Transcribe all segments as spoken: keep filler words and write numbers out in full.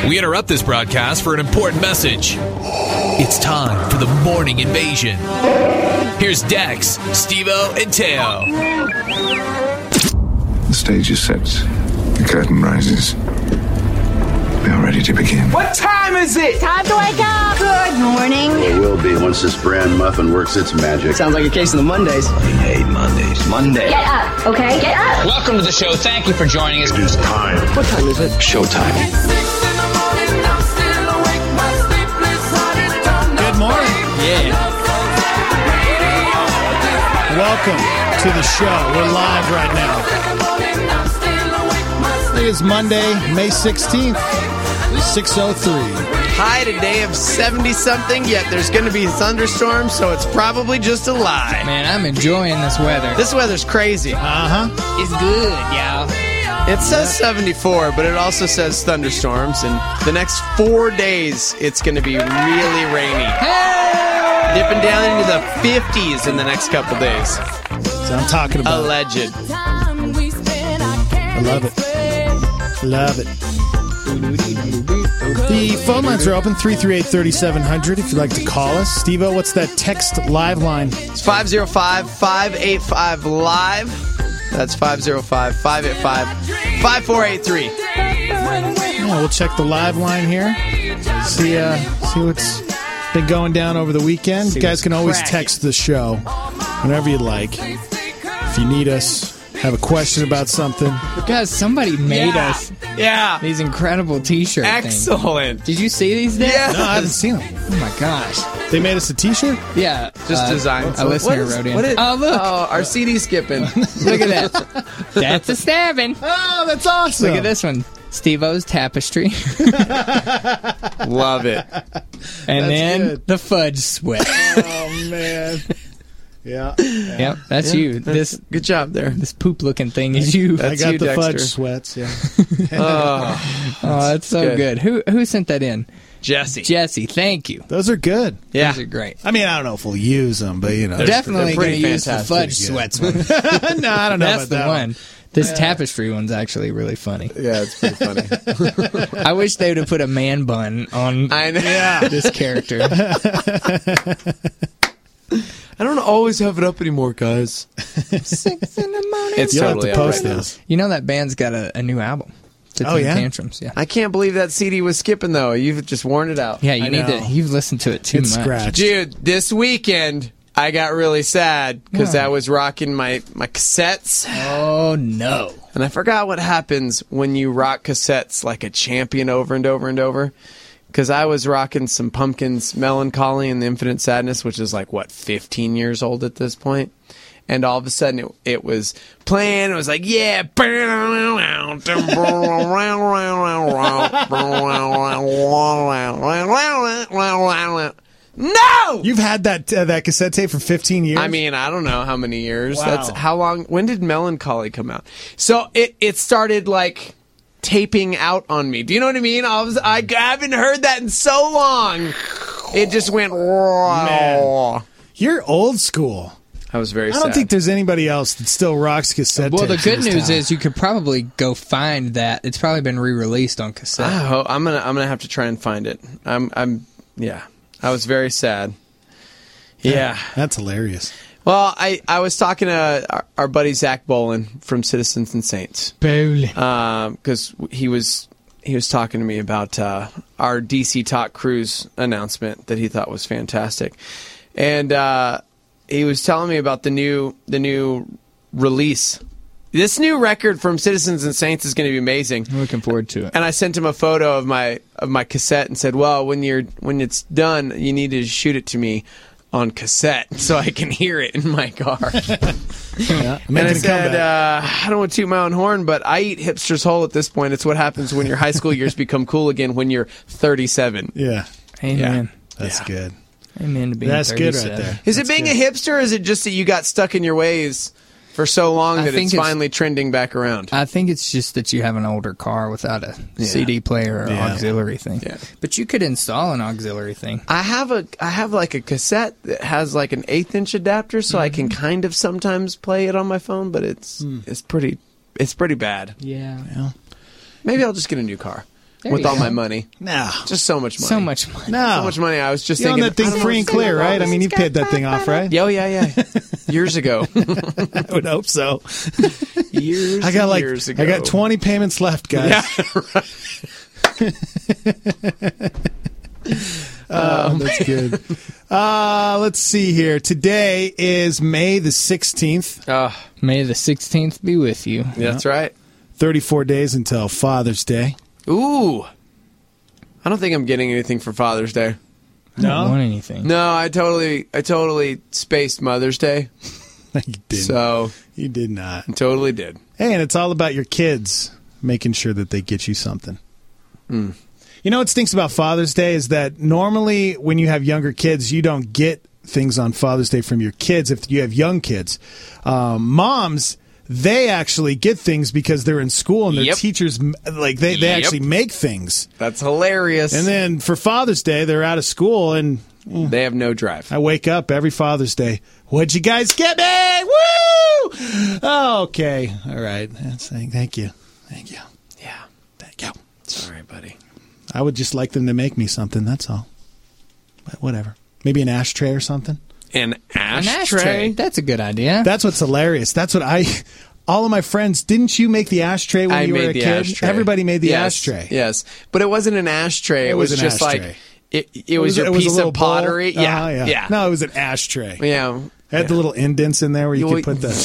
We interrupt this broadcast for an important message. It's time for the morning invasion. Here's Dex, Steve-O, and Teo. The stage is set. The curtain rises. We are ready to begin. What time is it? Time to wake up. Good morning. It will be once this bran muffin works its magic. Sounds like a case of the Mondays. I hate Mondays. Monday. Get up, okay? Get up. Welcome to the show. Thank you for joining us. It is time. What time is it? Showtime. Good morning. Yeah. Welcome to the show. We're live right now. It is Monday, May sixteenth, six oh three. High today of seventy-something, yet there's going to be thunderstorms, so it's probably just a lie. Man, I'm enjoying this weather. This weather's crazy. Uh-huh. is good, y'all. It says seventy-four, but it also says thunderstorms, and the next four days, it's going to be really rainy. Hey! Dipping down into the fifties in the next couple days. That's what I'm talking about. Alleged. I love it. Love it. The phone lines are open, three three eight, three seven zero zero if you'd like to call us. Steve-O, what's that text live line? It's five oh five, five eight five, live. That's five oh five, five eight five, five four eight three. Yeah, we'll check the live line here. See uh, see what's been going down over the weekend. You guys can always text the show whenever you like. If you need us, have a question about something. Guys, somebody made Yeah. us Yeah. these incredible t-shirt things. Excellent. Did you see these, Dave? Yeah. No, I haven't seen them. Oh, my gosh. They made us a t-shirt? Yeah. Just uh, design. A listener What is- wrote in. what is- oh, look. Oh, our C D skipping. Look at that. That's a stabbing. Oh, that's awesome. Look at this one. Steve-O's tapestry. Love it. And then good. the fudge sweat. Oh, man. Yeah. Yep, that's you. This Good job there. this poop-looking thing is you. I That's got you, the Dexter. fudge sweats, yeah. Oh, Oh, that's so good. good. Who who sent that in? Jesse. Jesse, thank you. Those are good. Yeah. Those are great. I mean, I don't know if we'll use them, but, you know. Definitely they're going pretty to use the fantastic. fudge Yeah. sweats one. no, I don't know That's about the that one. This tapestry one's actually really funny. Yeah, it's pretty funny. I wish they would have put a man bun on I know. this character. I don't always have it up anymore, guys. Six in the morning. It's You'll totally have to up post right now. those. You know that band's got a, a new album. Fits Oh, in yeah? Tantrums, yeah. I can't believe that C D was skipping, though. You've just worn it out. Yeah, you I need know. to. You've listened to it too It's much. scratched. Dude, this weekend, I got really sad because Why? I was rocking my, my cassettes. Oh no! And I forgot what happens when you rock cassettes like a champion over and over and over. Because I was rocking some Pumpkins, Melancholy and the Infinite Sadness, which is like, what, fifteen years old at this point? And all of a sudden it, it was playing. It was like, yeah. No! You've had that uh, that cassette tape for fifteen years? I mean, I don't know how many years. Wow. That's how long. When did Melancholy come out? So it, it started like taping out on me. Do you know what I mean? I was I haven't heard that in so long. It just went. Man. You're old school. I was very. I don't sad. think there's anybody else that still rocks cassette Well, the tapes in good this news town. is you could probably go find that. It's probably been re-released on cassette. Oh, I'm gonna I'm gonna have to try and find it. I'm I'm yeah. I was very sad. Yeah. That's hilarious. Well, I, I was talking to our, our buddy Zach Bolin from Citizens and Saints because he was he was talking to me about uh, our D C Talk Cruise announcement that he thought was fantastic, and uh, he was telling me about the new the new release. This new record from Citizens and Saints is going to be amazing. I'm looking forward to it. And I sent him a photo of my of my cassette and said, "Well, when you're when it's done, you need to shoot it to me on cassette so I can hear it in my car." Yeah, And I making a said, comeback. uh, I don't want to toot my own horn, but I eat hipsters whole at this point. It's what happens when your high school years become cool again when you're thirty-seven. yeah, Amen. that's Yeah. good. Amen to being That's good right thirty-seven. there. Is That's it being good. a hipster, or is it just that you got stuck in your ways for so long I that think it's it's- finally trending back around? I think it's just that you have an older car without a C D player or Yeah. auxiliary thing. Yeah. But you could install an auxiliary thing. I have a I have like a cassette that has like an eighth inch adapter, so I can kind of sometimes play it on my phone, but it's it's pretty it's pretty bad. Yeah. Yeah. Maybe I'll just get a new car. There with you all go. my money. No. Just so much money. So much money. No. So much money. I was just You own thinking. that thing I don't free know and what to clear, say right? about I mean, you've paid that thing off, right? Yeah, oh, yeah, yeah. Years ago. I would hope so. years I got and like years ago. I got twenty payments left, guys. Yeah, right. Oh, that's good. Uh, let's see here. Today is May the sixteenth. Uh, May the sixteenth be with you. yeah, that's right. thirty-four days until Father's Day. Ooh. I don't think I'm getting anything for Father's Day. I don't want anything. No, I totally I totally spaced Mother's Day. You did. So You did not. I totally did. Hey, and it's all about your kids making sure that they get you something. Mm. You know what stinks about Father's Day is that normally when you have younger kids, you don't get things on Father's Day from your kids if you have young kids. Um, moms, they actually get things because they're in school and their Yep. teachers, like, they, they Yep. actually make things. That's hilarious. And then for Father's Day, they're out of school and eh, they have no drive. I wake up every Father's Day. What'd you guys get me? Woo! Oh, okay. All right. That's, thank you. Thank you. Yeah. Thank you. Sorry, buddy. I would just like them to make me something, that's all. But whatever. Maybe an ashtray or something. An An ashtray? ashtray. That's a good idea. That's what's hilarious. That's what I... All of my friends, didn't you make the ashtray when I you were made a the kid? ashtray. Everybody made the Yes, ashtray. Yes. But it wasn't an ashtray. It, It was, was an just ashtray. like... It, it, was, your it piece a little of pottery. bowl. Yeah, Uh-huh, yeah. yeah. No, it was an ashtray. Yeah. It had yeah. the little indents in there where you You- could put the...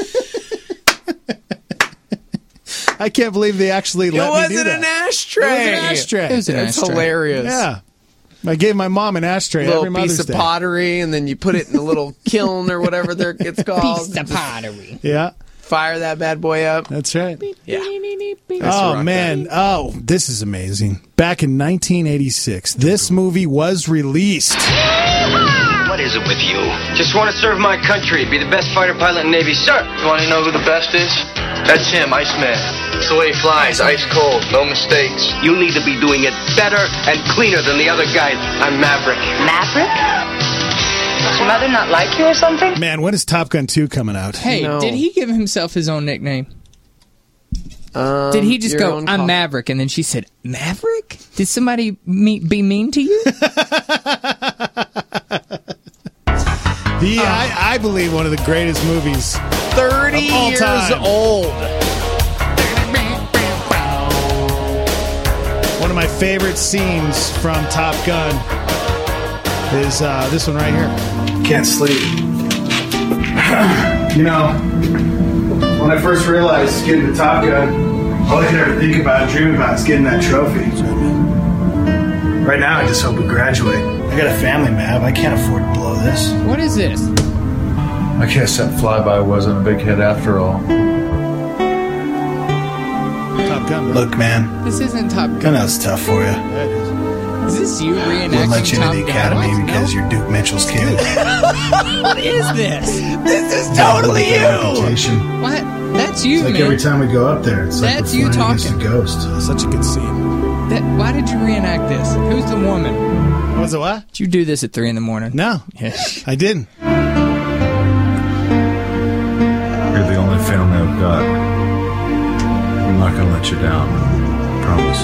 I can't believe they actually It let me do wasn't that. an ashtray. It was an ashtray. It was an That's ashtray. hilarious. Yeah. I gave my mom an ashtray Little every Mother's piece of Day. pottery, and then you put it in a little kiln or whatever there it's called. Piece of pottery. Yeah, Fire that bad boy up. that's right. Yeah. Oh, rock man. Oh, this is amazing. Back in nineteen eighty-six, this movie was released. What is it with you? Just want to serve my country, be the best fighter pilot in the Navy, sir. You want to know who the best is? That's him, Iceman. It's the way he flies, ice cold, no mistakes. You need to be doing it better and cleaner than the other guys. I'm Maverick. Maverick? Does your mother not like you or something? Man, when is Top Gun two coming out? Hey, No. did he give himself his own nickname? Um, Did he just your go, own I'm call. Maverick, and then she said, Maverick? Did somebody me- be mean to you? The, I, I believe one of the greatest movies. thirty Of all years time. old. One of my favorite scenes from Top Gun is uh, this one right here. Can't sleep. You know, when I first realized getting to Top Gun, all I could ever think about and dream about is getting that trophy. Right now, I just hope we graduate. I got a family, Mav. I can't afford to blow this. What is this? I guess that flyby wasn't a big hit after all. Top Gun. Bro. Look, man, This isn't Top I Gun. know it's tough for you. Is this you reenacting Wouldn't let you Top into the Gun? academy because you're Duke Mitchell's kid. What is this? This is totally you. Reputation. What? That's you, It's like man. every time we go up there, it's like That's we're you flying against talking. a ghost. Such a good scene. That, why did you reenact this? Who's the woman? Was it what? Did you do this at three in the morning? No, Yeah. I didn't. You're the only family I've got. I'm not gonna let you down. Promise.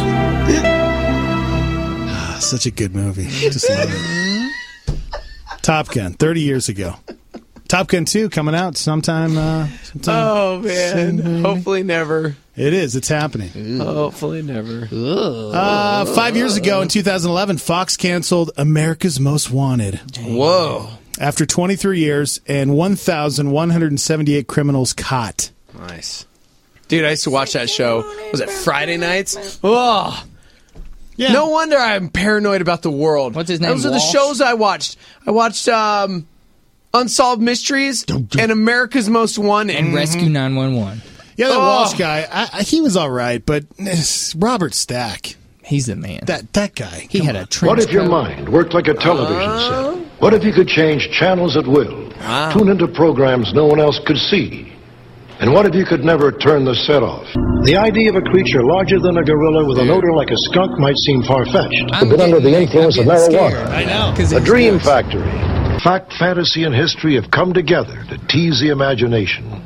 Such a good movie. Just love it. Top Gun, thirty years ago. Top Gun two coming out sometime. Uh, sometime Oh, man. soon, maybe. Hopefully never. It is. It's happening. Hopefully never. Uh, five years ago in two thousand eleven, Fox canceled America's Most Wanted. Whoa. After twenty-three years and one thousand one hundred seventy-eight criminals caught. Nice. Dude, I used to watch that show. Was it Friday nights? Oh. Yeah. No wonder I'm paranoid about the world. What's his name, Those are the Walsh? shows I watched. I watched um, Unsolved Mysteries and America's Most Wanted. And Rescue nine one one. Yeah, that Oh. Walsh guy, I, I, he was all right, but eh, Robert Stack, He's the man. that that guy. he come had on. a trench What if your coat. mind worked like a television set? What if you could change channels at will? Wow. Tune into programs no one else could see? And what if you could never turn the set off? The idea of a creature larger than a gorilla with an odor like a skunk might seem far-fetched. I'm But under the getting- influence I'm of getting marijuana. scared. I know. 'Cause A it's dream good. factory. Fact, fantasy, and history have come together to tease the imagination.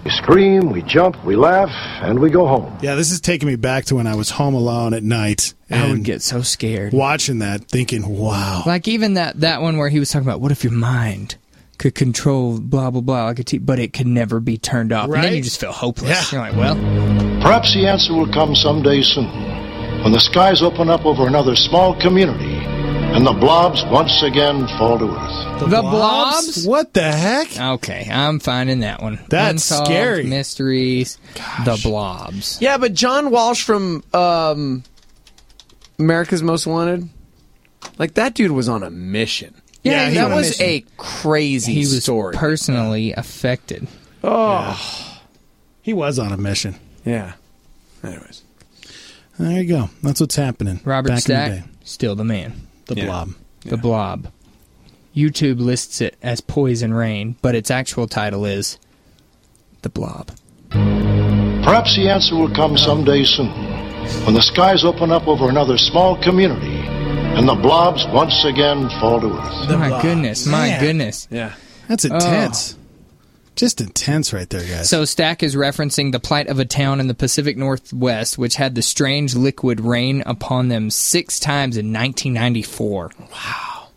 We scream, we jump, we laugh, and we go home. Yeah, this is taking me back to when I was home alone at night. And I would get so scared. Watching that, thinking, wow. Like even that, that one where he was talking about, what if your mind could control blah, blah, blah, like a t- but it could never be turned off. Right? And then you just feel hopeless. Yeah. You're like, well. Perhaps the answer will come someday soon, when the skies open up over another small community, and the blobs once again fall to earth. The, the blobs? blobs? What the heck? Okay, I'm finding that one. That's Unsolved scary. Mysteries. Gosh. The blobs. Yeah, but John Walsh from um, America's Most Wanted, like that dude was on a mission. Yeah, he that was was a a crazy He was story. personally affected. Oh, Yeah. He was on a mission. yeah. Anyways, There you go. That's what's happening. Robert back Stack, in the day. still the man. The Yeah. blob. The blob. YouTube lists it as Poison Rain, but its actual title is The Blob. Perhaps the answer will come someday soon, when the skies open up over another small community, and the blobs once again fall to earth. My blob. goodness, my Man. goodness. yeah. That's intense. Just intense right there, guys. So Stack is referencing the plight of a town in the Pacific Northwest, which had the strange liquid rain upon them six times in nineteen ninety-four. Wow.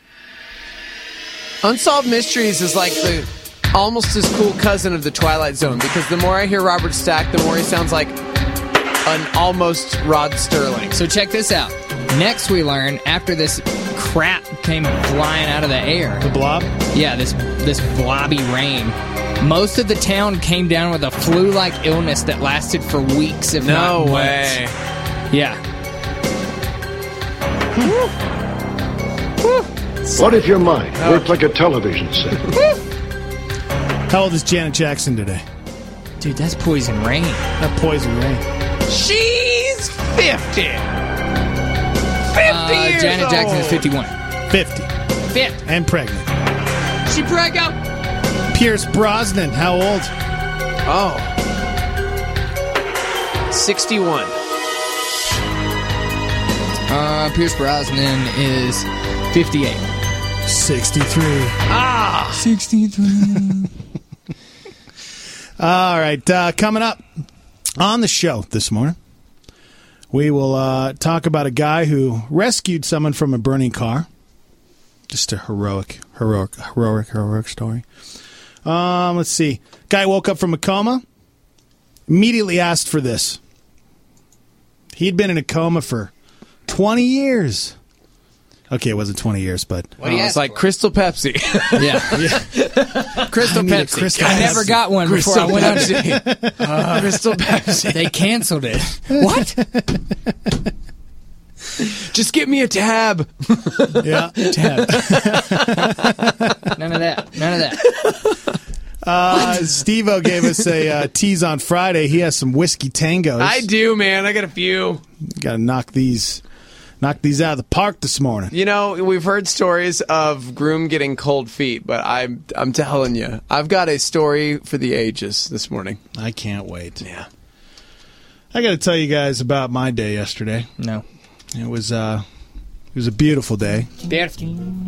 Unsolved Mysteries is like the almost as cool cousin of the Twilight Zone, because the more I hear Robert Stack, the more he sounds like an almost Rod Sterling. So check this out. Next we learn, after this crap came flying out of the air. the blob? Yeah, this this blobby rain. Most of the town came down with a flu-like illness that lasted for weeks, if No not way. months. Yeah. What if your mind worked like a television set? How old is Janet Jackson today? Dude, that's Poison Rain. That Poison Rain. She's fifty. fifty Uh, years Janet old. Jackson is fifty-one. fifty. Fit. And pregnant. She pregnant. Pierce Brosnan, how old? Oh. sixty-one. Uh, Pierce Brosnan is fifty-eight. sixty-three. Ah! sixty-three. All right, uh, coming up on the show this morning, we will uh, talk about a guy who rescued someone from a burning car. Just a heroic, heroic, heroic, heroic story. Um, let's see. Guy woke up from a coma, immediately asked for this. He'd been in a coma for twenty years. Okay, it wasn't twenty years, but... Well, it's like Crystal Pepsi. Yeah. yeah. Crystal I need a Pepsi. Crystal I Pepsi. never got one Crystal before I went Pepsi. under. Uh, Crystal Pepsi. They canceled it. What? Just give me a tab. Yeah, tab. None of that. None of that. Uh, Steve-O gave us a uh, tease on Friday. He has some whiskey tangos. I do, man. I got a few. Got to knock these, knock these out of the park this morning. You know, we've heard stories of Groom getting cold feet, but I'm I'm telling you, I've got a story for the ages this morning. I can't wait. Yeah. I got to tell you guys about my day yesterday. No. It was uh, it was a beautiful day. Beautiful.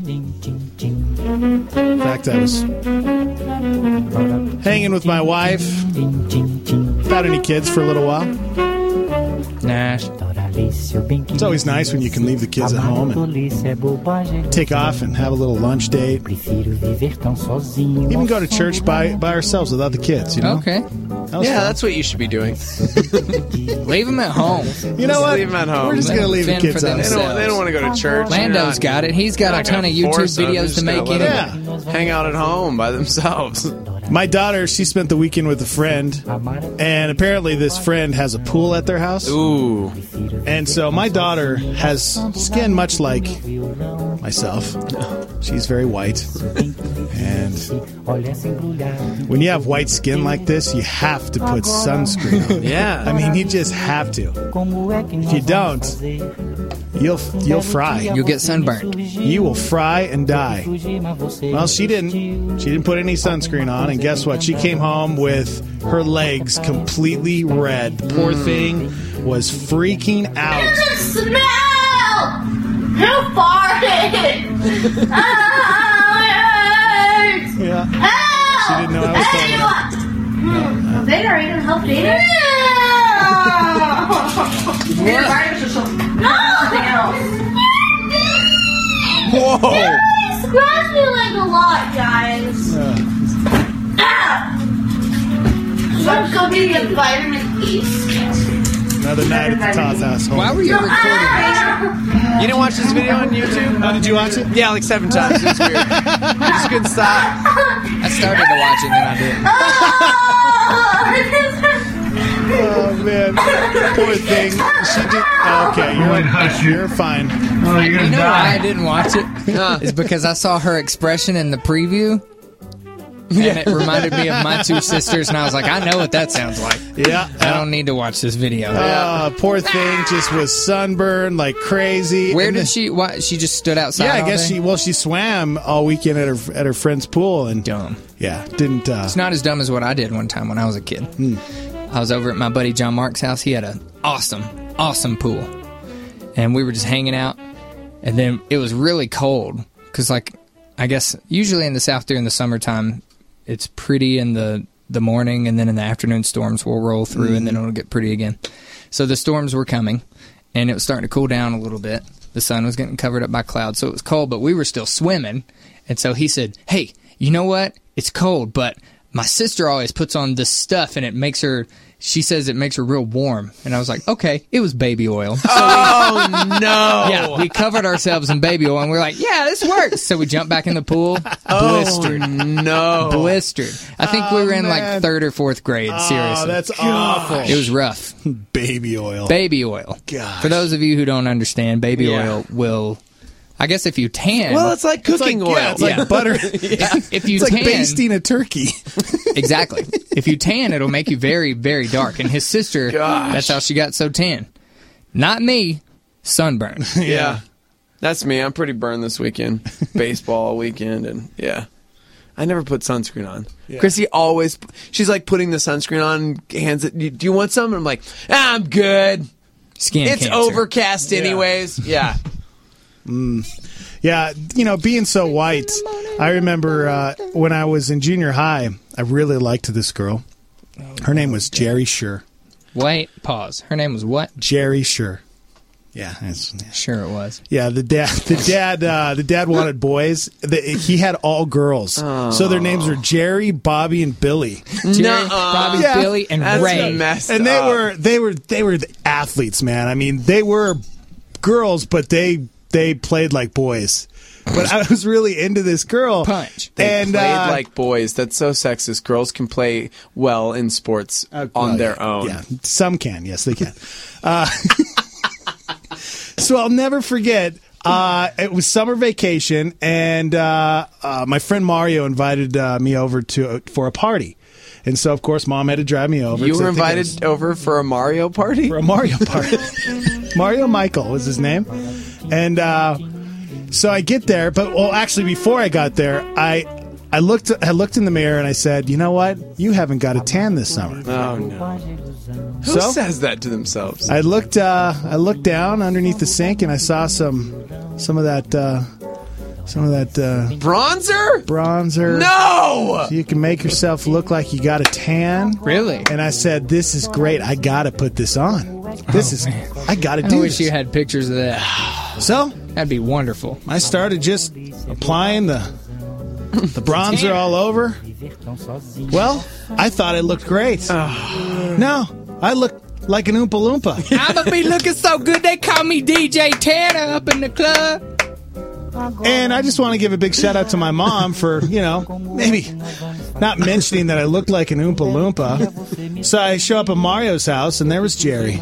In fact, I was hanging with my wife without any kids for a little while. Nah. It's always nice when you can leave the kids at home and take off and have a little lunch date. Even go to church by by ourselves without the kids, you know? Okay. That was Yeah, fun. that's what you should be doing. Leave them at home. You know Just what? leave them at home. We're just Let going to them leave the fend kids for out. They themselves. don't, they don't want to go to church. Lando's got it. He's got a ton of YouTube force them. They're videos just to gonna make let anyway. them hang out at home by themselves. My daughter, she spent the weekend with a friend, and apparently this friend has a pool at their house. Ooh. And so my daughter has skin much like myself. She's very white. And when you have white skin like this, you have to put sunscreen on. Yeah. I mean, you just have to. If you don't, you'll you'll fry. You'll get sunburned. You will fry and die. Well, she didn't. She didn't put any sunscreen on, and guess what? She came home with her legs completely red. The poor thing was freaking out. It doesn't smell! Who farted? Ah, it hurts! Yeah. Help! She didn't know I was talking about Anyone! No. Vader, are you gonna help Vader? Vader, vitamins or something. No! Something else. Whoa! He scratched me like a lot, guys. Uh. Ah! Let's go get you vitamin E. Another night at the Toth household. Why were you recording? You didn't watch this video on YouTube? Oh, did you watch it? Yeah, like seven times. It was weird. I just couldn't stop. I started to watch it and then I didn't. Oh, man. Poor thing. She did. Oh, okay, you're, you're fine. Oh, you're You gonna know die. why I didn't watch it? Is because I saw her expression in the preview. And it reminded me of my two sisters, and I was like, I know what that sounds like. Yeah. I don't need to watch this video. Uh, poor thing just was sunburned like crazy. Where And did then- she? Why, she just stood outside. Yeah, I all guess day? she. Well, she swam all weekend at her at her friend's pool and dumb. Yeah, didn't. Uh, It's not as dumb as what I did one time when I was a kid. Hmm. I was over at my buddy John Mark's house. He had an awesome, awesome pool, and we were just hanging out. And then it was really cold because, like, I guess usually in the South during the summertime, it's pretty in the the morning, and then in the afternoon, storms will roll through, mm-hmm. and then it'll get pretty again. So the storms were coming, and it was starting to cool down a little bit. The sun was getting covered up by clouds, so it was cold, but we were still swimming. And so he said, hey, you know what? It's cold, but my sister always puts on this stuff, and it makes her, she says it makes her real warm. And I was like, okay, it was baby oil. So oh, we, no. Yeah, we covered ourselves in baby oil, and we were like, yeah, this works. So we jumped back in the pool, blistered. Oh, no. Blistered. I think Oh, we were in man. like third or fourth grade, oh, seriously. that's awful. It was rough. Baby oil. Baby oil. Gosh. For those of you who don't understand, baby Yeah. oil will... I guess if you tan... Well, it's like cooking It's like, oil. yeah, it's like butter. If, if you It's like tan... basting a turkey. Exactly. If you tan, it'll make you very, very dark. And his sister, Gosh. that's how she got so tan. Not me. Sunburn. Yeah. That's me. I'm pretty burned this weekend. Baseball all weekend, and yeah. I never put sunscreen on. Yeah. Chrissy always, she's like putting the sunscreen on, hands it, do you want some? And I'm like, ah, I'm good. Skin It's cancer. overcast Yeah. anyways. Yeah. Yeah, you know, being so white, I remember uh, when I was in junior high, I really liked this girl. Her name was Jerry Sure. Wait, pause. Her name was what? Jerry Sure. Yeah, it's, yeah. Sure it was. Yeah, the dad, the dad, uh, the dad wanted boys. The, he had all girls, so their names were Jerry, Bobby, and Billy. Jerry, Nuh-uh. Bobby, Yeah. Billy, and That's Ray. messed And they up. were, they were, they were the athletes, man. I mean, they were girls, but they they played like boys. But I was really into this girl. Punch. They and played uh, like boys. That's so sexist. Girls can play well in sports Uh, on well, their yeah, own. Yeah, some can. Yes, they can. Uh, so I'll never forget. Uh, it was summer vacation, and uh, uh, my friend Mario invited uh, me over to for a party. And so, of course, Mom had to drive me over. You 'cause I were think I invited was- over for a Mario party? for a Mario party. Mario Michael was his name. And uh, so I get there, but well, actually, before I got there, I I looked I looked in the mirror and I said, you know what? You haven't got a tan this summer. Oh, no. Who So? says that to themselves? I looked uh, I looked down underneath the sink and I saw some some of that uh, some of that uh, Bronzer? bronzer. No! So you can make yourself look like you got a tan. Really? And I said, this is great. I got to put this on. This is I got to I do wish this. you had pictures of that. So That'd be wonderful. I started just applying the the bronzer all over. Well, I thought it looked great. No, I looked like an Oompa Loompa. I'ma be looking so good they call me D J Tanner up in the club. And I just want to give a big shout out to my mom for, you know, maybe not mentioning that I looked like an Oompa Loompa. So I show up at Mario's house, and there was Jerry.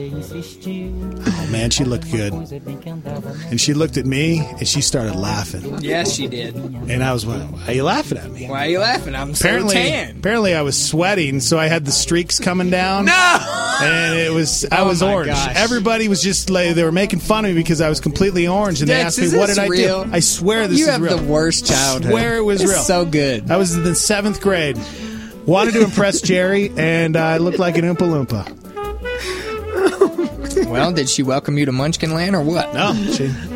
Oh, man, she looked good. And she looked at me, and she started laughing. Yes, she did. And I was, why are you laughing at me? Why are you laughing? I'm so Apparently, tan. apparently I was sweating, so I had the streaks coming down. No! And it was, I Oh was my orange. gosh. Everybody was just like, they were making fun of me because I was completely orange. And they Dex, asked me, is what this did I real? do? I swear this You is have real. the worst childhood. Swear it was It's real. so good. I was in the seventh grade. Wanted to impress Jerry, and I looked like an Oompa Loompa. Well, did she welcome you to Munchkin Land or what? No, she,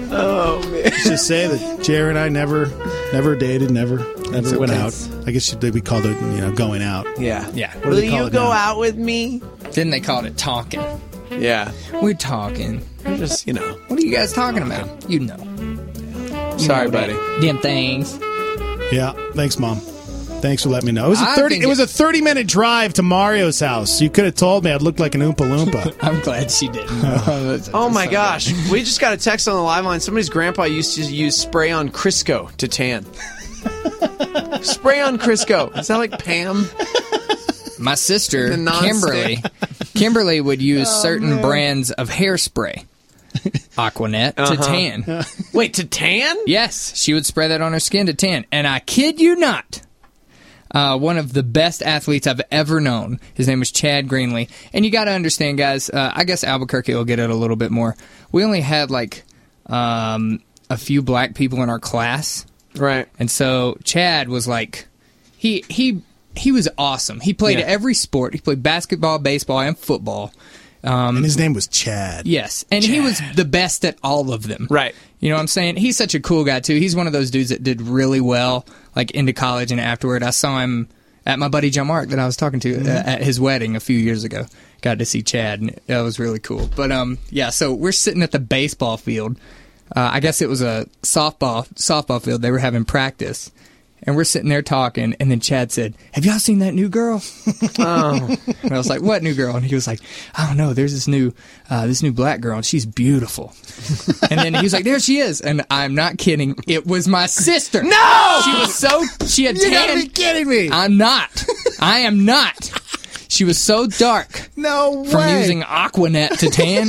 Oh man! Let's just say that Jerry and I never, never dated, never, never That's went okay. out. I guess you- we called it, you know, going out. Yeah, Yeah. What do Will they call you it go now? out with me? Then they called it talking. Yeah, We're talking. I'm just you know. What are you guys talking about? You know. You Sorry, know buddy. that- Them things. Yeah. Thanks, Mom. Thanks for letting me know. It was a I thirty. think It was it- a thirty-minute drive to Mario's house. You could have told me I'd look like an Oompa Loompa. I'm glad she didn't. Oh my gosh! We just got a text on the live line. Somebody's grandpa used to use spray on Crisco to tan. Spray on Crisco. Is that like Pam? My sister, The non-stick. Kimberly, Kimberly would use Oh, certain man. brands of hairspray, Aquanet, to Uh-huh. tan. Wait, to tan? Yes, she would spray that on her skin to tan. And I kid you not, uh, one of the best athletes I've ever known. His name was Chad Greenlee. And you got to understand, guys, uh, I guess Albuquerque will get it a little bit more. We only had like um, a few black people in our class. Right. And so Chad was like, he he he was awesome. He played Yeah. every sport. He played basketball, baseball, and football. Um, and his name was Chad. Yes, and he was the best at all of them. Right. You know what I'm saying? He's such a cool guy, too. He's one of those dudes that did really well, like, into college and afterward. I saw him at my buddy John Mark that I was talking to Mm-hmm. uh, at his wedding a few years ago. Got to see Chad, and that was really cool. But, um, yeah, so we're sitting at the baseball field. Uh, I guess it was a softball softball field. They were having practice. And we're sitting there talking, and then Chad said, "Have y'all seen that new girl?" Oh. And I was like, "What new girl?" And he was like, "I don't know. There's this new, uh, this new black girl, and she's beautiful." And then he was like, "There she is." And I'm not kidding. It was my sister. No! She was so, she had You gotta tan. be kidding me. I'm not. I am not. She was so dark No way. from using Aquanet to tan.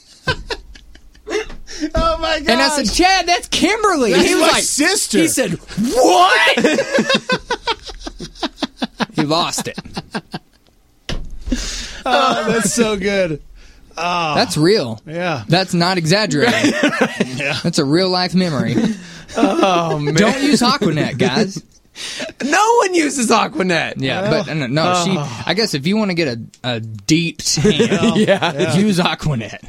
Oh my god! And I said, "Chad, that's Kimberly." That's he was my like, sister. He said, "What?" He lost it. Oh, that's so good. Oh, That's real. yeah. That's not exaggerating. Yeah. That's a real life memory. Oh man! Don't use Aquanet, guys. No one uses Aquanet. Yeah, but no, no she. I guess if you want to get a, a deep tan, Yeah. use Aquanet.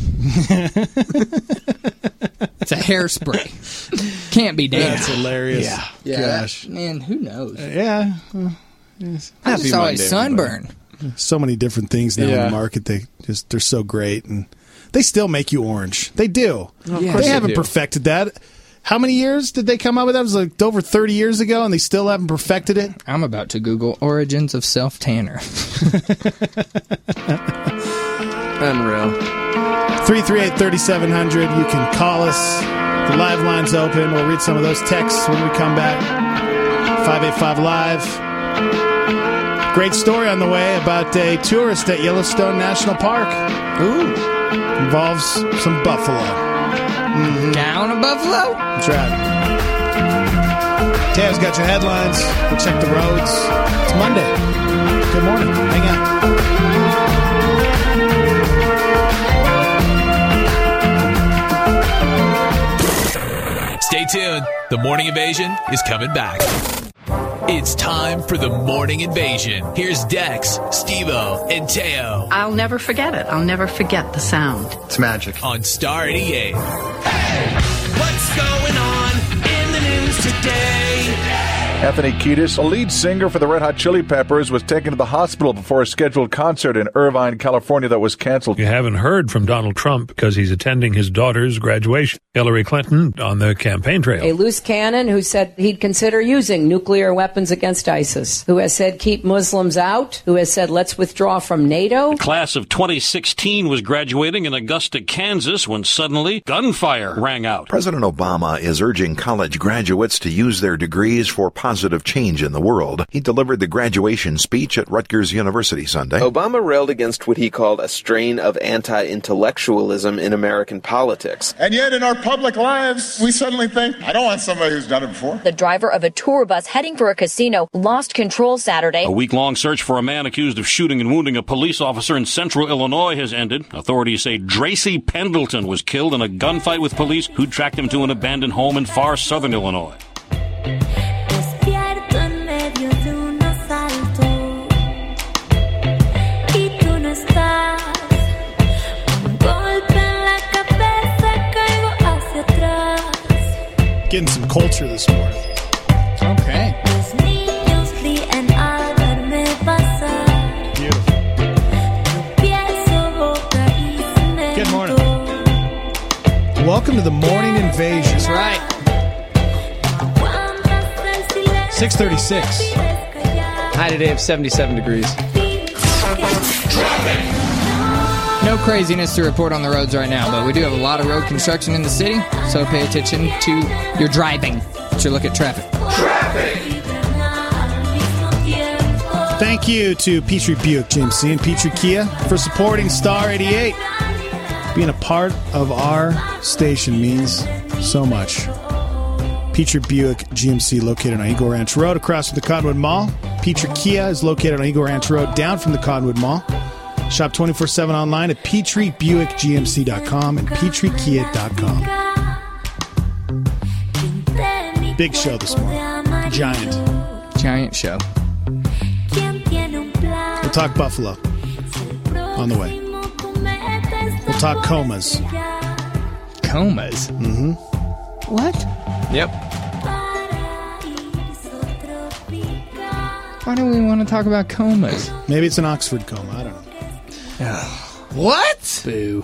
It's a hairspray. Can't be damned. That's hilarious. Yeah. Yeah, Gosh. that- man, who knows? Yeah. Well, yes. I just Happy saw a Monday, sunburn. So many different things now in Yeah. the market. They just they're so great, and they still make you orange. They do. Of course they they haven't do. perfected that. How many years did they come up with that? It was like over thirty years ago, and they still haven't perfected it. I'm about to Google origins of self tanner. Unreal. three three eight, three seven zero zero. You can call us. The live line's open. We'll read some of those texts when we come back. five eight five Live. Great story on the way about a tourist at Yellowstone National Park. Ooh. Involves some buffalo. Down a buffalo? That's right. Taylor's got your headlines. We'll check the roads. It's Monday. Good morning. Hang out. Stay tuned. The Morning Invasion is coming back. It's time for the Morning Invasion. Here's Dex, Steve-O, and Teo I'll never forget it. I'll never forget the sound. It's magic. on Star eighty-eight. What's going on in the news today? Anthony Kiedis, a lead singer for the Red Hot Chili Peppers, was taken to the hospital before a scheduled concert in Irvine, California that was canceled. You haven't heard from Donald Trump because he's attending his daughter's graduation. Hillary Clinton on the campaign trail. A loose cannon who said he'd consider using nuclear weapons against ISIS, who has said keep Muslims out, who has said let's withdraw from NATO. The class of twenty sixteen was graduating in Augusta, Kansas when suddenly gunfire rang out. President Obama is urging college graduates to use their degrees for positive change in the world. He delivered the graduation speech at Rutgers University Sunday. Obama railed against what he called a strain of anti-intellectualism in American politics. And yet in our public lives, we suddenly think, I don't want somebody who's done it before. The driver of a tour bus heading for a casino lost control Saturday. A week-long search for a man accused of shooting and wounding a police officer in central Illinois has ended. Authorities say Tracy Pendleton was killed in a gunfight with police who tracked him to an abandoned home in far southern Illinois. Getting some culture this morning. Okay. Good morning. Welcome to the morning invasion. That's right. six thirty-six. High today of seventy-seven degrees. No craziness to report on the roads right now, but we do have a lot of road construction in the city, so pay attention to your driving to look at traffic. Thank you to Petrie Buick G M C and Petrie Kia for supporting Star eighty-eight. Being a part of our station means so much. Petrie Buick G M C located on Eagle Ranch Road across from the Cottonwood Mall. Petrie Kia is located on Eagle Ranch Road down from the Cottonwood Mall. Shop twenty-four seven online at Petrie Buick G M C dot com and Petrie Kia dot com. Big show this morning. Giant. Giant show. We'll talk Buffalo on the way. We'll talk comas. Comas? Mm-hmm. What? Yep. Why do we want to talk about comas? Maybe it's an Oxford coma. I don't know. What? Boo.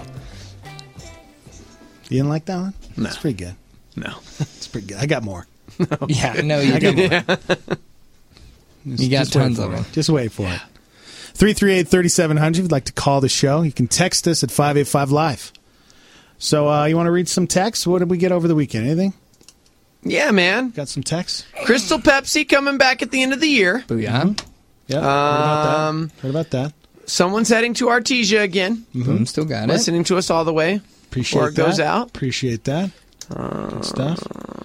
You didn't like that one? No. It's pretty good. No. It's pretty good. I got more. Yeah, no, you I got didn't. more. You got Just wait tons for of it. them. Just wait for it. three three eight, three seven zero zero if you'd like to call the show. You can text us at five eight five live. So uh, you want to read some texts? What did we get over the weekend? Anything? Yeah, man. Got some texts? Crystal Pepsi coming back at the end of the year. Booyah. Yeah. Heard about Um, that. Heard about that. Someone's heading to Artesia again. Boom, still got it. Listening to us all the way Appreciate before it that. goes out. Appreciate that. Good stuff.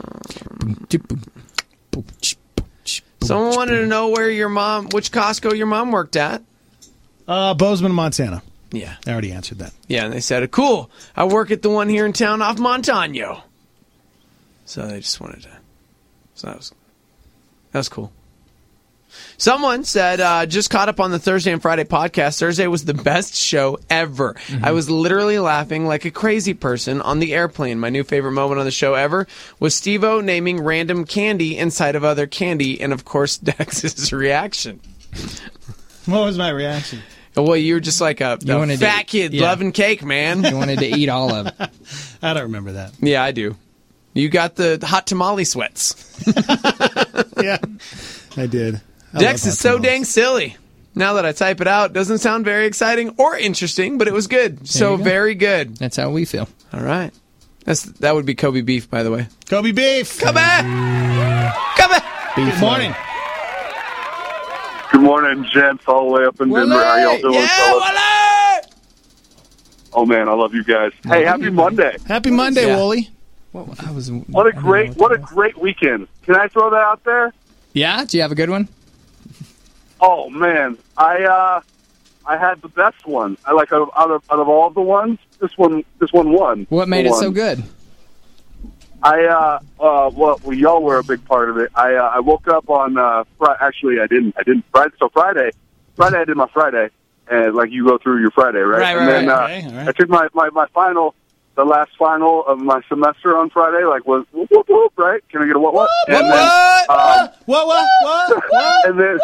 Someone wanted to know where your mom, which Costco your mom worked at. Uh, Bozeman, Montana. Yeah. I already answered that. Yeah, and they said, cool, I work at the one here in town off Montano. So they just wanted to. So that was, that was cool. Someone said, uh, just caught up on the Thursday and Friday podcast. Thursday was the best show ever. Mm-hmm. I was literally laughing like a crazy person on the airplane. My new favorite moment on the show ever was Steve-O naming random candy inside of other candy, and of course, Dex's reaction. What was my reaction? Well, you were just like a, You a wanted fat to- kid yeah. loving cake, man. You wanted to eat all of it. I don't remember that. Yeah, I do. You got the hot tamale sweats. Yeah, I did. I Dex love is so hot dang silly. Now that I type it out, it doesn't sound very exciting or interesting, but it was good. So you go. very good. That's how we feel. All right. That's That would be Kobe beef, by the way. Kobe beef. Come back! Come back! Good morning. Good morning, gents, all the way up in Denver. How y'all doing, Yeah, fellas? Wale! Oh man, I love you guys. Hey, happy Monday! Happy Monday, Yeah. Wooly. Well, I was. What a great, what a great weekend. Can I throw that out there? Yeah? Do you have a good one? Oh man, I uh, I had the best one. I like out of out of, out of all the ones, this one, this one won. What made The it one. so good? I uh, uh, well, well, y'all were a big part of it. I uh, I woke up on uh, Fri- actually, I didn't, I didn't. Friday, so Friday, Friday, I did my Friday, and like you go through your Friday, right? Right, and right, then right. Uh, Okay, all right. I took my, my my final. The last final of my semester on Friday, like, was whoop, whoop, whoop, right? Can I get a what, what? What, And what? um, What, what, what, what? and then,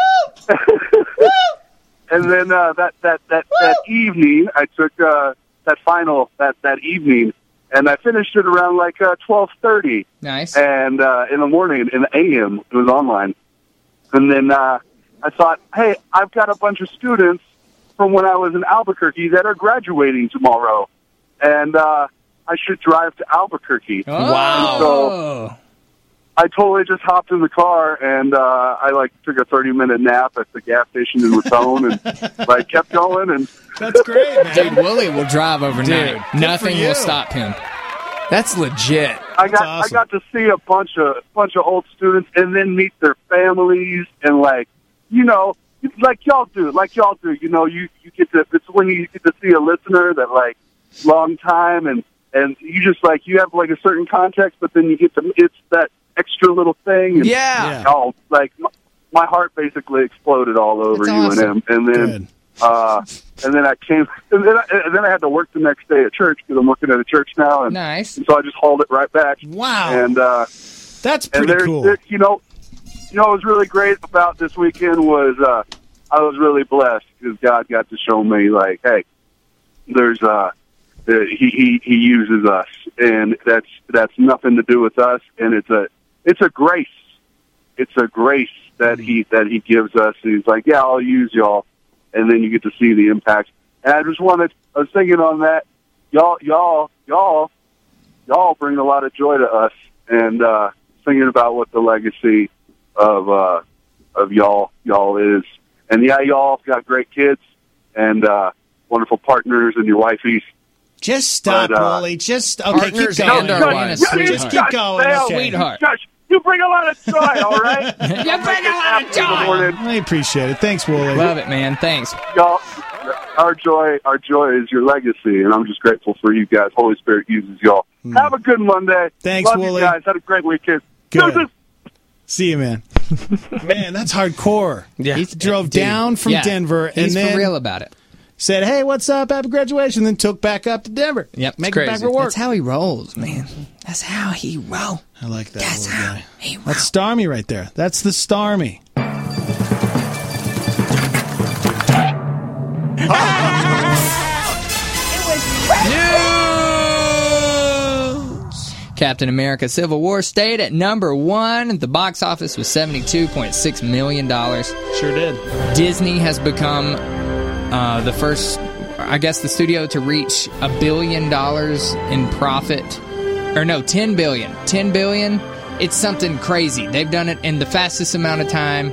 and then uh, that that that that evening, I took uh, that final that that evening, and I finished it around like uh, twelve thirty, Nice. and uh, in the morning, in the A M, it was online, and then uh, I thought, hey, I've got a bunch of students from when I was in Albuquerque that are graduating tomorrow, and uh, I should drive to Albuquerque. Wow. So I totally just hopped in the car and uh, I like took a thirty minute nap at the gas station in Raton and like kept going. And That's great, man. Dude, Wooly will drive overnight. Dude, good Nothing for you. will stop him. That's legit. I got awesome. I got to see a bunch of bunch of old students and then meet their families and like you know like y'all do like y'all do you know you you get to it's when you get to see a listener that like long time and and you just like you have like a certain context, but then you get to it's that extra little thing. And, Yeah. Oh, like my, my heart basically exploded all over That's you awesome. and him, and then Good. uh, and then I came, and then I, and then I had to work the next day at church because I'm working at a church now, and, Nice. and so I just hauled it right back. Wow. And uh, That's and pretty there's, cool. there- you know, you know, what was really great about this weekend was uh, I was really blessed because God got to show me, like, hey, there's uh, uh, he, he he uses us, and that's that's nothing to do with us, and it's a it's a grace, it's a grace that he that he gives us. And he's like, yeah, I'll use y'all, and then you get to see the impact. And I just wanted, I was thinking on that, y'all, y'all, y'all, y'all bring a lot of joy to us, and uh, thinking about what the legacy of uh, of y'all y'all is. And yeah, y'all got great kids and uh, wonderful partners and your wifeys. Just stop, But, uh, Wooly. Just okay. Partners Keep going. and our Just- wives. just Sweetheart. keep going. Dale, Okay. Sweetheart. Gosh, you bring a lot of joy, all right? You bring a lot of joy. I appreciate it. Thanks, Wooly. Love it, man. Thanks. Y'all, our joy, our joy is your legacy, and I'm just grateful for you guys. Holy Spirit uses y'all. Have a good Monday. Thanks, Love Wooly. you guys. Had a great weekend. Good. Deuces. See you, man. Man, that's hardcore. Yeah. He drove Dude, down from yeah. Denver and He's then for real about it. said, hey, what's up? Happy graduation. Then took back up to Denver. Yep, Make it's it back crazy. for work. That's how he rolls, man. That's how he rolls. I like that That's little how guy. he rolls. That's Starmy right there. That's the Starmy. Captain America Civil War stayed at number one. The box office was seventy-two point six million dollars. Sure did. Disney has become uh, the first, I guess, the studio to reach a billion dollars in profit. Or no, ten billion. ten billion. It's something crazy. They've done it in the fastest amount of time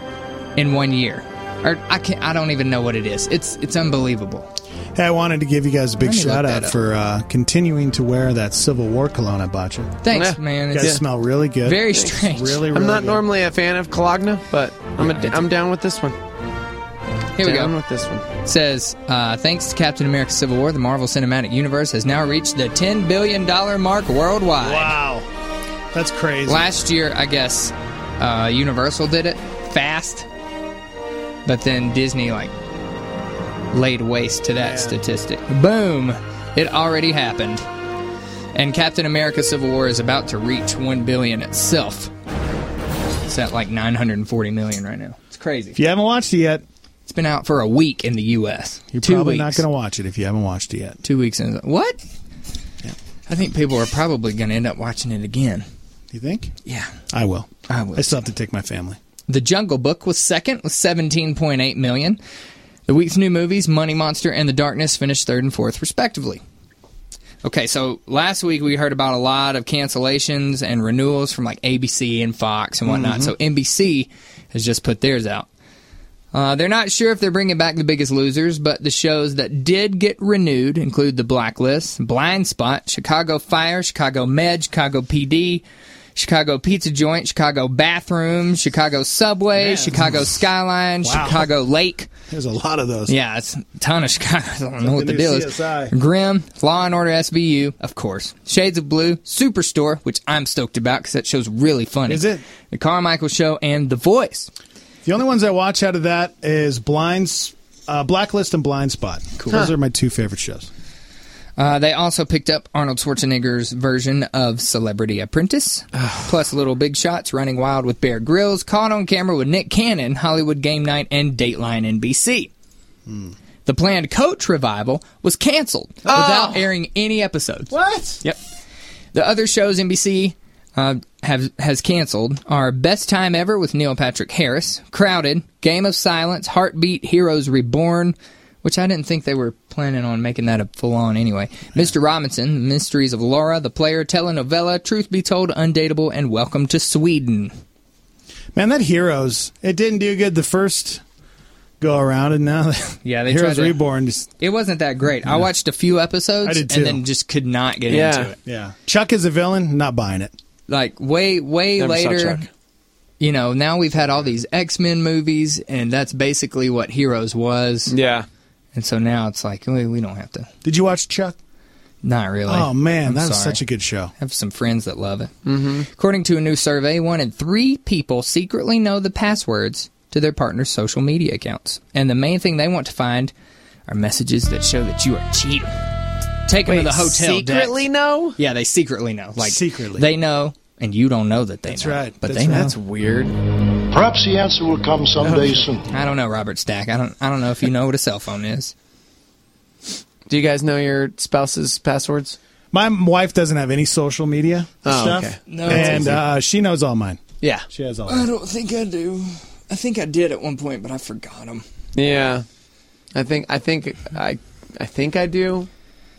in one year. Or I can't, I don't even know what it is. It's it's unbelievable. Hey, I wanted to give you guys a big Let me look shout that out up. for uh, continuing to wear that Civil War cologne I bought you. Thanks, Yeah. man. You It's guys smell really good. very Thanks. strange. Really, really I'm not good. normally a fan of Cologne, but I'm Yeah, a, I'm down with this one. Here we down go. with this one. It says, uh, thanks to Captain America Civil War, the Marvel Cinematic Universe has now reached the ten billion dollars mark worldwide. Wow. That's crazy. Last year, I guess, uh, Universal did it fast, but then Disney, like, laid waste to that Yeah. statistic. Boom! It already happened. And Captain America Civil War is about to reach one billion dollars itself. It's at like nine hundred forty million dollars right now. It's crazy. If you haven't watched it yet, It's been out for a week in the U S you're Two probably weeks. not going to watch it if you haven't watched it yet. Two weeks in. What? Yeah. I think people are probably going to end up watching it again. You think? Yeah. I will. I will. I still have to take my family. The Jungle Book was second with seventeen point eight million dollars. The week's new movies, Money Monster and The Darkness, finished third and fourth, respectively. Okay, so last week we heard about a lot of cancellations and renewals from like A B C and Fox and whatnot. Mhm. So N B C has just put theirs out. Uh, they're not sure if they're bringing back The Biggest Losers, but the shows that did get renewed include The Blacklist, Blind Spot, Chicago Fire, Chicago Med, Chicago P D, Chicago Pizza Joint, Chicago Bathroom, Chicago Subway, Man. Chicago Skyline, Wow. Chicago Lake. There's a lot of those. Yeah, it's a ton of Chicago. I don't know what the new deal C S I. is. Grimm, Law and Order S V U, of course. Shades of Blue, Superstore, which I'm stoked about because that show's really funny. Is it? The Carmichael Show, and The Voice. The only ones I watch out of that is Blinds, uh, Blacklist and Blind Spot. Cool. Those Huh. are my two favorite shows. Uh, they also picked up Arnold Schwarzenegger's version of Celebrity Apprentice, plus Little Big Shots, Running Wild with Bear Grylls, Caught on Camera with Nick Cannon, Hollywood Game Night, and Dateline N B C. Hmm. The planned Coach revival was canceled Oh. without airing any episodes. What? Yep. The other shows N B C uh, have has canceled are Best Time Ever with Neil Patrick Harris, Crowded, Game of Silence, Heartbeat, Heroes Reborn, which I didn't think they were planning on making that a full-on anyway. Mister Robinson, Mysteries of Laura, The Player, Telenovela, Truth Be Told, Undateable, and Welcome to Sweden. Man, that Heroes, it didn't do good the first go around, and now Yeah, they Heroes tried to- Reborn just It wasn't that great. I watched a few episodes I did too. and then just could not get yeah, into it. yeah. Chuck is a villain, not buying it. Like, way, way Never saw later, Chuck. you know, now we've had all these X-Men movies, and that's basically what Heroes was. Yeah. And so now it's like, we, we don't have to. Did you watch Chuck? Not really. Oh, man, I'm that was sorry. such a good show. I have some friends that love it. Mm-hmm. According to a new survey, one in three people secretly know the passwords to their partner's social media accounts. And the main thing they want to find are messages that show that you are cheating. Take them Wait, to the hotel. secretly Dex. know? Yeah, they secretly know. Like Secretly. They know and you don't know that they That's know. right. But That's they know. right. That's weird. Perhaps the answer will come someday soon. I don't know, Robert Stack. I don't. I don't know if you know what a cell phone is. Do you guys know your spouse's passwords? My wife doesn't have any social media Oh, stuff, okay. No, and it's easy. uh, she knows all mine. Yeah. She has all. I Mine. don't think I do. I think I did at one point, but I forgot them. Yeah. I think I think I I think I do.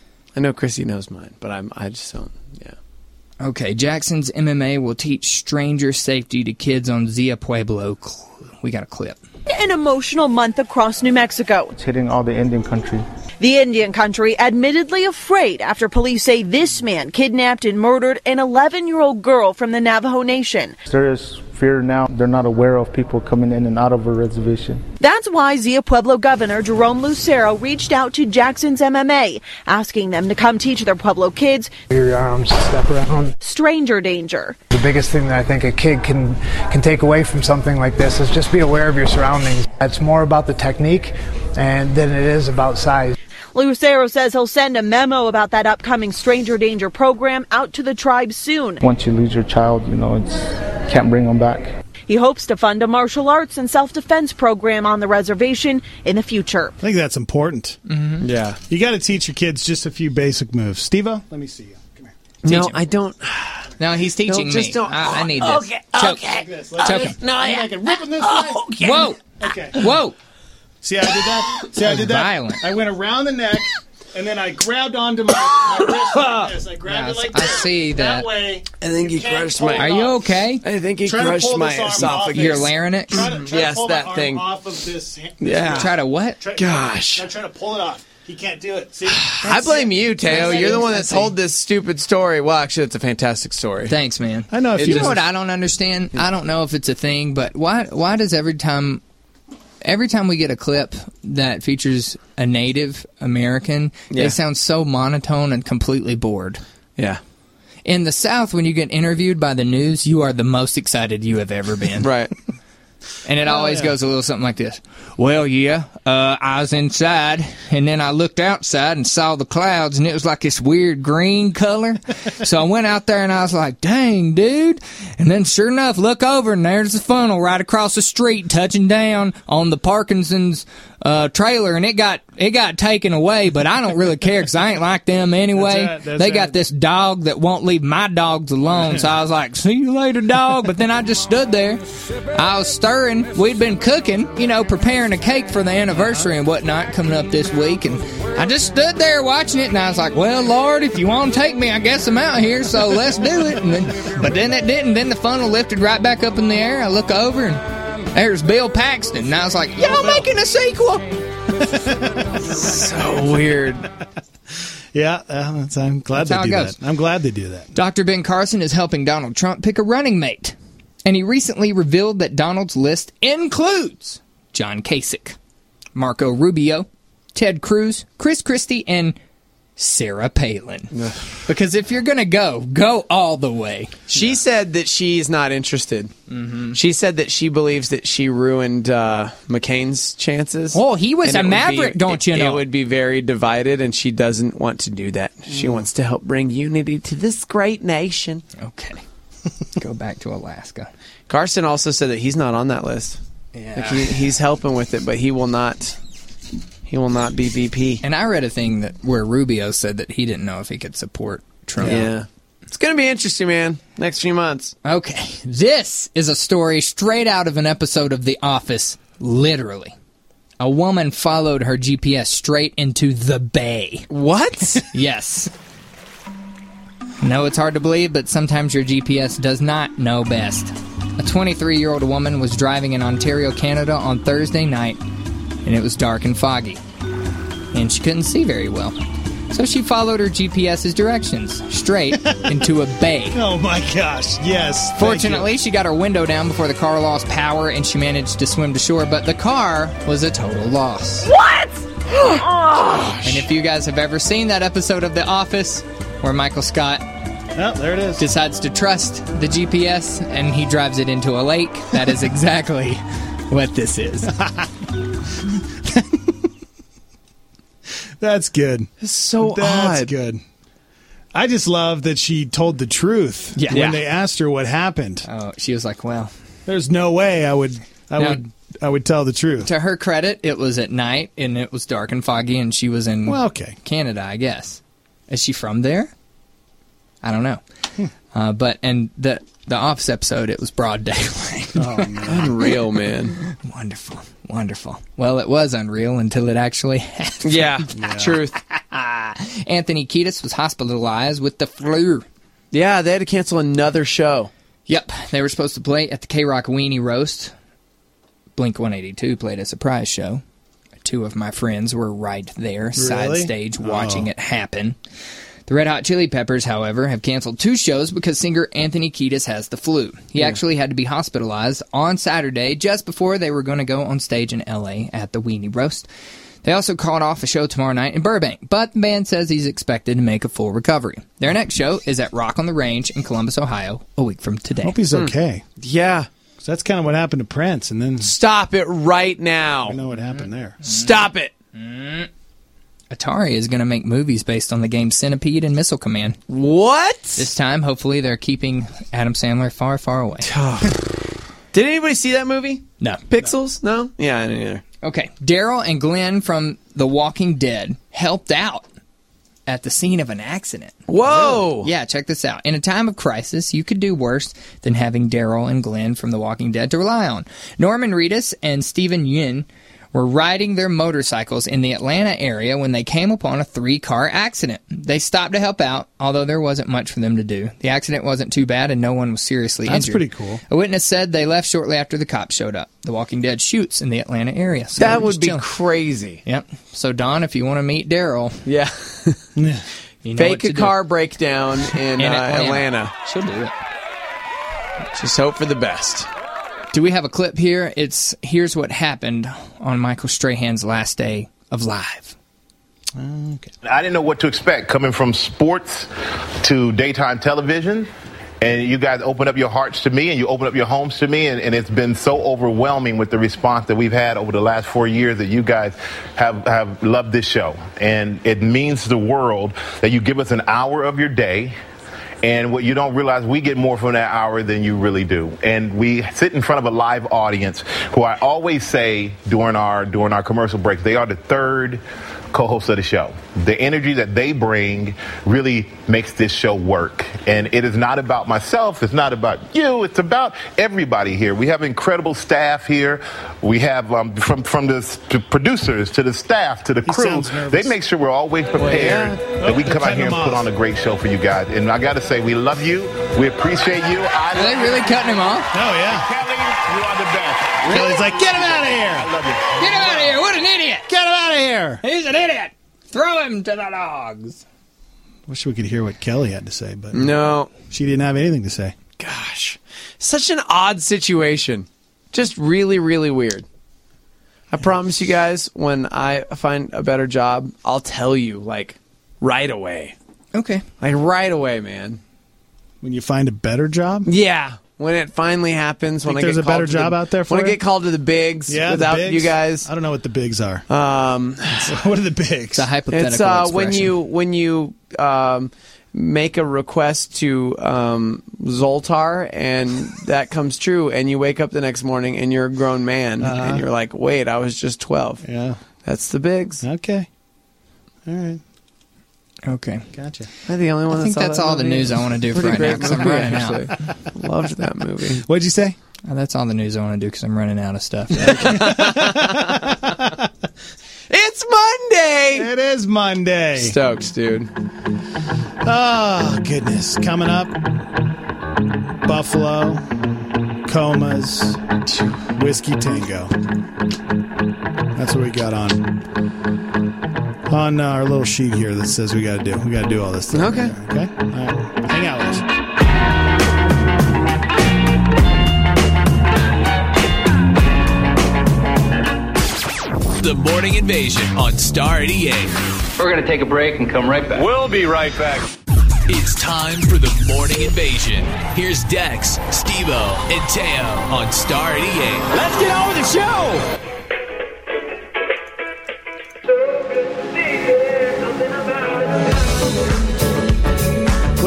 I know Chrissy knows mine, but I'm I just don't. Yeah. Okay, Jackson's M M A will teach stranger safety to kids on Zia Pueblo. We got a clip. An emotional month across New Mexico. It's hitting all the Indian country. The Indian country admittedly afraid after police say this man kidnapped and murdered an eleven-year-old girl from the Navajo Nation. There is fear now. They're not aware of people coming in and out of a reservation. That's why Zia Pueblo Governor Jerome Lucero reached out to Jackson's M M A, asking them to come teach their Pueblo kids your arms, step around. stranger danger. The biggest thing that I think a kid can can take away from something like this is just be aware of your surroundings. It's more about the technique and than it is about size. Lucero says he'll send a memo about that upcoming stranger danger program out to the tribe soon. Once you lose your child, you know, it's can't bring them back. He hopes to fund a martial arts and self-defense program on the reservation in the future. I think that's important. Mm-hmm. Yeah. You got to teach your kids just a few basic moves. Steve-O, let me see you. Come here. No, him. I don't. No, he's teaching No, just me. don't- I, I need this. Okay, Choke. okay. Like this. Like Choke this. him. No, I'm yeah. like a ripping this Oh, way. okay. Whoa! Okay. Whoa! See how I did that? See how I did that? Violent. I went around the neck, and then I grabbed onto my, my wrist like this. I grabbed Yeah, it like I this. see that. That way. I think he can't crushed pull my. it Are you off. okay? I think he Try to crushed pull my this arm off esophagus. Your larynx? Try to, try Yes, to pull that my thing. arm off of this. hand- Yeah. Try to what? Try, Gosh. Try, try to pull it off. He can't do it. See? I blame you, Teo. That's You're the it. one that That's told this stupid story. Well, actually, it's a fantastic story. Thanks, man. I know if It you You know just- what I don't understand? I don't know if it's a thing, but why why does every time every time we get a clip that features a Native American, Yeah. they sound so monotone and completely bored. Yeah. In the South, when you get interviewed by the news, you are the most excited you have ever been. Right. And it always yeah. goes a little something like this. Well, yeah, uh, I was inside, and then I looked outside and saw the clouds, and it was like this weird green color. So I went out there, and I was like, dang, dude. And then sure enough, look over, and there's the funnel right across the street touching down on the Parkinson's uh, trailer, and it got it got taken away, but I don't really care because I ain't like them anyway. That's right, that's they right. got this dog that won't leave my dogs alone, so I was like, see you later, dog. But then I just stood there. I was stirring. We'd been cooking, you know, preparing a cake for the anniversary and whatnot coming up this week, and I just stood there watching it, and I was like, well, Lord, if you want to take me, I guess I'm out here, so let's do it. And then, but then it didn't. Then the funnel lifted right back up in the air. I look over, and there's Bill Paxton, and I was like, y'all making a sequel? So weird. Yeah, uh, that's, I'm glad That's how they it do goes. that. I'm glad they do that. Doctor Ben Carson is helping Donald Trump pick a running mate, and he recently revealed that Donald's list includes John Kasich, Marco Rubio, Ted Cruz, Chris Christie, and Sarah Palin. Because if you're going to go, go all the way. She said that she's not interested. Mm-hmm. She said that she believes that she ruined uh, McCain's chances. Oh, he was And a it would maverick, be- don't you it- know? It would be very divided, and she doesn't want to do that. She Mm. wants to help bring unity to this great nation. Okay. Go back to Alaska. Carson also said that he's not on that list. Yeah. Like he, he's helping with it, but he will not. He will not be V P. And I read a thing that where Rubio said that he didn't know if he could support Trump. Yeah. It's going to be interesting, man. Next few months. Okay. This is a story straight out of an episode of The Office, literally. A woman followed her G P S straight into the bay. What? Yes. No, it's hard to believe, but sometimes your G P S does not know best. A twenty-three-year-old woman was driving in Ontario, Canada on Thursday night, and it was dark and foggy, and she couldn't see very well. So she followed her GPS's directions straight into a bay. Oh my gosh, yes. thank Fortunately, she got her window down before the car lost power, and she managed to swim to shore, but the car was a total loss. What? Oh. And if you guys have ever seen that episode of The Office where Michael Scott Oh, there it is. decides to trust the G P S and he drives it into a lake, that is exactly what this is. That's good. It's so That's odd. good. I just love that she told the truth Yeah. when Yeah. they asked her what happened. Oh, she was like, "Well, there's no way I would, I Now- would, I would tell the truth." To her credit, it was at night and it was dark and foggy, and she was in Well, okay. Canada, I guess. Is she from there? I don't know. Uh, but and the the Office episode, it was broad daylight. Oh, man. Unreal, man. Wonderful, wonderful. Well, it was unreal until it actually happened. Yeah, truth. Anthony Kiedis was hospitalized with the flu. Yeah, they had to cancel another show. Yep, they were supposed to play at the K-Rock Weenie Roast. Blink one eighty-two played a surprise show. Two of my friends were right there, side Really? stage, watching Oh. it happen. The Red Hot Chili Peppers, however, have canceled two shows because singer Anthony Kiedis has the flu. He Yeah. actually had to be hospitalized on Saturday just before they were going to go on stage in L A at the Weenie Roast. They also called off a show tomorrow night in Burbank, but the band says he's expected to make a full recovery. Their next show is at Rock on the Range in Columbus, Ohio, a week from today. Hope he's okay. Yeah. 'Cause that's kind of what happened to Prince, and then Stop it right now. I know what happened there. Stop it. Atari is going to make movies based on the game Centipede and Missile Command. What? This time, hopefully, they're keeping Adam Sandler far, far away. Did anybody see that movie? No. Pixels? No? Yeah, I didn't either. Okay, Daryl and Glenn from The Walking Dead helped out at the scene of an accident. Whoa! Yeah, check this out. In a time of crisis, you could do worse than having Daryl and Glenn from The Walking Dead to rely on. Norman Reedus and Stephen Yeun were riding their motorcycles in the Atlanta area when they came upon a three-car accident. They stopped to help out, although there wasn't much for them to do. The accident wasn't too bad, and no one was seriously That's injured. pretty cool. A witness said they left shortly after the cops showed up. The Walking Dead shoots in the Atlanta area. So they That were would just be chilling. crazy. Yep. So, Don, if you want to meet Daryl, Yeah. you know what Fake to a do. car breakdown in, In uh, Atlanta. Atlanta. She'll do it. Just hope for the best. Do we have a clip here? It's Here's What Happened on Michael Strahan's last day of Live. Okay. I didn't know what to expect coming from sports to daytime television. And you guys open up your hearts to me and you open up your homes to me. And, and it's been so overwhelming with the response that we've had over the last four years that you guys have, have loved this show. And it means the world that you give us an hour of your day. And what you don't realize, we get more from that hour than you really do. And we sit in front of a live audience who I always say during our during our commercial breaks, they are the third co-host of the show. The energy that they bring really makes this show work. And it is not about myself. It's not about you. It's about everybody here. We have incredible staff here. We have um, from from the s- to producers to the staff to the He crew. sounds nervous. They make sure we're always prepared yeah. that we can Oh, come out cut here and him put off. on a great show for you guys. And I got to say, we love you. We appreciate you. I Are they really cutting him off? Oh, yeah. Kelly, you are the best. Kelly's like, get him out of here. I love you. Get him out of here! What an idiot! Get him out of here. He's an idiot! Throw him to the dogs! Wish we could hear what Kelly had to say, but No. she didn't have anything to say. Gosh. Such an odd situation. Just really, really weird. I promise you guys, when I find a better job, I'll tell you, like, right away. Okay. Like, right away, man. When you find a better job? Yeah. When it finally happens, when Think I there's get a better called to job the- out there for when I you? get called to the bigs Yeah, the without bigs? you guys. I don't know what the bigs are. Um, What are the bigs? It's a hypothetical it's uh, when expression. you when you um, make a request to um, Zoltar and that comes true, and you wake up the next morning and you're a grown man, Uh-huh. and you're like, wait, I was just twelve. Yeah. That's the bigs. Okay. All right. Okay. Gotcha. Am I the only one I think that saw that's that all the movie? news I want to do for Pretty right now great because I'm movie, running out. actually. Loved that movie. What'd you say? Uh, that's all the news I want to do because I'm running out of stuff. It's Monday! It is Monday. Stokes, dude. Oh, goodness. Coming up, Buffalo, Comas, Whiskey Tango. That's what we got on on our little sheet here that says we got to do. We got to do all this stuff. Okay. Okay? All right. Hang out with us. The Morning Invasion on Star eighty-eight. We're going to take a break and come right back. We'll be right back. It's time for the Morning Invasion. Here's Dex, Steve-O, and Teo on Star eighty-eight. Let's get on with the show.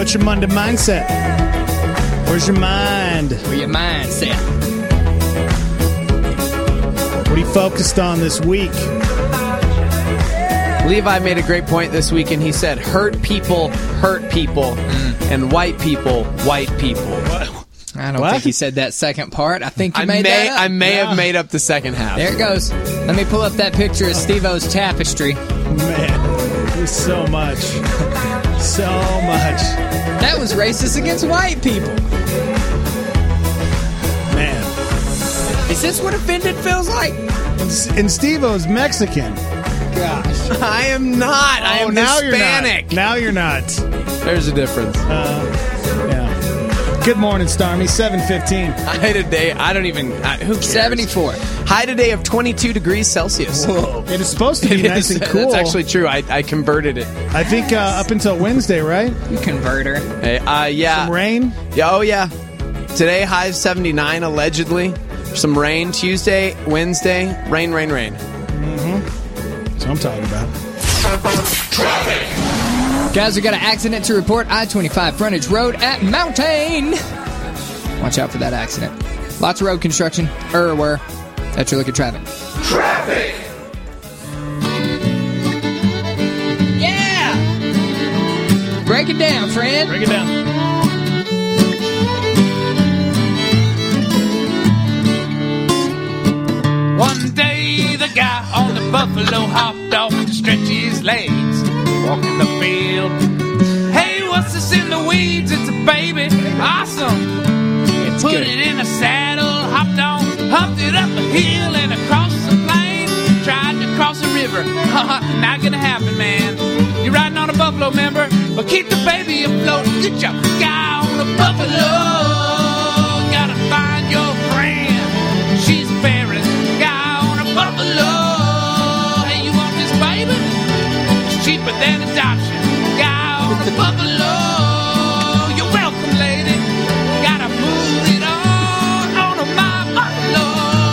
What's your Monday mindset? Where's your mind? Where your mindset? What are you focused on this week? Levi made a great point this week, and he said, hurt people hurt people, mm. and white people, white people. What? I don't What? think he said that second part. I think you I made may, that up. I may Yeah. have made up the second half. There it goes. Let me pull up that picture of Steve-O's tapestry. Man, there's so much. So much. That was racist against white people. Man. Is this what offended feels like? And Steve-O's Mexican. Gosh. I am not. I Oh, am now Hispanic. you're not. Now you're not. There's a difference. Uh, yeah. Good morning, Stormy. seven fifteen. High today, I don't even... I, who cares? seventy-four. High today of twenty-two degrees Celsius. Whoa. It is supposed to be It nice is- and cool. That's actually true. I, I converted it. I think uh, up until Wednesday, right? You converter. Hey, uh, yeah. Some rain? Yeah, oh, yeah. Today, high of seventy-nine, allegedly. Some rain. Tuesday, Wednesday, rain, rain, rain. Mm-hmm. That's what I'm talking about. Guys, we got an accident to report. I twenty-five frontage road at Mountain. Watch out for that accident. Lots of road construction. Everywhere. That's your look at traffic. Traffic! Yeah! Break it down, friend. Break it down. One day the guy on the buffalo hopped off to stretch his legs, walking the field. Hey, what's this in the weeds? It's a baby. Awesome. He put good. it in a saddle, hopped on, humped it up a hill and across the plain. Tried to cross a river. Not gonna happen, man. You're riding on a buffalo, member, but keep the baby afloat. Get your guy on a buffalo. Gotta find your friend. She's bearing. Guy on a buffalo. Hey, you want this baby? It's cheaper than adoption. Guy on a buffalo. You're welcome, lady. Gotta move it on on to my buffalo.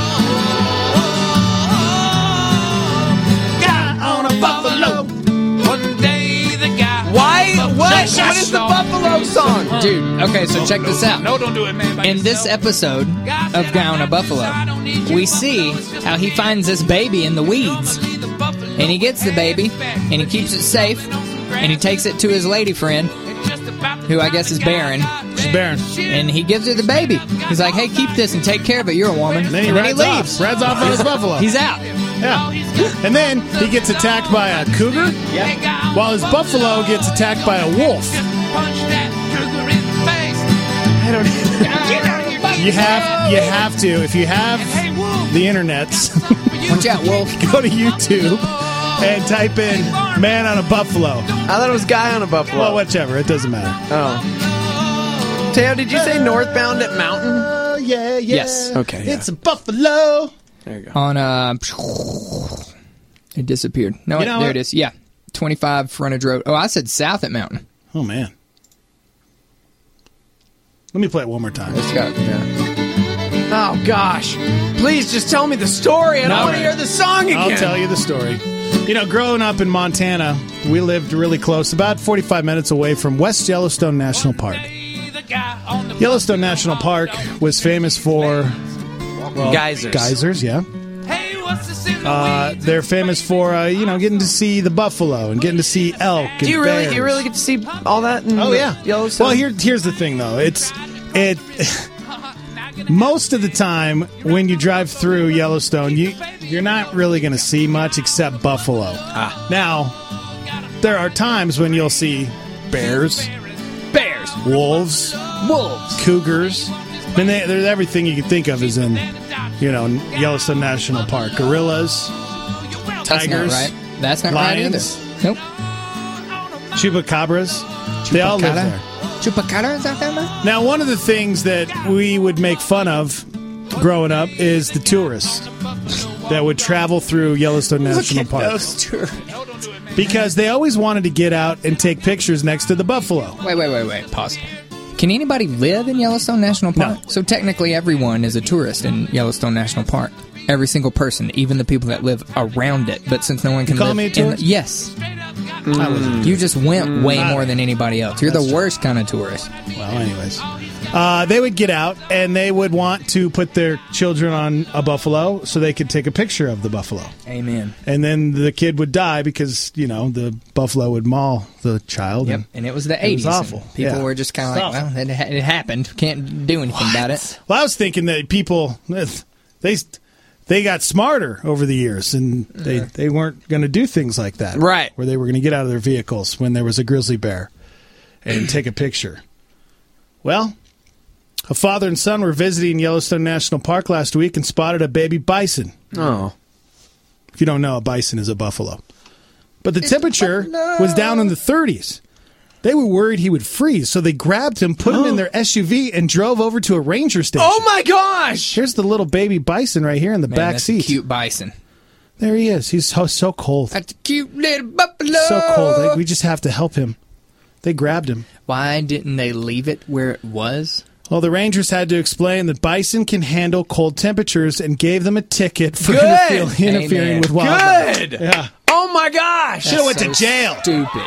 Guy on a buffalo. One day the guy. Why? What? What is the buffalo song? Dude, okay, so check this out. No, don't do it, man. by In this yourself. episode of Guy on a Buffalo, we see how he finds this baby in the weeds. And he gets the baby, and he keeps it safe, and he takes it to his lady friend, who I guess is Barron. She's barren. And he gives her the baby. He's like, hey, keep this and take care of it. You're a woman. And then he and rides then he off. leaves. Rides off on his buffalo. He's out. Yeah. And then he gets attacked by a cougar, Yeah. while his buffalo gets attacked by a wolf. I don't You have, you have to, if you have the internets, Watch out, wolf. go to YouTube and type in "man on a buffalo." I thought it was guy on a buffalo. Well, whichever, it doesn't matter. Oh. Teo, did you say northbound at Mountain? Oh yeah, yeah. Yes. Okay, yeah. It's a buffalo. There you go. On, uh, it disappeared. No, You know there what? it is. Yeah. twenty-five frontage road. Oh, I said south at Mountain. Oh man. Let me play it one more time. Let's go. Yeah. Oh, gosh. Please just tell me the story. I don't No. want to hear the song again. I'll tell you the story. You know, growing up in Montana, we lived really close, about forty-five minutes away from West Yellowstone National Park. Yellowstone National Park was famous for well, Geysers. Geysers, yeah. Uh, they're famous for uh, you know getting to see the buffalo and getting to see elk. And Do you really, bears. you really get to see all that in Oh the yeah, Yellowstone? Well, here, here's the thing though. It's it. Most of the time, when you drive through Yellowstone, you you're not really going to see much except buffalo. Ah. Now, there are times when you'll see bears, Bears. wolves, Wolves. cougars. I mean, they, there's everything you can think of is in, you know, Yellowstone National Park. Gorillas, That's tigers, not right. That's not lions, right either. Nope. chupacabras. They all live Chupacabra? there. Chupacabra, is that that? Now, one of the things that we would make fun of growing up is the tourists that would travel through Yellowstone National Look at Park. those tourists. Because they always wanted to get out and take pictures next to the buffalo. Wait, wait, wait, wait. Pause. Can anybody live in Yellowstone National Park? No. So technically everyone is a tourist in Yellowstone National Park. Every single person, even the people that live around it. But since no one can You call live me a in tourist? yes. I wasn't. You just went way Mm. more than anybody else. You're the That's worst kind of tourist. Well, anyways. Uh, they would get out, and they would want to put their children on a buffalo so they could take a picture of the buffalo. Amen. And then the kid would die because, you know, the buffalo would maul the child. Yep, and, and it was the It eighties. was awful. and People Yeah. were just kind It's of like, awful. well, it, ha- it happened. Can't do anything about it. Well, I was thinking that people, they they got smarter over the years, and they, they weren't going to do things like that. Right. Where they were going to get out of their vehicles when there was a grizzly bear and take a picture. Well, a father and son were visiting Yellowstone National Park last week and spotted a baby bison. Oh. If you don't know, a bison is a buffalo. But the temperature was down in the thirties. They were worried he would freeze, so they grabbed him, put him in their S U V, and drove over to a ranger station. Oh, my gosh! Here's the little baby bison right here in the Man, back that's seat. a cute bison. There he is. He's so, so cold. That's a cute little buffalo. So cold. They- we just have to help him. They grabbed him. Why didn't they leave it where it was? Well, the rangers had to explain that bison can handle cold temperatures and gave them a ticket for Good. interfering, interfering Amen. with wildlife. Good. Yeah. Oh, my gosh! Should have went to jail. Stupid.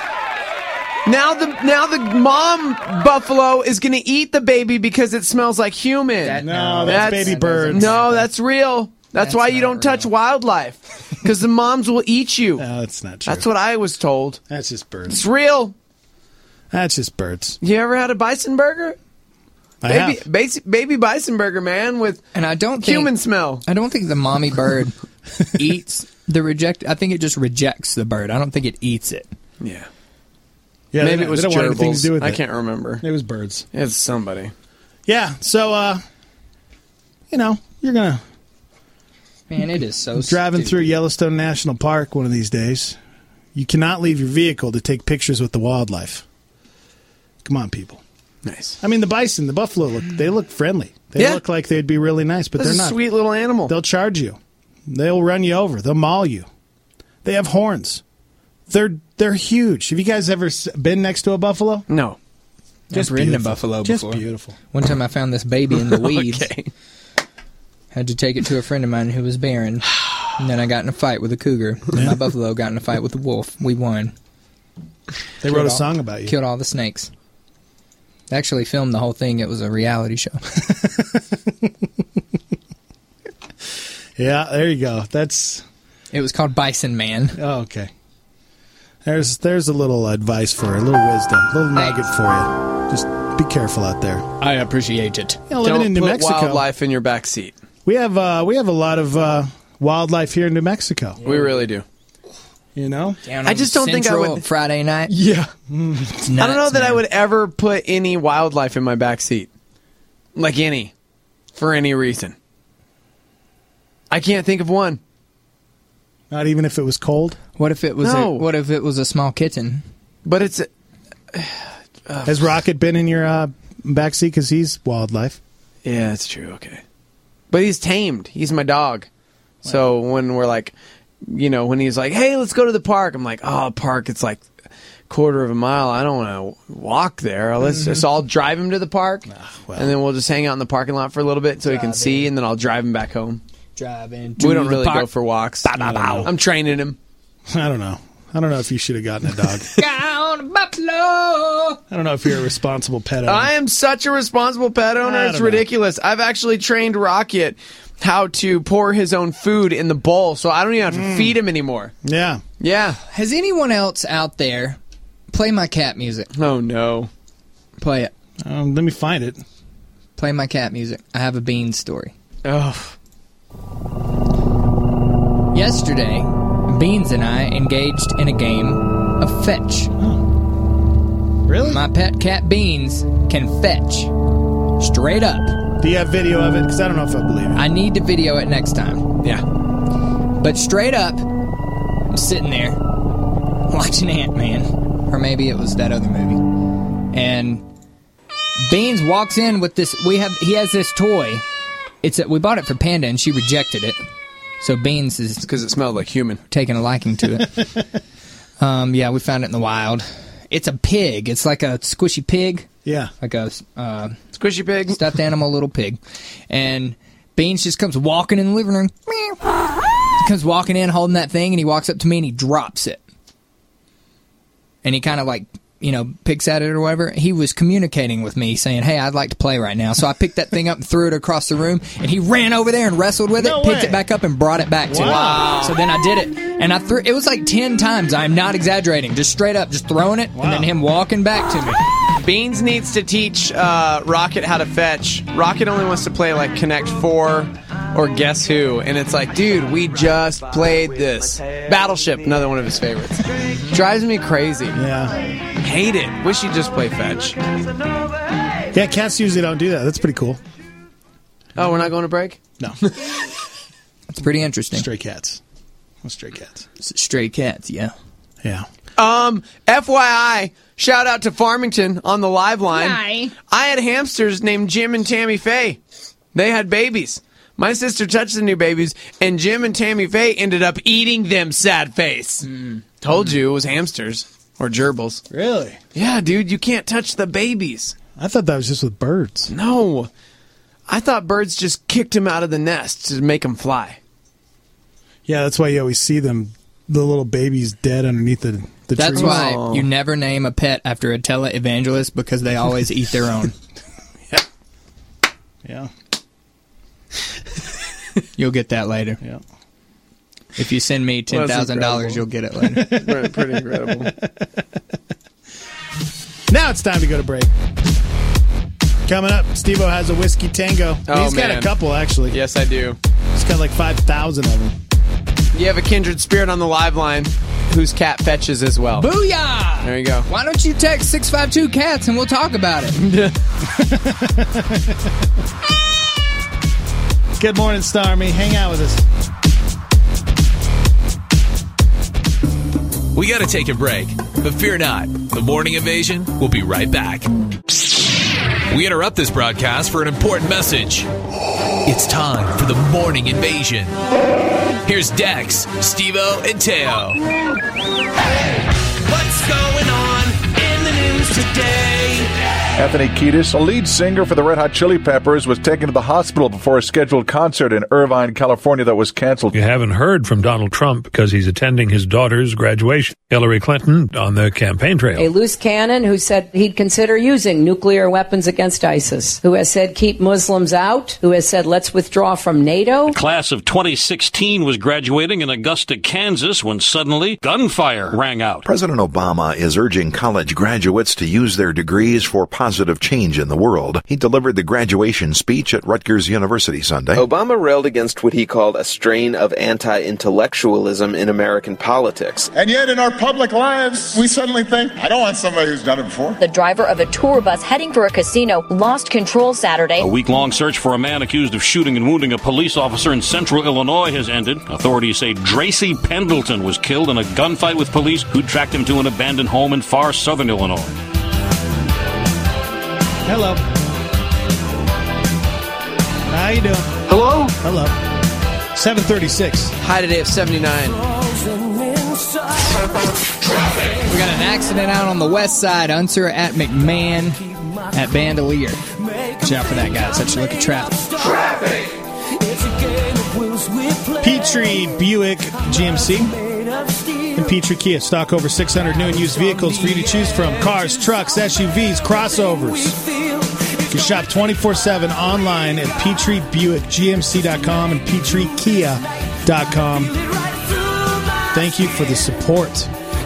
Now the now the mom buffalo is going to eat the baby because it smells like human. That- No, that's, baby birds. No, that's real. That's, That's why you not don't touch wildlife, because the moms will eat you. No, that's not true. That's what I was told. That's just birds. It's real. That's just birds. You ever had a bison burger? I Baby, have. basi- baby bison burger, man, with And I don't think, human smell. I don't think the mommy bird eats the reject. I think it just rejects the bird. I don't think it eats it. Yeah. Yeah, Maybe they, it was they don't want anything to gerbils. do with I it. can't remember. It was birds. It's somebody. Yeah, so, uh, you know, you're going to Man, it is so driving stupid. through Yellowstone National Park one of these days. You cannot leave your vehicle to take pictures with the wildlife. Come on, people. Nice. I mean, the bison, the buffalo, look, they look friendly. They Yeah. look like they'd be really nice, but This they're is a not. sweet little animal. They'll charge you. They'll run you over. They'll maul you. They have horns. They're they're huge. Have you guys ever s- been next to a buffalo? No. Just ridden a beautiful. buffalo Just before. beautiful. One time I found this baby in the weeds. Okay. Had to take it to a friend of mine who was barren. And then I got in a fight with a cougar. And my buffalo got in a fight with a wolf. We won. They Killed wrote a all- song about you. Killed all the snakes. They actually filmed the whole thing. It was a reality show. Yeah, there you go. That's It was called Bison Man. oh, okay. There's there's a little advice for you, a little wisdom, a little nugget for you. Just be careful out there. I appreciate it. You know, living Don't in New put Mexico, wildlife in your back seat. we have uh, we have a lot of uh, wildlife here in New Mexico. We really do. You know, Down I on just don't think I Central would- Friday night. yeah. It's I don't know nuts, that I man. would ever put any wildlife in my back seat. Like any. For any reason. I can't think of one. Not even if it was cold. What if it was? No. A, what if it was a small kitten? But it's... Has Rocket been in your uh, back seat because he's wildlife? Yeah, that's true. Okay. But he's tamed. He's my dog. So when we're like, you know, when he's like, hey, let's go to the park. I'm like, oh, park, it's like a quarter of a mile. I don't want to walk there. Let's just, I'll drive him to the park. well. And then we'll just hang out in the parking lot for a little bit so he can Drive see. in. And then I'll drive him back home. Driving. We don't the really park. go for walks. bow. I'm training him. I don't know. I don't know if you should have gotten a dog. Down buffalo. I don't know if you're a responsible pet owner. I am such a responsible pet owner. I It's don't know. ridiculous. I've actually trained Rocket how to pour his own food in the bowl, so I don't even have to Mm. feed him anymore. Yeah. Yeah. Has anyone else out there play my cat music? Oh, no. Play it. Um, let me find it. Play my cat music. I have a bean story. Oh. Yesterday, Beans and I engaged in a game of fetch. Really? My pet cat Beans can fetch. Straight up. Do you have video of it? Because I don't know if I believe it. I need to video it next time. Yeah. But straight up, I'm sitting there watching Ant-Man. Or maybe it was that other movie. And Beans walks in with this. We have. He has this toy. It's a, we bought it for Panda, and she rejected it. So Beans is because it smelled like human. Taking a liking to it. um, yeah, we found it in the wild. It's a pig. It's like a squishy pig. Yeah, like a uh, squishy pig, stuffed animal, little pig. And Beans just comes walking in the living room. He comes walking in, holding that thing, and he walks up to me and he drops it. and he kind of like, you know, picks at it or whatever, he was communicating with me saying, hey, I'd like to play right now. So I picked that thing up and threw it across the room, and he ran over there and wrestled with it, No picked way. it back up and brought it back to Wow. me. So then I did it, and I threw it was like ten times. I'm not exaggerating, just straight up, just throwing it, and then him walking back to me. Beans needs to teach uh, Rocket how to fetch. Rocket only wants to play like Connect Four or Guess Who, and it's like, dude, we just played this. Battleship, another one of his favorites. Drives me crazy. Yeah. Hate it. Wish he'd just play fetch. Yeah, cats usually don't do that. That's pretty cool. Oh, we're not going to break? No. It's pretty interesting. Stray cats. Well, stray cats. Stray cats, yeah. Yeah. Um, F Y I, shout out to Farmington on the live line. Hi. I had hamsters named Jim and Tammy Faye. They had babies. My sister touched the new babies, and Jim and Tammy Faye ended up eating them, sad face. Mm. Told you it was hamsters. Or gerbils. Really? Yeah, dude, you can't touch the babies. I thought that was just with birds. No. I thought birds just kicked them out of the nest to make them fly. Yeah, that's why you always see them, the little babies dead underneath the, the That's trees. why you never name a pet after a televangelist, because they always eat their own. Yeah. You'll get that later. Yeah. If you send me ten thousand dollars, you'll get it later. Pretty incredible. Now it's time to go to break. Coming up, Steve-O has a whiskey tango. Oh, He's got man. a couple, actually. Yes, I do. He's got like five thousand of them. You have a kindred spirit on the live line whose cat fetches as well. Booyah! There you go. Why don't you text six five two cats and we'll talk about it? Good morning, Starmy. Hang out with us. We got to take a break, but fear not. The Morning Invasion will be right back. We interrupt this broadcast for an important message. It's time for the Morning Invasion. Here's Dex, Steve-O, and Teo. What's going on in the news today? Anthony Kiedis, a lead singer for the Red Hot Chili Peppers, was taken to the hospital before a scheduled concert in Irvine, California that was canceled. You haven't heard from Donald Trump because he's attending his daughter's graduation. Hillary Clinton on the campaign trail. A loose cannon who said he'd consider using nuclear weapons against ISIS, who has said keep Muslims out, who has said let's withdraw from NATO. The class of twenty sixteen was graduating in Augusta, Kansas, when suddenly gunfire rang out. President Obama is urging college graduates to use their degrees for positive change in the world. He delivered the graduation speech at Rutgers University Sunday. Obama railed against what he called a strain of anti-intellectualism in American politics. And yet in our public lives, we suddenly think, I don't want somebody who's done it before. The driver of a tour bus heading for a casino lost control Saturday. A week-long search for a man accused of shooting and wounding a police officer in central Illinois has ended. Authorities say Tracy Pendleton was killed in a gunfight with police who tracked him to an abandoned home in far southern Illinois. Hello. How you doing? Hello? Hello. seven thirty-six. High today of seventy-nine. We got an accident out on the west side. Unser at McMahon at Bandelier. Watch out for that, guys. Let's look at traffic. Petrie Buick G M C and Petrie Kia stock over six hundred new and used vehicles for you to choose from. Cars, trucks, S U Vs, crossovers. You can shop twenty-four seven online at Petrie Buick G M C dot com and Petrie Kia dot com. Thank you for the support.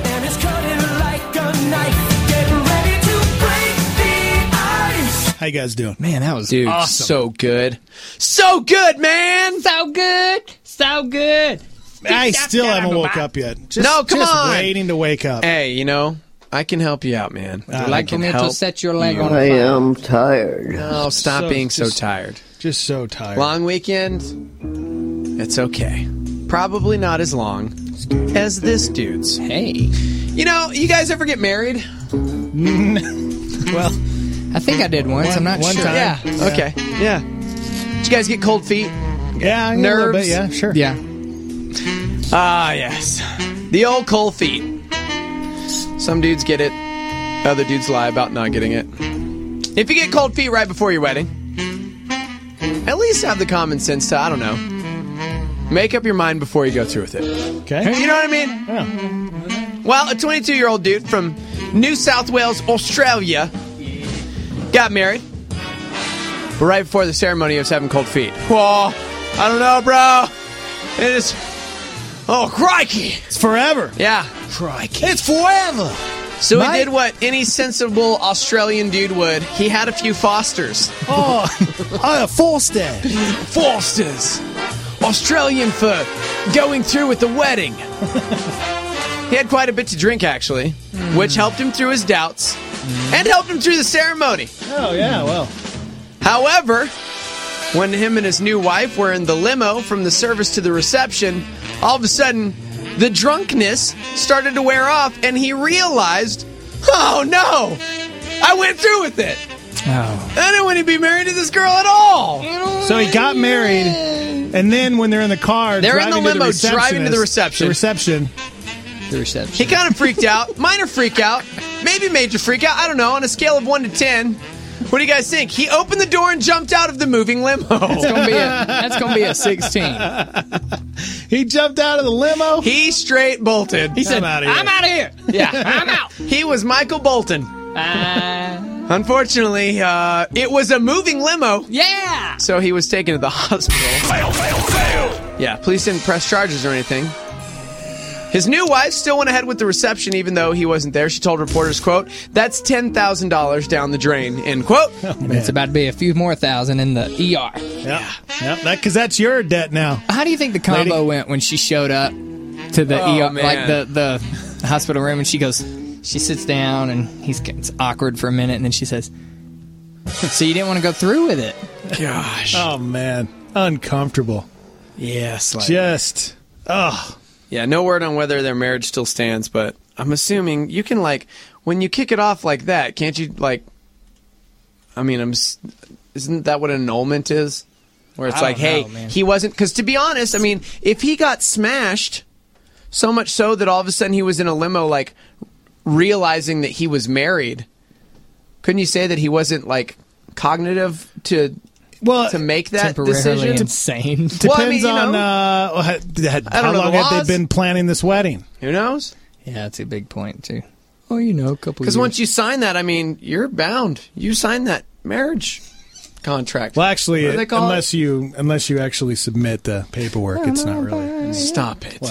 How you guys doing? Man, that was Dude, awesome. so good. So good, man! So good. So good. I still haven't woke up yet. Just, no, come just on. waiting to wake up. Hey, you know, I can help you out, man. Would you like I can me to help set your leg you. on I fire? am tired. No, stop So- being so just- tired. Just so tired. Long weekend, it's okay. Probably not as long as this dude's. Hey. You know, you guys ever get married? Well, I think I did once. One- I'm not one sure. time. Yeah. Yeah. Okay. Yeah. Did you guys get cold feet? yeah, I get a little Nerves? bit, yeah, sure. Yeah. Ah, yes. The old cold feet. Some dudes get it. Other dudes lie about not getting it. If you get cold feet right before your wedding, at least have the common sense to, I don't know, make up your mind before you go through with it. Okay. You know what I mean? Yeah. Well, a twenty-two-year-old dude from New South Wales, Australia, got married. But right before the ceremony, he was having cold feet. Whoa, I don't know, bro. It is... Oh, crikey. It's forever. Yeah. Crikey. It's forever. So My- he did what any sensible Australian dude would. He had a few Fosters. Oh, oh Foster. Fosters. Australian for going through with the wedding. He had quite a bit to drink, actually, mm. which helped him through his doubts mm. and helped him through the ceremony. Oh, yeah, well. However, when him and his new wife were in the limo from the service to the reception, all of a sudden, the drunkenness started to wear off, and he realized, oh, no, I went through with it. Oh. I didn't want to be married to this girl at all. So he got married, and then when they're in the car, they're in the limo to the driving to the reception. The reception. The reception. He kind of freaked out. Minor freak out. Maybe major freak out. I don't know. On a scale of one to ten, what do you guys think? He opened the door and jumped out of the moving limo. That's gonna be a, that's gonna be a sixteen. He jumped out of the limo. He straight bolted. He said, I'm out of here. I'm out of here. Yeah, I'm out. He was Michael Bolton. Uh, Unfortunately, uh, it was a moving limo. Yeah. So he was taken to the hospital. Fail, fail, fail. Yeah, police didn't press charges or anything. His new wife still went ahead with the reception even though he wasn't there. She told reporters, quote, that's ten thousand dollars down the drain, end quote. Oh, and it's about to be a few more thousand in the E R. Yeah, yeah, that because that's your debt now. How do you think the combo Lady? went when she showed up to the Oh, E R, man. like the, the hospital room, and she goes, she sits down, and he's it's awkward for a minute, and then she says, so you didn't want to go through with it? Gosh. Oh, man. Uncomfortable. Yes. Like, Just, oh. yeah, no word on whether their marriage still stands, but I'm assuming you can, like, when you kick it off like that, can't you, like, I mean, I'm, s- isn't that what annulment is? Where it's I like, don't know, hey, man. he wasn't, because to be honest, I mean, if he got smashed, so much so that all of a sudden he was in a limo, like, realizing that he was married, couldn't you say that he wasn't, like, cognitive to well, to make that temporarily decision? insane. Depends Well, I mean, you on know, uh, how, I don't how know long the have laws. they been planning this wedding? Who knows? Yeah, that's a big point, too. Oh, you know, a couple Because years. once you sign that, I mean, you're bound. You signed that marriage contract. Well, actually, What do they call unless you unless you actually submit the paperwork, it's not really. Stop it.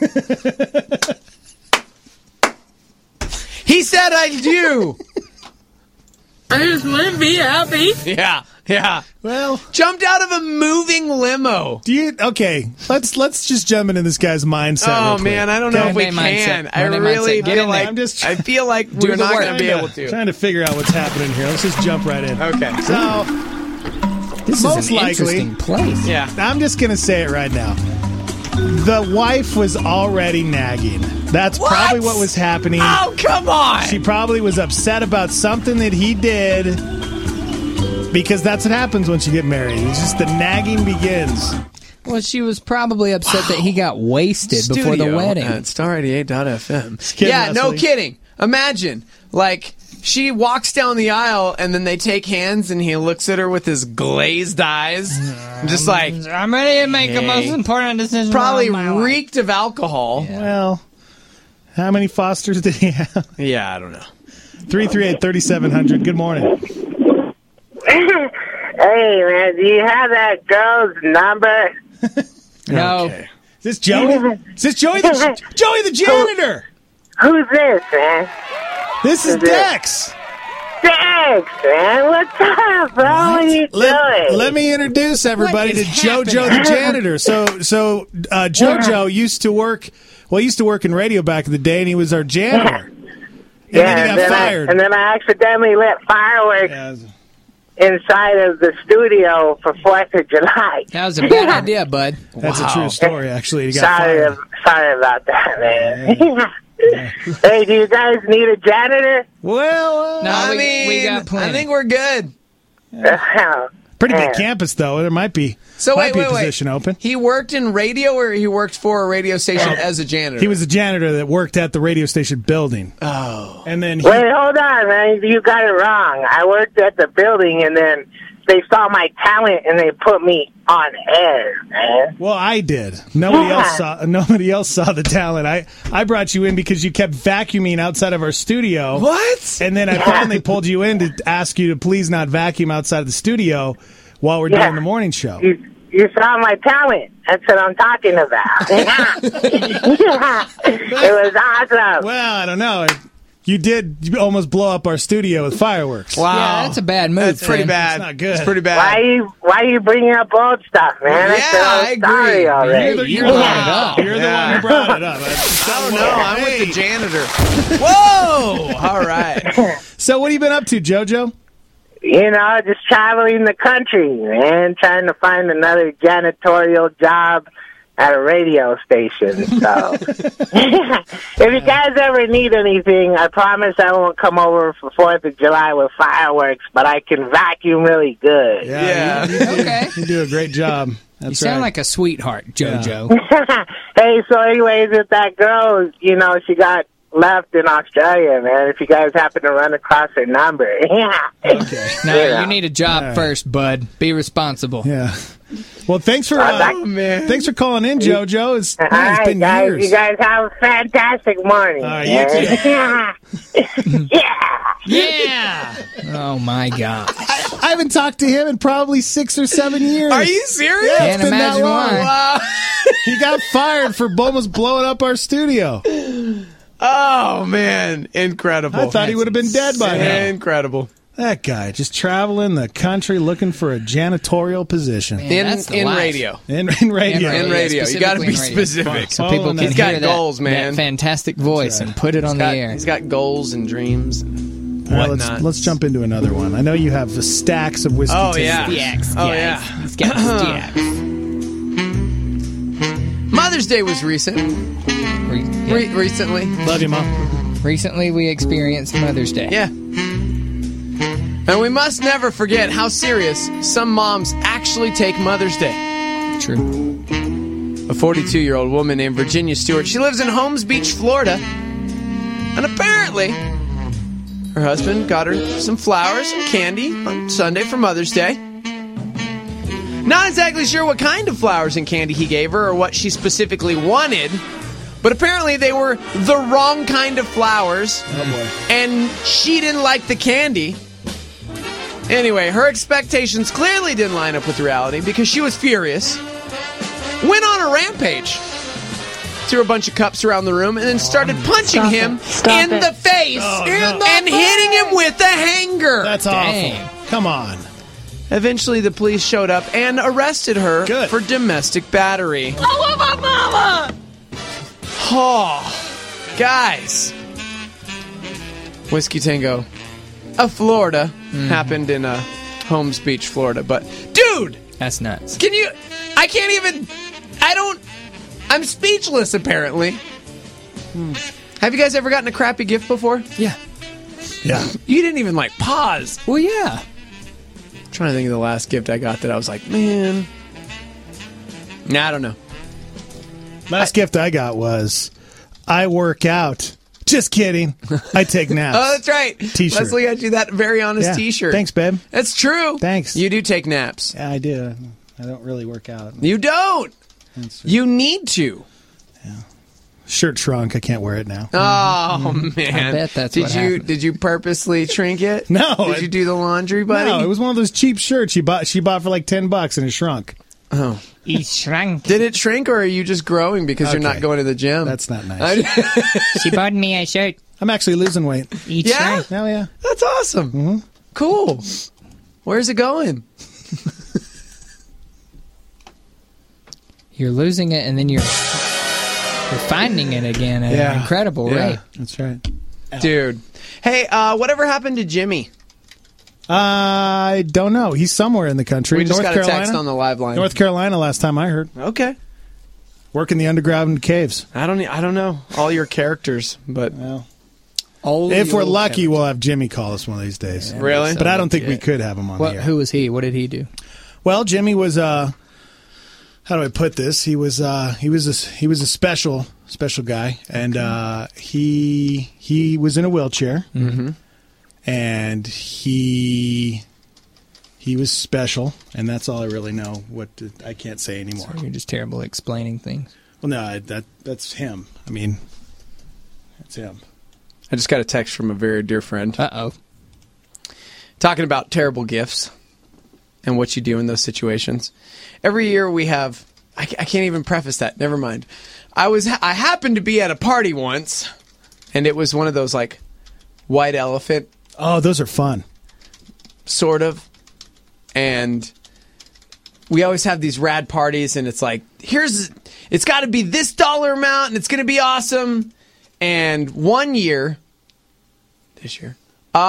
He said I do. I just want to be happy. Yeah, yeah. Well, jumped out of a moving limo. Do you? Okay, let's let's just jump into this guy's mindset. Oh real quick. man, I don't know Okay? if we Monday can. mindset. I Monday really mindset. Get feel in like there. I'm just- I feel like Do we're the not work. going to be Trying able to- to. Trying to figure out what's happening here. Let's just jump right in. Okay. So, This most is an likely, interesting place. Yeah. I'm just going to say it right now. The wife was already nagging. That's What? probably what was happening. Oh, come on. She probably was upset about something that he did, because that's what happens once you get married. It's just the nagging begins. Well, she was probably upset that he got wasted before the Studio wedding. At star eighty-eight dot f m. kidding, Yeah, no Leslie. kidding. Imagine, like, she walks down the aisle and then they take hands and he looks at her with his glazed eyes. Just like, I'm ready to make the Hey. most important decision. probably of my life. reeked of alcohol. Yeah. Well, how many Fosters did he have? I don't know. three three eight, three seven zero zero. Good morning. Hey, man, do you have that girl's number? No. Okay. Is this Joey? Is this Joey the, Joey the janitor? Who's this, man? This is Is it- Dex. Dex, man. What's up, bro? What, are you Let, doing? let me introduce everybody What to is JoJo the janitor. So, so uh, JoJo used to work. Well, he used to work in radio back in the day, and he was our janitor. And yeah, then he got and then fired. I, and then I accidentally lit fireworks Yeah. inside of the studio for Fourth of July. That was a bad idea, bud. That's Wow. a true story, actually. He got Sorry, fired. sorry about that, man. Hey, do you guys need a janitor? Well, uh, No, I we, mean, we got plenty. I think we're good. pretty Man. big campus, though. There might be So might wait, be wait, a wait. position open. He worked in radio, or he worked for a radio station as a janitor? He was a janitor that worked at the radio station building. Oh. And then he, Wait, hold on, man. You got it wrong. I worked at the building, and then they saw my talent and they put me on air, man. Well, I did. Nobody Yeah. else saw. Nobody else saw the talent. I, I brought you in because you kept vacuuming outside of our studio. What? And then I finally pulled you in to ask you to please not vacuum outside of the studio while we're Yeah. doing the morning show. You, you saw my talent. That's what I'm talking about. It was awesome. Well, I don't know. You did almost blow up our studio with fireworks. Wow. Yeah, that's a bad move. That's pretty friend. bad. It's not good. It's pretty bad. Why are you Why are you bringing up old stuff, man? Yeah, said I'm I agree. sorry already. You're the, you're the brought one, it up. You're the Yeah. one who brought it up. I don't know. I'm with the janitor. Whoa! All right. So what have you been up to, JoJo? You know, just traveling the country, man, trying to find another janitorial job at a radio station. So, if you guys ever need anything, I promise I won't come over for Fourth of July with fireworks, but I can vacuum really good. Yeah. You, you, do, Okay. you do a great job. That's You sound right. like a sweetheart, JoJo. Hey, so anyways, with that girl, you know, she got left in Australia, man. If you guys happen to run across her number. Yeah. Okay. No, Yeah. you need a job right. first, bud. Be responsible. Yeah. Well, thanks for uh, Oh, man. thanks for calling in, JoJo. It's, All man, it's right, been guys. years. You guys have a fantastic morning. All right, you man. yeah. Yeah. Oh my God. I, I haven't talked to him in probably six or seven years. Are you serious? Yeah, Can't it's been that imagine long. why. Wow. He got fired for almost blowing up our studio. Oh, man. Incredible. I thought he would have been dead by now. Incredible. That guy just traveling the country looking for a janitorial position. Man, In, that's the in life. radio. In, in radio. In radio. You got to specifically be in radio. specific. So Oh, people no. can He's hear got that, goals, man. that fantastic voice right. and put it on He's the got, air. he's got goals and dreams and All right, whatnot. let's, let's jump into another one. I know you have the stacks of whiskey. Oh, tasters. yeah. Stacks, Oh, guys. yeah. He's got stacks. Mother's Day was recent. Re- yeah. Re- recently. Love you, Mom. Recently, we experienced Mother's Day. Yeah. And we must never forget how serious some moms actually take Mother's Day. True. A forty-two-year-old woman named Virginia Stewart. She lives in Holmes Beach, Florida. And apparently, her husband got her some flowers and candy on Sunday for Mother's Day. Not exactly sure what kind of flowers and candy he gave her or what she specifically wanted, but apparently they were the wrong kind of flowers. Oh, boy. And she didn't like the candy. Anyway, her expectations clearly didn't line up with reality because she was furious. Went on a rampage. Threw a bunch of cups around the room and then started punching Stop him it. Stop in it. the face Oh, and no. hitting him with a hanger. That's Dang. awful. Come on. Eventually, the police showed up and arrested her Good. for domestic battery. I love my mama. Oh, guys. Whiskey Tango of Florida happened in uh, Holmes Beach, Florida. But, dude, That's nuts. can you... I can't even... I don't... I'm speechless, apparently. Have you guys ever gotten a crappy gift before? Yeah. Yeah. You didn't even, like, pause. Well, yeah. I'm trying to think of the last gift I got that I was like, man... Nah, I don't know. Last gift I got was I work out. Just kidding. I take naps. Oh, that's right. T-shirt. Leslie got you that very honest Yeah. T-shirt. Thanks, babe. That's true. Thanks. You do take naps. Yeah, I do. I don't really work out. You don't. That's- You need to. Shirt shrunk. I can't wear it now. Oh man! I bet that's did what you happened. did you purposely shrink it? No, Did it- you do the laundry, buddy? No, it was one of those cheap shirts she bought. She bought for like ten bucks and it shrunk. Oh, He shrunk. did it shrink, or are you just growing because you're not Okay. going to the gym? That's not nice. She bought me a shirt. I'm actually losing weight. He Yeah? shrunk. Oh yeah. That's awesome. Mm-hmm. Cool. Where's it going? You're losing it, and then you're you're finding it again at Yeah. an incredible Yeah. rate. That's right. Dude. Hey, uh, whatever happened to Jimmy? I don't know. He's somewhere in the country. We just North got a Carolina. text on the live line. North Carolina. Last time I heard, Okay. working the underground caves. I don't. e- I don't know all your characters, but Well, all if the we're old lucky, characters. we'll have Jimmy call us one of these days. Really? But I don't think we Yeah. could have him on What? the air. Who was he? What did he do? Well, Jimmy was uh how do I put this? He was uh he was a, he was a special special guy, and uh he he was in a wheelchair, Mm-hmm. and he he was special, and that's all I really know. What to, I can't say anymore. So you're just terrible at explaining things. Well, no, I, that that's him. I mean, that's him. I just got a text from a very dear friend. Uh-oh. Talking about terrible gifts and what you do in those situations. Every year we have... I, I can't even preface that. Never mind. I was I happened to be at a party once, and it was one of those, like, white elephant... Oh, those are fun. Sort of. And we always have these rad parties, and it's like, here's... It's got to be this dollar amount, and it's going to be awesome. And one year... This year...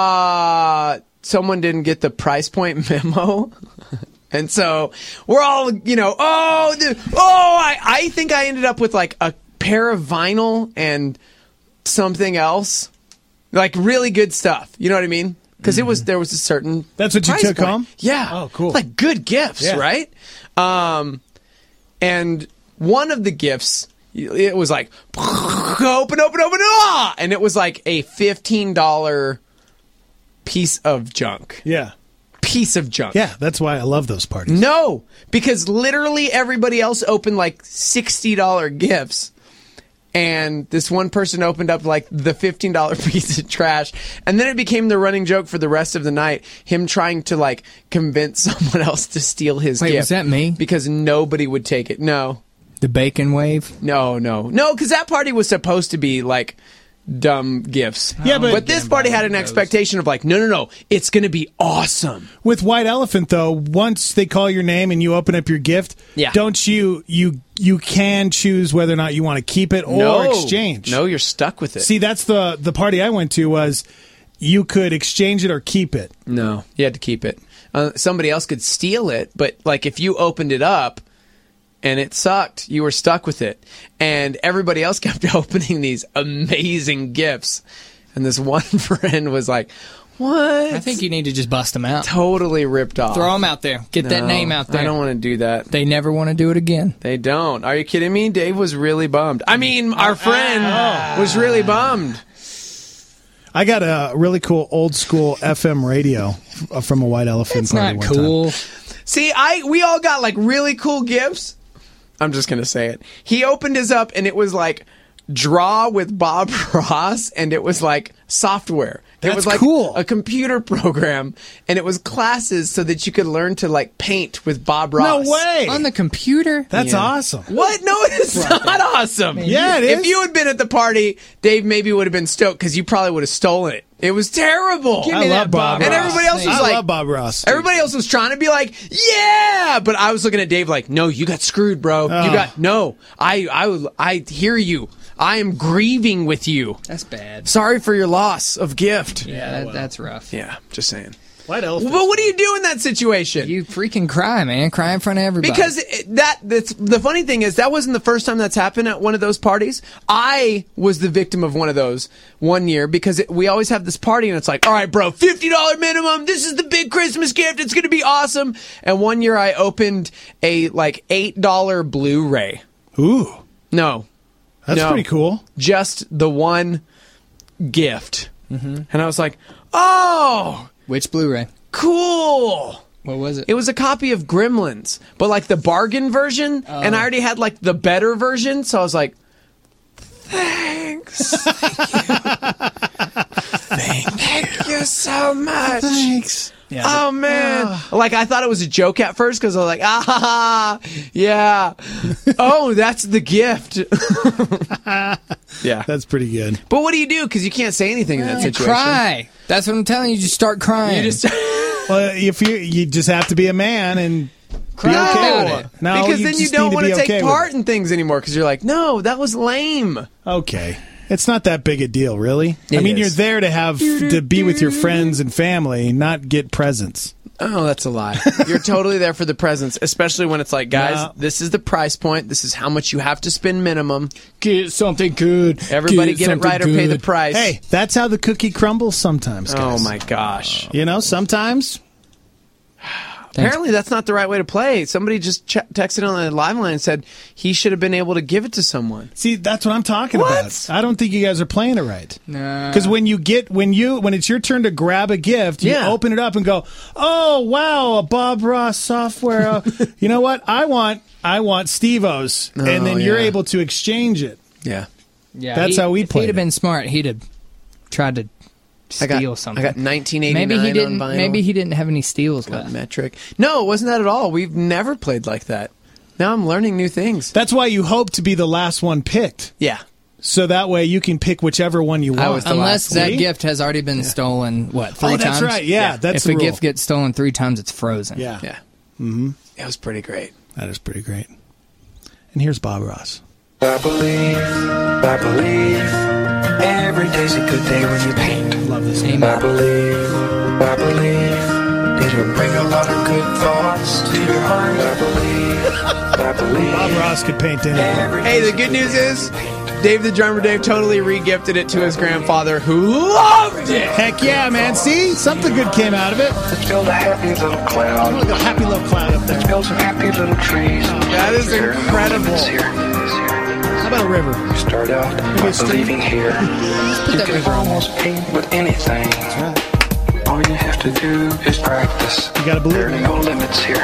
Uh... Someone didn't get the price point memo. And so we're all, you know, oh, the, oh, I, I think I ended up with like a pair of vinyl and something else. Like really good stuff. You know what I mean? Because mm-hmm. it was, there was a certain. That's what you price took point. home? Yeah. Oh, cool. Like good gifts, yeah. right? Um, and one of the gifts, it was like, open, open, open, ah! And it was like a fifteen dollars piece of junk. Yeah. Piece of junk. Yeah, that's why I love those parties. No, because literally everybody else opened like sixty dollars gifts. And this one person opened up like the fifteen dollars piece of trash. And then it became the running joke for the rest of the night. Him trying to like convince someone else to steal his Wait, gift. was that me? Because nobody would take it. No. The bacon wave? No, no. No, because that party was supposed to be like... dumb gifts. Yeah, but, but this party had an expectation of like, no, no, no, it's going to be awesome. With White Elephant, though, once they call your name and you open up your gift, yeah. don't you you you can choose whether or not you want to keep it or no. exchange. No, you're stuck with it. See, that's the the party I went to was you could exchange it or keep it. No, you had to keep it. Uh, somebody else could steal it, but like if you opened it up and it sucked, you were stuck with it. And everybody else kept opening these amazing gifts. And this one friend was like, what? I think you need to just bust them out. Totally ripped off. Throw them out there. Get no, that name out there. I don't want to do that. They never want to do it again. They don't. Are you kidding me? Dave was really bummed. I mean, our friend ah. was really bummed. I got a really cool old school F M radio from a White Elephant It's party not one cool. time. See, I we all got like really cool gifts. I'm just going to say it. He opened his up and it was like Draw with Bob Ross, and it was like software. That's it was like cool. a computer program, and it was classes so that you could learn to like paint with Bob Ross. No way! On the computer? That's Yeah. awesome. What? No, it's not awesome. Yeah, it is. If you had been at the party, Dave maybe would have been stoked because you probably would have stolen it. It was terrible. Give I me love that Bob Bob And Ross everybody else thing. was I like, love Bob Ross. Everybody else was trying to be like, yeah, but I was looking at Dave like, no, you got screwed, bro. Oh. You got no. I I I hear you. I am grieving with you. That's bad. Sorry for your loss of gift. Yeah, that, that's rough. Yeah, just saying. White Elephant. But what do you do in that situation? You freaking cry, man. Cry in front of everybody. Because it, that that's the funny thing is that wasn't the first time that's happened at one of those parties. I was the victim of one of those one year because it, we always have this party and it's like, all right, bro, fifty dollars minimum. This is the big Christmas gift. It's going to be awesome. And one year I opened a like eight dollars Blu-ray. Ooh. No. That's no, pretty cool. Just the one gift. Mm-hmm. And I was like, oh, which Blu-ray? Cool. What was it? It was a copy of Gremlins, but like the bargain version, Oh. and I already had like the better version, so I was like, thanks. Thank you. Thank you so much. Thanks. Yeah, Oh, man. Like, I thought it was a joke at first because I was like, ah, ha, ha, yeah. Oh, that's the gift. Yeah. That's pretty good. But what do you do? Because you can't say anything in that You situation. cry. That's what I'm telling you. You just start crying. You just Well, if you you just have to be a man and Cry be okay about with it. it. No, because you then you just don't need want to to be take okay with part it. in things anymore because you're like, no, that was lame. Okay. It's not that big a deal, really. I It mean, is. you're there to have to be with your friends and family, not get presents. Oh, that's a lie. You're totally there for the presents, especially when it's like, guys, No. this is the price point. This is how much you have to spend minimum. Get something good. Everybody get, it something right or pay the good. price. Hey, that's how the cookie crumbles sometimes, Oh, guys. my gosh. You know, sometimes Apparently, that's not the right way to play. Somebody just ch- texted on the live line and said he should have been able to give it to someone. See, that's what I'm talking What? about. I don't think you guys are playing it right. No. Because when you get when you when it's your turn to grab a gift, you Yeah. open it up and go, "Oh wow, a Bob Ross software." uh, you know what? I want I want Steve-O's, Oh, and then you're yeah. able to exchange it. Yeah. Yeah, That's he- how we If played he'd have it. been smart, he'd have tried to I steal got, something. I got nineteen eighty-nine maybe he didn't. on vinyl. Maybe he didn't have any steals got left. metric. No, it wasn't that at all. We've never played like that. Now I'm learning new things. That's why you hope to be the last one picked. Yeah. So that way you can pick whichever one you want. Unless that See? gift has already been stolen, what, three Oh, that's times? right. Yeah, that's If the a rule. gift gets stolen three times, it's frozen. Yeah. Yeah. Mm-hmm. It was pretty great. That is pretty great. And here's Bob Ross. I believe, I believe, every day's a good day when you paint. Love this. I believe, I believe, it'll bring a lot of good thoughts to your heart. I believe, I believe. Bob Ross could paint anything. Hey, the good news is Dave the Drummer Dave totally re-gifted it to his grandfather, who loved it. Heck yeah, man. See? Something good came out of it. Let's build a happy little cloud. Look, a happy little cloud up there. Let's build some happy little trees. That is incredible. How about a river? Start out by believing here. You can almost paint with anything. All you have to do is practice. You gotta believe. There are no limits here.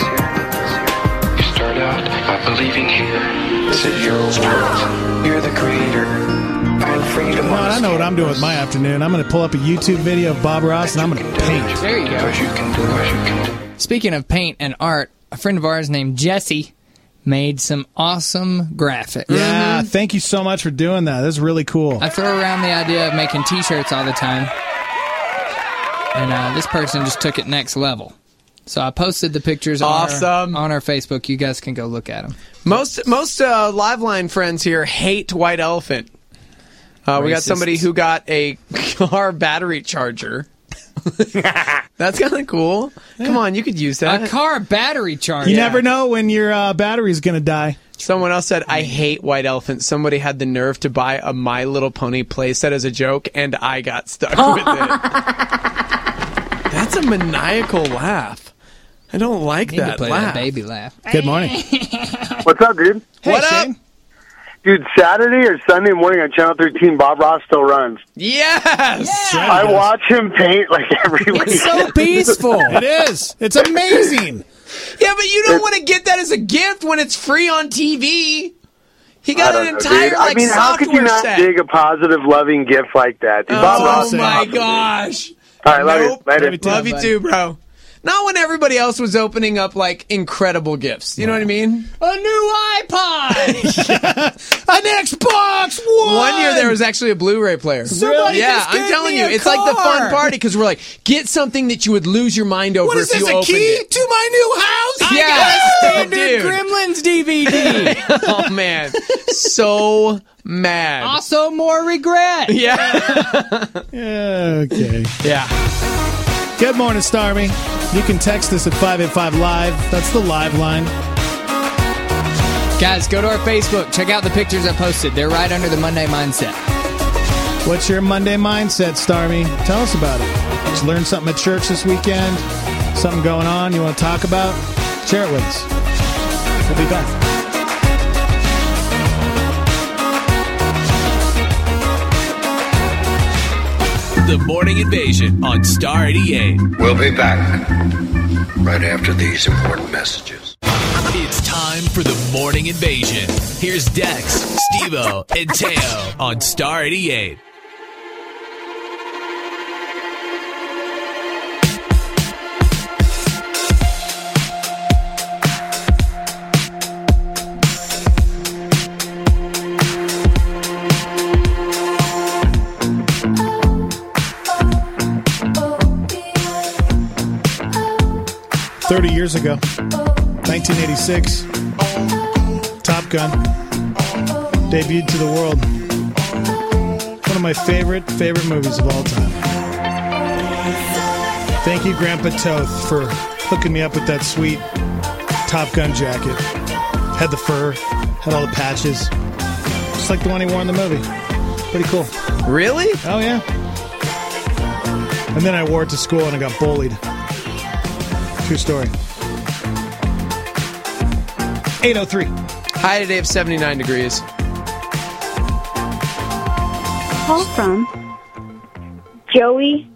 You start out by believing here. This is your world. You're the creator. Find freedom. Well, I know what I'm doing with my afternoon. I'm going to pull up a YouTube video of Bob Ross, and I'm going to paint. There you go. Because you can do what you can do. Speaking of paint and art, a friend of ours named Jesse made some awesome graphics. Yeah, thank you so much for doing that. That's really cool. I throw around the idea of making T-shirts all the time, and uh, this person just took it next level. So I posted the pictures on, Awesome. our, on our Facebook. You guys can go look at them. Most most uh, Liveline friends here hate White Elephant. Uh, we got Racist. somebody who got a car battery charger. That's kind of cool. Come on, you could use that. A car battery charger. You never know when your uh, battery's going to die. Someone else said, I hate White Elephant. Somebody had the nerve to buy a My Little Pony playset as a joke, and I got stuck with it. That's a maniacal laugh. I don't like Need to that play laugh. that baby laugh. Good morning. What's up, dude? Hey, What up? Shane. Dude, Saturday or Sunday morning on Channel thirteen, Bob Ross still runs. Yes! I watch him paint like every week. It's so peaceful. It is. It's amazing. Yeah, but you don't want to get that as a gift when it's free on T V. He I got don't an know, entire dude. like I mean, how could you software not set. dig a positive, loving gift like that? Dude, Bob Oh Ross is my awesome, dude. gosh! All right, love Nope. you. Later. Love you too. Love you bud. too, bro. Not when everybody else was opening up like incredible gifts. You know what I mean? A new iPod. An Xbox One. One year there was actually a Blu-ray player. Somebody yeah, just I'm gave telling me you, a it's like the fun car. party because we're like, get something that you would lose your mind over What is if this, you a opened key it. to my new house? Yeah, I got a standard dude. Gremlins D V D. Oh man, so mad. Also, more regret. Yeah, Okay. yeah. Good morning, Starmy. You can text us at five eight five live. That's the live line. Guys, go to our Facebook. Check out the pictures I posted. They're right under the Monday Mindset. What's your Monday mindset, Starmy? Tell us about it. Did you learn something at church this weekend? Something going on you want to talk about? Share it with us. We'll be back. The Morning Invasion on Star eighty-eight. We'll be back right after these important messages. It's time for the Morning Invasion. Here's Dex, Steve-O, and Teo on Star eighty-eight. thirty years ago, nineteen eighty-six, Top Gun debuted to the world. One of my favorite, favorite movies of all time. Thank you, Grandpa Toth, for hooking me up with that sweet Top Gun jacket. Had the fur, had all the patches. Just like the one he wore in the movie. Pretty cool. Really? Oh, yeah. And then I wore it to school and I got bullied. True story. eight oh three. High today of seventy-nine degrees. Call from Joey.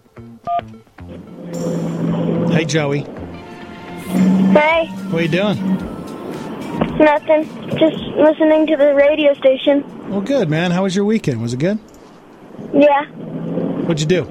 Hey, Joey. Hey. What are you doing? Nothing. Just listening to the radio station. Well, good, man. How was your weekend? Was it good? Yeah. What'd you do?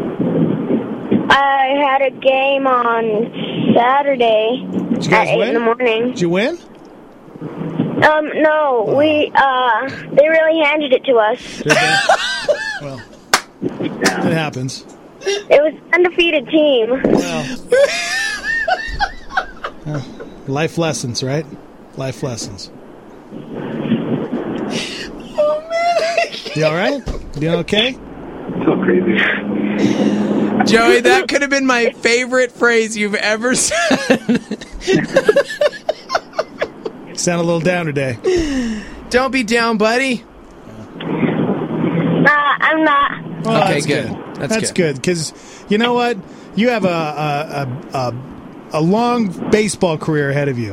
I had a game on Saturday Did you guys at eight win? in the morning. Did you win? Um, no, we uh, they really handed it to us. Well, it happens. It was an undefeated team. Uh, life lessons, right? Life lessons. Oh, man. You all right? You doing okay? So crazy. Joey, that could have been my favorite phrase you've ever said. Sound a little down today. Don't be down, buddy. Uh, I'm not. Well, Okay, that's good. That's, That's good because you know what? You have a a, a a a long baseball career ahead of you.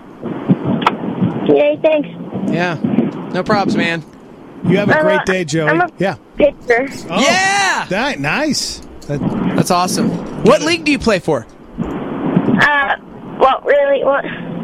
Yay, thanks. Yeah. No props, man. You have a I'm great a- day, Joey. I'm a yeah. pitcher. Oh, Yeah! That, nice. That, That's awesome. What league do you play for? Uh, what really? What?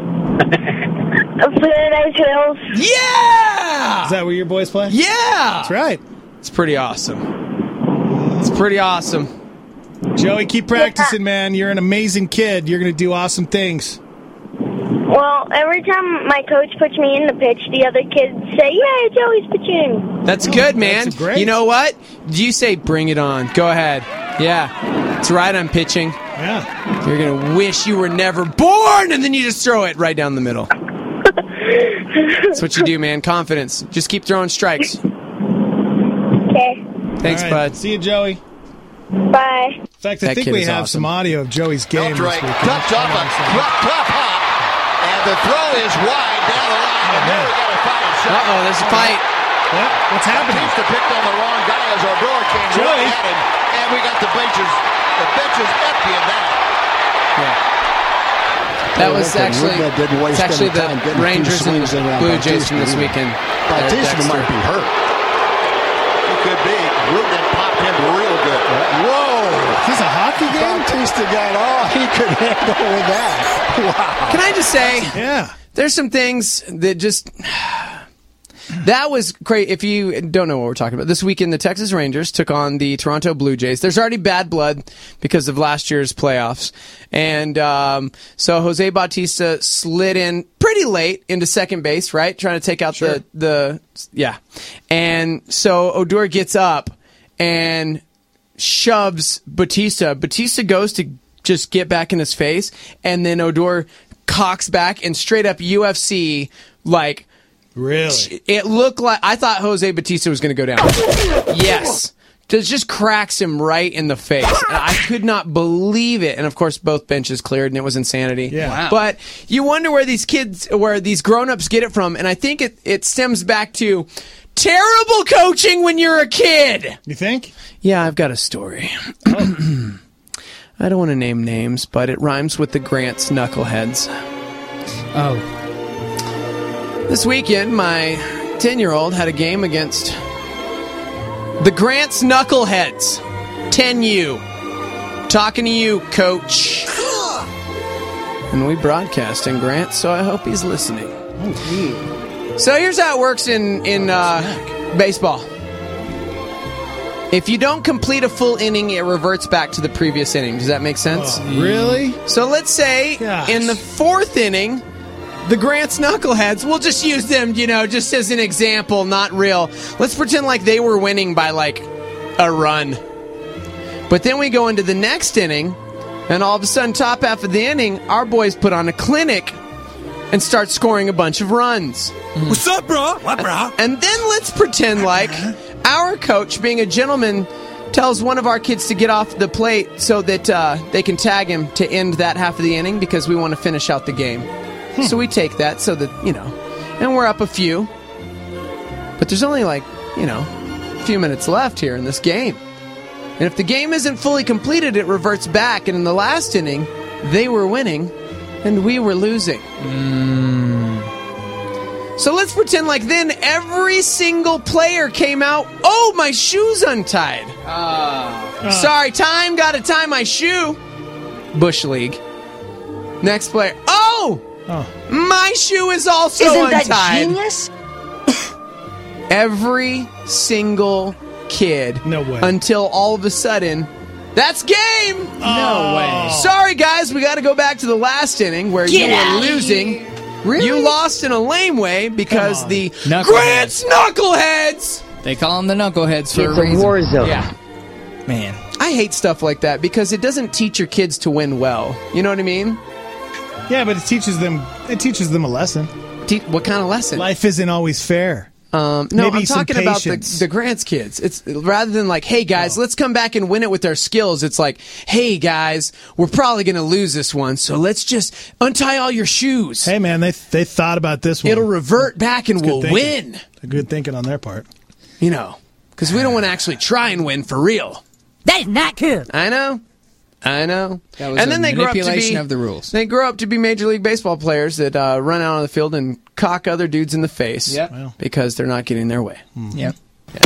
Paradise Hills. Yeah! is that where your boys play? Yeah! That's right. It's pretty awesome. It's pretty awesome. Joey, keep practicing, man. You're an amazing kid. You're going to do awesome things. Well, every time my coach puts me in the pitch, the other kids say, "Yay, Joey's pitching." That's good, man. That's great. You know what? You say bring it on. Go ahead. Yeah. That's right, I'm pitching. Yeah. You're going to wish you were never born, and then you just throw it right down the middle. That's what you do, man. Confidence. Just keep throwing strikes. Okay. Thanks, All right. bud. See you, Joey. Bye. In fact, I That think kid we is have awesome. some audio of Joey's game this Right. weekend. Ducked off a drop, drop hop, and the throw is wide down the line. And now we got a fight. Uh-oh, there's a fight. What? What's happening? Batista picked on the wrong guy as Odor came Joey. right at him, and we got the benches, the benches emptying now. That Well, was Lincoln, actually Lincoln didn't waste it's actually any the time getting Rangers through and swings in on Blue Jays Batista. from this weekend. at Batista Dexter. might be hurt. He could be. Rudin popped him real good. Whoa! Is this a hockey game? Batista got all he could handle with that. Wow. Can I just say, Yeah. there's some things that just that was great. If you don't know what we're talking about, this weekend the Texas Rangers took on the Toronto Blue Jays. There's already bad blood because of last year's playoffs, and um, so Jose Bautista slid in pretty late into second base, right, trying to take out Sure. the the yeah, and so Odor gets up and shoves Batista. Batista goes to just get back in his face, and then Odor cocks back and straight up U F C, like, Really? it looked like, I thought Jose Batista was going to go down. Yes. It just cracks him right in the face. And I could not believe it. And of course, both benches cleared, and it was insanity. Yeah. Wow. But you wonder where these kids, where these grown-ups get it from. And I think it, it stems back to terrible coaching when you're a kid. You think? Yeah, I've got a story. I don't want to name names, but it rhymes with the Grants Knuckleheads. Oh. This weekend, my ten-year-old had a game against the Grants Knuckleheads. ten U. Talking to you, coach. And we broadcast in Grant, so I hope he's listening. So here's how it works in, in uh, baseball. If you don't complete a full inning, it reverts back to the previous inning. Does that make sense? Oh, really? So let's say Gosh. in the fourth inning, the Grants Knuckleheads, we'll just use them, you know, just as an example, not real. Let's pretend like they were winning by like a run. But then we go into the next inning, and all of a sudden, top half of the inning, our boys put on a clinic and start scoring a bunch of runs. What's up, bro? What, bro? And then let's pretend like our coach, being a gentleman, tells one of our kids to get off the plate so that uh, they can tag him to end that half of the inning because we want to finish out the game. So we take that so that, you know, and we're up a few. But there's only like, you know, a few minutes left here in this game. And if the game isn't fully completed, it reverts back. And in the last inning, they were winning and we were losing. Mm. So let's pretend like then every single player came out, oh, my shoe's untied. Uh. Sorry, time, gotta tie my shoe. Bush League. Next player, oh, oh. my shoe is also Isn't untied. that genius? Every single kid. No way. Until all of a sudden, that's game. No way. Sorry, guys, we got to go back to the last inning where Get you out were of losing. here. Really? You lost in a lame way because the Knuckleheads. Grants Knuckleheads. They call them the Knuckleheads for It's a a reason. war zone. Yeah. Man. I hate stuff like that because it doesn't teach your kids to win well. You know what I mean? Yeah, but it teaches them. It teaches them a lesson. Te- what kind of lesson? Life isn't always fair. Um, no, Maybe I'm some talking about the, patience. the Grants kids. It's rather than like, hey guys, let's come back and win it with our skills. It's like, hey guys, we're probably going to lose this one, so let's just untie all your shoes. Hey man, they they thought about this one. It'll revert back and It's good we'll thinking. win. Good thinking on their part. You know, because we don't want to actually try and win for real. That is not cool. I know. I know. That was and a then they grow up to manipulation be of the rules. They grow up to be Major League Baseball players that uh, run out on the field and cock other dudes in the face Yep. Well. because they're not getting their way. Yep.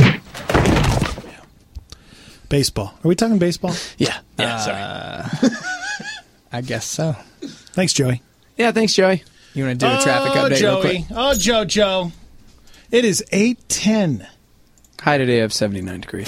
Baseball. Are we talking baseball? Yeah. Yeah. Uh, I guess so. Thanks, Joey. Yeah. Thanks, Joey. You want to do a traffic oh, update Joey. real quick? Oh, Joe, Joe. It is eight ten. High today of seventy-nine degrees.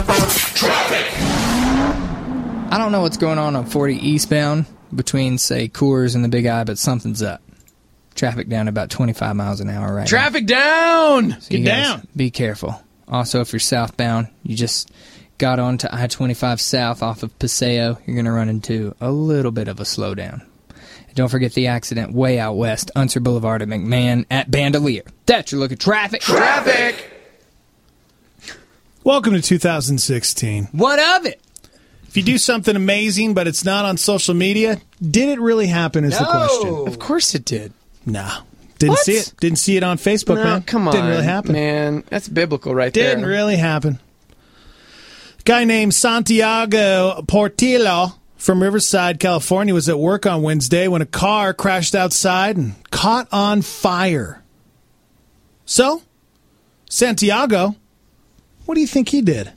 I don't know what's going on on forty eastbound between, say, Coors and the Big Eye, but something's up. Traffic down about twenty-five miles an hour right Traffic down! now. So you Get guys down. Be careful. Also, if you're southbound, you just got onto I twenty-five south off of Paseo, you're going to run into a little bit of a slowdown. And don't forget the accident way out west, Unser Boulevard at McMahon at Bandelier. That's your look at traffic. Traffic! Welcome to two thousand sixteen. What of it? If you do something amazing, but it's not on social media, did it really happen is the question. Of course it did. Nah. Didn't What? see it. Didn't see it on Facebook, No, man. come on. Didn't really happen. Man, that's biblical right Didn't there. really happen. Guy named Santiago Portillo from Riverside, California, was at work on Wednesday when a car crashed outside and caught on fire. So, Santiago, what do you think he did?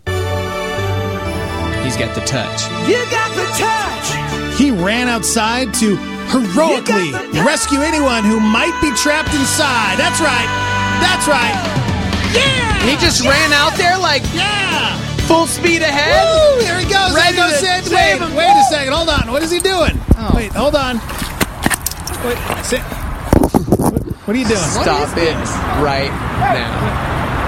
He's got the touch. You got the touch. He ran outside to heroically rescue anyone who might be trapped inside. That's right. That's right. Yeah! He just ran out there like Yeah! full speed ahead. Woo! Here he goes. Ready There goes to Sandy. save Wait, him. wait a second. Hold on. What is he doing? Oh. Wait, hold on. Wait, Sa- what, what are you doing? Stop it right now.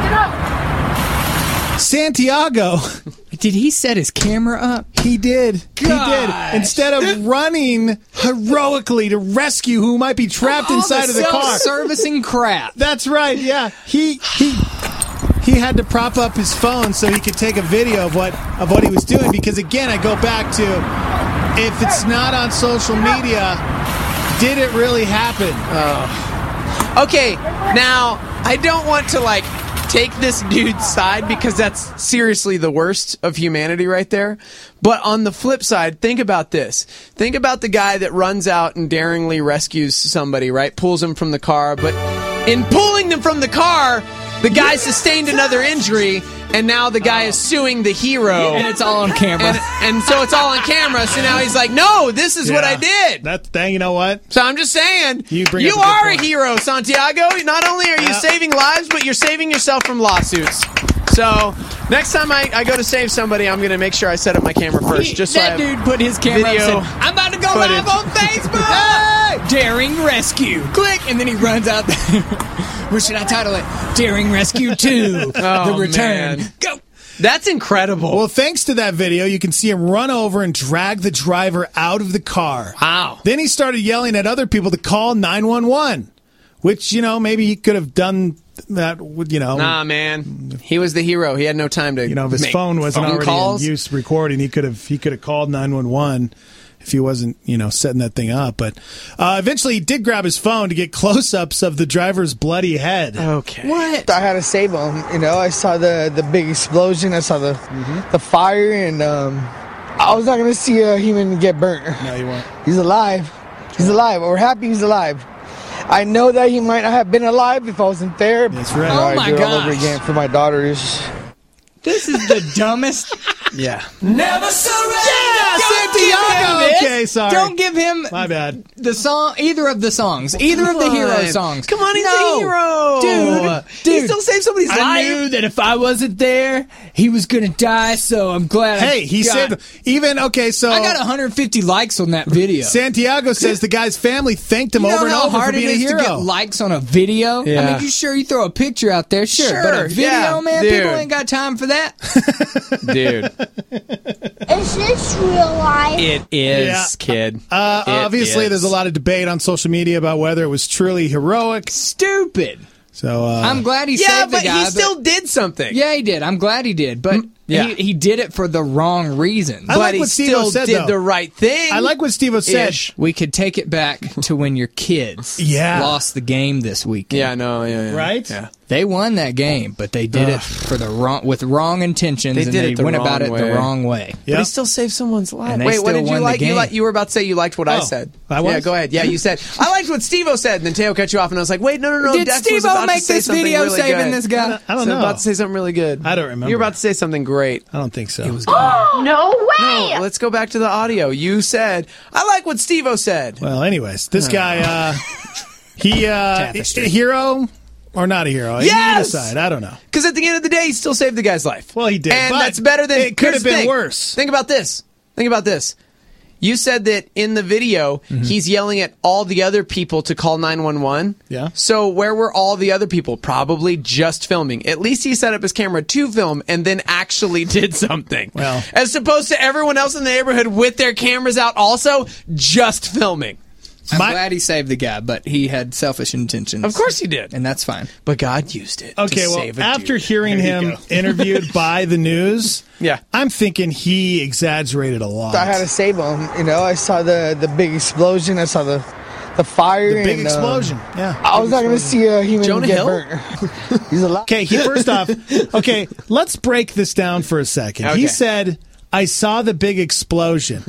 Santiago. Did he set his camera up? He did. He did. Gosh. Instead of running heroically to rescue who might be trapped All inside of the car. Self-servicing crap. That's right. Yeah. He he he had to prop up his phone so he could take a video of what of what he was doing because again, I go back to if it's not on social media, did it really happen? Oh. Okay, now I don't want to like take this dude's side because that's seriously the worst of humanity right there. But on the flip side, think about this. Think about the guy that runs out and daringly rescues somebody, right? Pulls them from the car, but in pulling them from the car, the guy sustained another injury, and now the guy is suing the hero. And it's all on camera. And, and so it's all on camera, so now he's like, no, this is what I did. That thing, you know what? So I'm just saying, You you, bring up a good are a point. hero, Santiago. Not only are you Yeah. saving lives, but you're saving yourself from lawsuits. So next time I, I go to save somebody, I'm going to make sure I set up my camera first. Just so I that have dude put his camera video up and said, I'm about to go footage. live on Facebook. Hey! Daring Rescue. Click. And then he runs out there. What should I title it? Daring Rescue two. Oh, The Return. man. Go. That's incredible. Well, thanks to that video, you can see him run over and drag the driver out of the car. Wow. Then he started yelling at other people to call nine one one, which, you know, maybe he could have done that, with, you know. Nah, man. He was the hero. He had no time to You know, if his make phone wasn't phone already calls. in use recording, he could have he could have called nine one one if he wasn't, you know, setting that thing up. But uh, eventually he did grab his phone to get close-ups of the driver's bloody head. Okay. What? I had to save him. You know, I saw the, the big explosion. I saw the the fire, and um, I was not going to see a human get burnt. No, you weren't. He's alive. He's alive. We're happy he's alive. I know that he might not have been alive if I wasn't there. That's right. You know, Oh I my do it all over gosh. again for my daughters. This is the dumbest. Yeah. Never surrender. Yeah, Santiago. Don't give him Okay, this. sorry. Don't give him My bad. the song, either of the songs, either of the Come hero on. songs. Come on, he's no. a hero. dude. He Dude, still saved somebody's I life. knew that if I wasn't there, he was gonna die. So I'm glad. I Hey, he got, said even okay. So I got one hundred fifty likes on that video. Santiago says the guy's family thanked him You know over and how over hard for being it a is hero. to get likes on a video? I Yeah. mean, you sure you throw a picture out there, sure, Sure, but a video, yeah, man, dude. people ain't got time for that. Dude. Is this real life? It is, Yeah. kid. Uh, It obviously, is. there's a lot of debate on social media about whether it was truly heroic. Stupid. So uh, I'm glad he Yeah, saved the but guy. he still did something. Yeah, he did. I'm glad he did, but yeah. he, he did it for the wrong reasons. I But like he what Steve still said, did though. the right thing. I like what Steve said. Ish. We could take it back to when your kids Yeah. lost the game this weekend. Yeah, no, yeah, yeah. Right? Yeah. They won that game, but they did Ugh. it for the wrong with wrong intentions, They and did they it the went about wrong it way. the wrong way. But he still saved someone's life. And they Wait, what still did you won the like? You game. like? You were about to say you liked what I Oh, said. I was? Yeah, go ahead. Yeah, you said I liked what Steve-O said, and then Teo cut you off, and I was like, wait, no, no, no. Did Dex was Steve-O about make to say this something video really saving good. this guy? I don't So know. about to say something really good. I don't remember. You were about to say something great. I don't think so. No way! No, let's go back to the audio. You said I like what Steve-O said. Well, anyways, this guy, uh, he, uh, Tapestry. a hero or not a hero? Yes! You decide. I don't know. Because at the end of the day, he still saved the guy's life. Well, he did, and but that's better than it could here's have the been thing. worse. Think about this. Think about this. You said that in the video, Mm-hmm. he's yelling at all the other people to call nine one one. Yeah. So where were all the other people? Probably just filming. At least he set up his camera to film and then actually did something. Well. As opposed to everyone else in the neighborhood with their cameras out also just filming. I'm My- glad he saved the guy, but he had selfish intentions. Of course he did. and that's fine. But God used it Okay, to well, save a after dude. hearing There you him go. interviewed by the news, Yeah. I'm thinking he exaggerated a lot. I had to save him. You know, I saw the, the big explosion. I saw the the fire. The big and, uh, explosion. Yeah. I was not going to see a human Jonah get Hill? burnt. He's alive. Okay, he first off, okay, let's break this down for a second. Okay. He said, I saw the big explosion.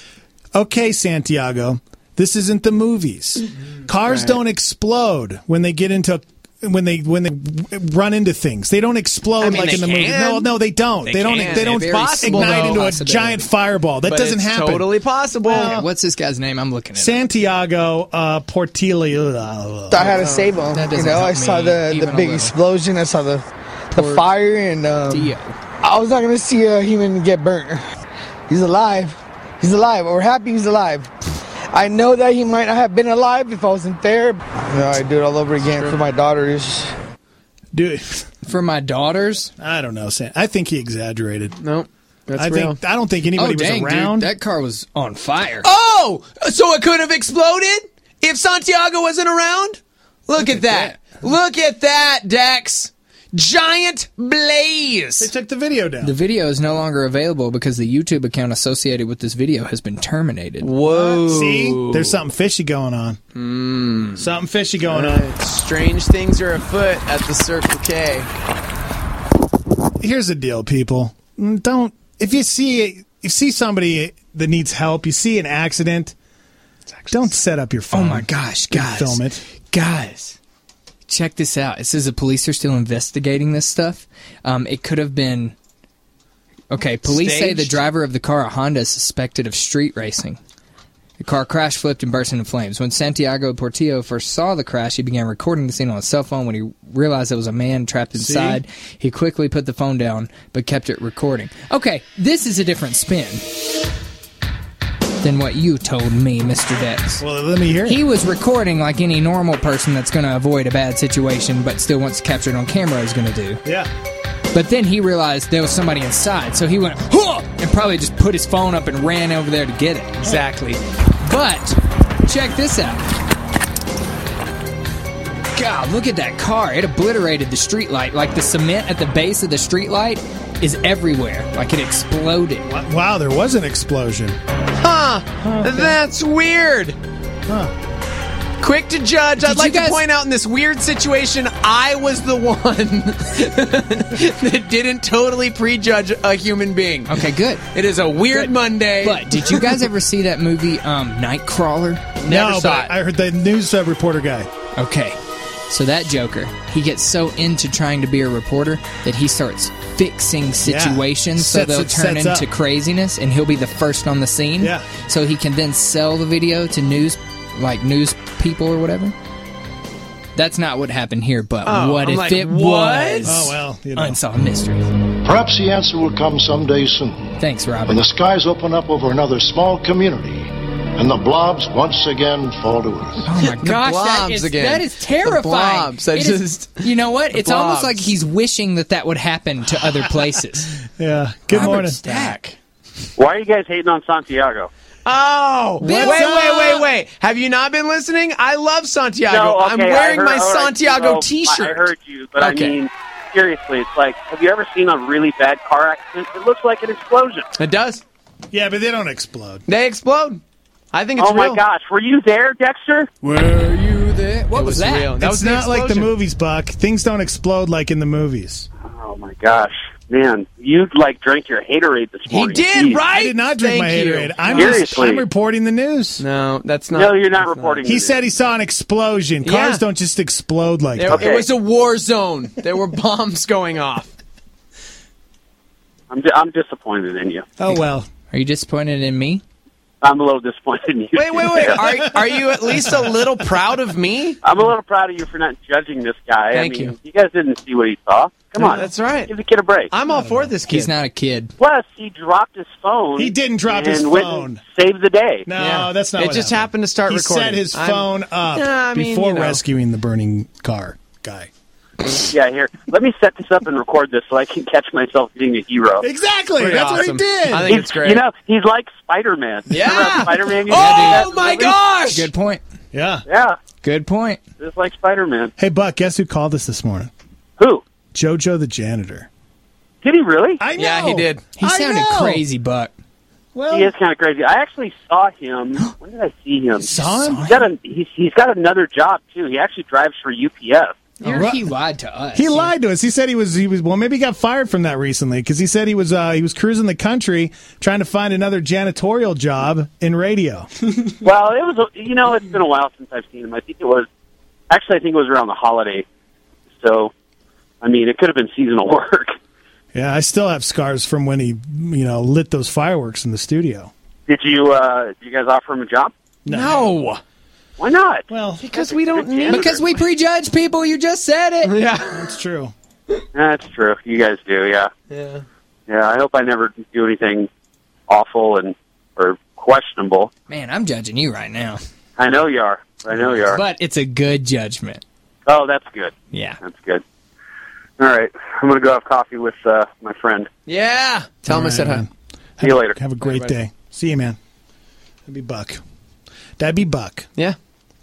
Okay, Santiago, this isn't the movies. Cars Right. don't explode when they get into when they when they run into things. They don't explode I mean, like they in the movie. can. No, no, they don't. They They, don't. can. They don't It's possible, ignite though. into a Possibility. giant fireball. That But doesn't it's happen. totally possible. Okay, what's this guy's name? I'm looking at it. Santiago uh, Portillo. I had to save him. That You doesn't know, help I saw me the, even the a big little. explosion. I saw the the Poor fire, and um, Dio. I was not going to see a human get burnt. He's alive. He's alive. We're happy he's alive. I know that he might not have been alive if I wasn't there. You know, I do it all over again for my daughters. Dude, For my daughters? I don't know. San- I think he exaggerated. No, that's I real. think I don't think anybody Oh, dang, was around. dude. That car was on fire. Oh, so it could have exploded if Santiago wasn't around? Look, at, at that. Look at that, Dex. Giant They blaze. took the video down. The video is no longer available because the YouTube account associated with this video has been terminated. Whoa. See, there's something fishy going on. Mm. Something fishy going Uh, strange things are afoot at the Circle K. on. Here's the deal, people. Mm, Don't if you see if you see somebody that needs help, you see an accident, don't set up your phone. Oh my gosh, and guys. film it. Guys, check this out. It says the police are still investigating this stuff. Um, it could have been... Okay, police say the Staged? driver of the car, a Honda, is suspected of street racing. The car crash flipped and burst into flames. When Santiago Portillo first saw the crash, he began recording the scene on his cell phone. When he realized there was a man trapped inside, he quickly put the phone down, but kept it recording. Okay, this is a different spin than what you told me, Mister Dex. Well, let me hear it. He was recording like any normal person that's going to avoid a bad situation but still wants to capture it on camera is going to do. Yeah. But then he realized there was somebody inside, so he went, "Huh!" and probably just put his phone up and ran over there to get it. Exactly. But check this out. God, look at that car. It obliterated the streetlight. Like the cement at the base of the streetlight is everywhere. Like it exploded. Wow, there was an explosion. Huh. That's weird. Huh. Quick to judge. Did I'd like you guys- to point out in this weird situation, I was the one that didn't totally prejudge a human being. Okay, good. It is a weird Good. Monday. But did you guys ever see that movie, um, Nightcrawler? Never no, saw but it. I heard the news uh, reporter guy. Okay. So that Joker, he gets so into trying to be a reporter that he starts fixing situations so Sets they'll it- turn sets into up. craziness, and he'll be the first on the scene. Yeah. So he can then sell the video to news, like news people or whatever. That's not what happened here, but Oh, what I'm if like, it what? was? Oh, well, you know. Unsolved mystery. Perhaps the answer will come someday soon. Thanks, When Robert. the skies open up over another small community and the blobs once again fall to earth. Oh my gosh, that blobs is, again. that is The terrifying. blobs. I It is- just- you know what? the It's almost blobs. like he's wishing that that would happen to other places. Yeah. Good Robert morning. Stack. Why are you guys hating on Santiago? Oh, wait, What's wait, wait, up? wait, wait. Have you not been listening? I love Santiago. No, okay, I'm wearing I heard, my all right, Santiago no, t-shirt. I heard you, but Okay. I mean, seriously, it's like, have you ever seen a really bad car accident? It looks like an explosion. It does. Yeah, but they don't explode. They explode. I think it's Oh real. my gosh, were you there, Dexter? Were you there? What It was, was that? real. That it's was the not like the explosion. movies, Buck. Things don't explode like in the movies. Oh my gosh, man, you like drank your Haterade this He morning. did, Jeez. right? I did not drink Thank my you. Haterade. I'm Seriously. just I'm reporting the news. No, that's not. No, you're not that's reporting. He the said he news. saw an explosion. Cars Yeah. don't just explode like There- that. Okay. It was a war zone. There were bombs going off. I'm, di- I'm disappointed in you. Oh, well. Are you disappointed in me? I'm a little disappointed in you. Wait, wait, wait. Are, are you at least a little proud of me? I'm a little proud of you for not judging this guy. Thank I mean, you. you guys didn't see what he saw. Come on, That's right. give the kid a break. I'm all for this kid. He's not a kid. Plus, he dropped his phone. He didn't drop and his went phone. and saved the day. No, Yeah. that's not It what just happened. happened to start he recording. set his I'm- phone up Yeah, I mean, before you know. rescuing the burning car guy. Yeah, here. Let me set this up and record this so I can catch myself being a hero. Exactly. Pretty That's what awesome. he did. I think He's, it's great. You know, he's like Spider-Man. Yeah. Remember Spider-Man? used to do Oh that my movie? gosh! Good point. Yeah. Yeah, Good point. just like Spider-Man. Hey, Buck, guess who called us this morning? Who? Jojo the janitor. Did he really? I know. Yeah, he did. He I sounded know. crazy, Buck. Well, He is kind of crazy. I actually saw him. When did I see him? saw him? He's got a he's, he's got another job too. He actually drives for U P S. You're, right. He lied to us. He lied to us. He said he was he was well. Maybe he got fired from that recently because he said he was uh, he was cruising the country trying to find another janitorial job in radio. Well, it was a- you know it's been a while since I've seen him. I think it was actually I think it was around the holiday. So, I mean, it could have been seasonal work. Yeah, I still have scars from when he you know lit those fireworks in the studio. Did you uh, did you guys offer him a job? No. Why not? Well, Because we don't need. Because we prejudge people. You just said it. Yeah. that's true. That's true. You guys do, yeah. Yeah. Yeah, I hope I never do anything awful and or questionable. Man, I'm judging you right now. I know you are. I know you are. But it's a good judgment. Oh, that's good. Yeah. That's good. All right. I'm going to go have coffee with uh, my friend. Yeah. Tell him I All said right, hi. man. See you later. Have a great Bye, day. See you, man. That'd be Buck. That'd be Buck. Yeah.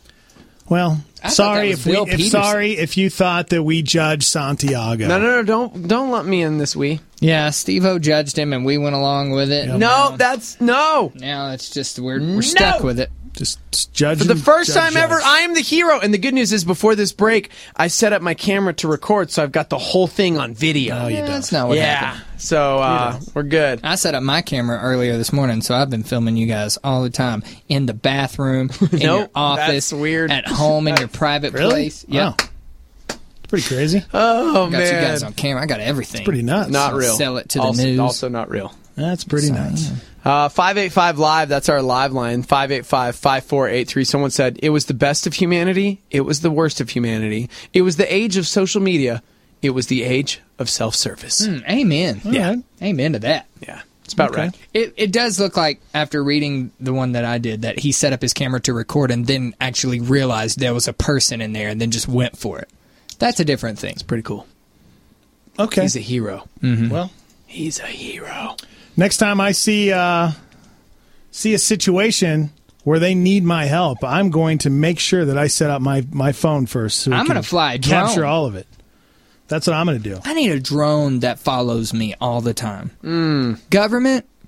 Well, I thought sorry that was if we Bill if Peterson. sorry if you thought that we judged Santiago. No, no, no. Don't don't let me in this. We. Yeah, Steve-O judged him, and we went along with it. Yep. No, that's no. Now it's just we're we're stuck No. with it. Just, just judge For the and first judge, time judge. ever, I am the hero. And the good news is, before this break, I set up my camera to record, so I've got the whole thing on video. No, you Yeah, don't. that's not what yeah. happened. So uh, we're good. I set up my camera earlier this morning, so I've been filming you guys all the time in the bathroom, in your Nope, office, that's weird. at home, in your private Really? place. Yeah, Wow. It's pretty crazy. Oh got man, you guys on camera. I got everything. Pretty nuts. not I'll real. sell it to the also, news. Also not real. That's pretty nuts. Uh, five eight five live. That's our live line. Five eight five five four eight three. Someone said it was the best of humanity. It was the worst of humanity. It was the age of social media. It was the age of self-service. Hmm, amen. All yeah, right. amen to that. Yeah, it's about Okay. right. It it does look like, after reading the one that I did, that he set up his camera to record and then actually realized there was a person in there and then just went for it. That's a different thing. It's pretty cool. Okay. He's a hero. Well, He's a hero. next time I see uh, see a situation where they need my help, I'm going to make sure that I set up my, my phone first. So we I'm can gonna fly a capture drone. all of it. That's what I'm going to do. I need a drone that follows me all the time. Mm. Government,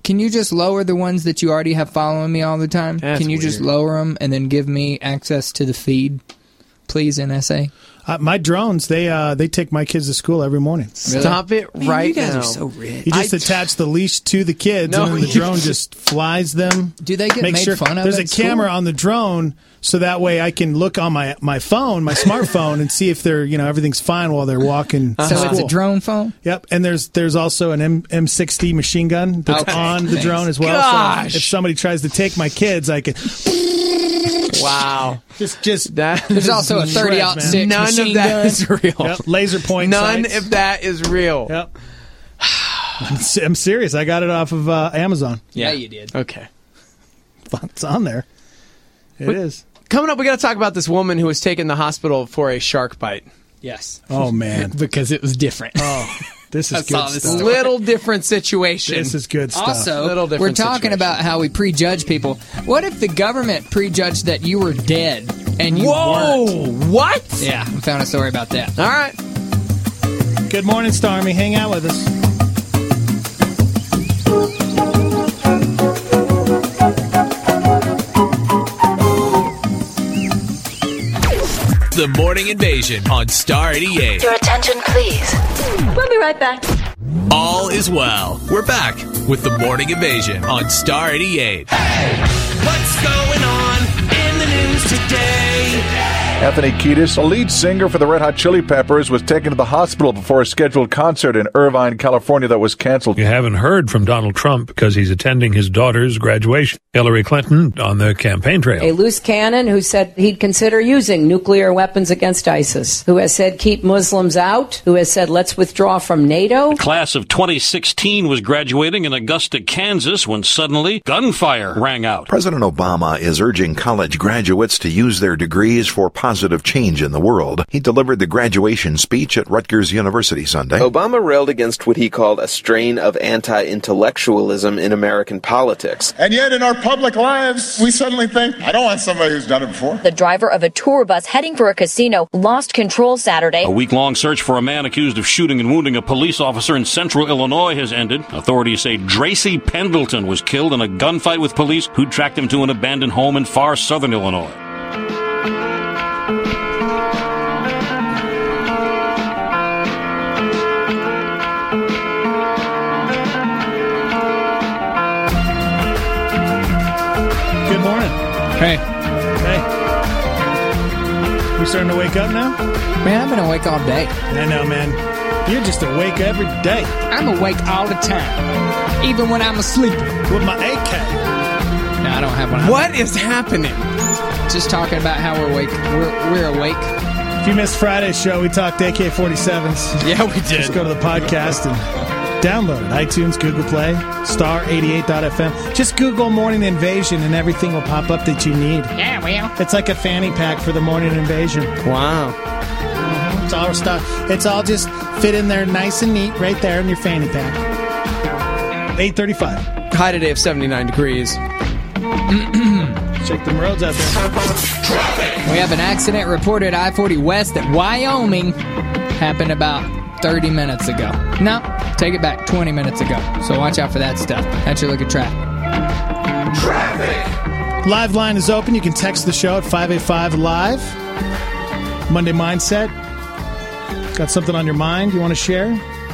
Can you just lower the ones that you already have following me all the time? That's Can you weird. just lower them and then give me access to the feed, please, N S A? Uh, my drones, they uh, they take my kids to school every morning. Really? Stop it Man, right you guys now. are so rich. You just I- attach the leash to the kids, No, and then the you drone just- just flies them. Do they get Make made sure fun of There's a at school? camera on the drone, so that way I can look on my, my phone, my smartphone, and see if they're you know everything's fine while they're walking. to So it's a school. drone phone? Yep, and there's there's also an M M60 machine gun that's Okay, on the thanks. drone as well. Gosh. So if somebody tries to take my kids, I can Wow. just just That There's also a thirty Shred, ought man. six None machine of that gun. is real. Yep, laser point. None sights. of that is real. Yep. I'm se- I'm serious. I got it off of uh, Amazon. Yeah, you did. Okay. It's on there. It What- is. Coming up, we got to talk about this woman who was taken to the hospital for a shark bite. Yes. Oh man. Because it was different. Oh, this is I saw good this stuff. story. Little different situation. This is good stuff. Also, Little we're different talking situation. about how we prejudge people. What if the government prejudged that you were dead and you Whoa! weren't? What? Yeah, I found a story about that. All right. Good morning, Stormy. Hang out with us. The Morning Invasion on Star eighty-eight. Your attention, please. We'll be right back. All is well. We're back with the Morning Invasion on Star eighty-eight. What's going on in the news today? Anthony Kiedis, a lead singer for the Red Hot Chili Peppers, was taken to the hospital before a scheduled concert in Irvine, California that was canceled. You haven't heard from Donald Trump because he's attending his daughter's graduation. Hillary Clinton on the campaign trail. A loose cannon who said he'd consider using nuclear weapons against ISIS, who has said keep Muslims out, who has said let's withdraw from NATO. The class of twenty sixteen was graduating in Augusta, Kansas, when suddenly gunfire rang out. President Obama is urging college graduates to use their degrees for positive change in the world. He delivered the graduation speech at Rutgers University Sunday. Obama railed against what he called a strain of anti-intellectualism in American politics. And yet in our public lives, we suddenly think, I don't want somebody who's done it before. The driver of a tour bus heading for a casino lost control Saturday. A week-long search for a man accused of shooting and wounding a police officer in central Illinois has ended. Authorities say Tracy Pendleton was killed in a gunfight with police who tracked him to an abandoned home in far southern Illinois. Good morning. Hey. Hey. You starting to wake up now? Man, I've been awake all day. I know, man. You're just awake every day. I'm awake all the time, even when I'm asleep. With my A K. No, I don't have one. What is happening? Just talking about how we're awake. We're, we're awake. If you missed Friday's show, we talked A K forty-sevens. Yeah, we did. Just go to the podcast and download it. iTunes, Google Play, star eighty-eight dot f m. Just Google Morning Invasion and everything will pop up that you need. Yeah, well. It's like a fanny pack for the Morning Invasion. Wow. Mm-hmm. It's all stuff. It's all just fit in there nice and neat right there in your fanny pack. eight thirty-five. High today of seventy-nine degrees. Check them roads out there. We have an accident reported I forty west at Wyoming. Happened about thirty minutes ago. No, take it back, twenty minutes ago. So watch out for that stuff. That's your look at traffic. Traffic. Live line is open. You can text the show at five eight five live. Monday Mindset. Got something on your mind you want to share?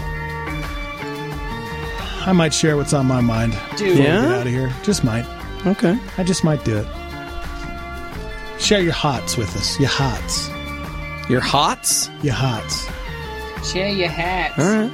I might share what's on my mind. Dude. Before Yeah? we get out of here. Just might. Okay. I just might do it. Share your hots with us. Your hots. Your hots? Your hots. Share your hats. All right.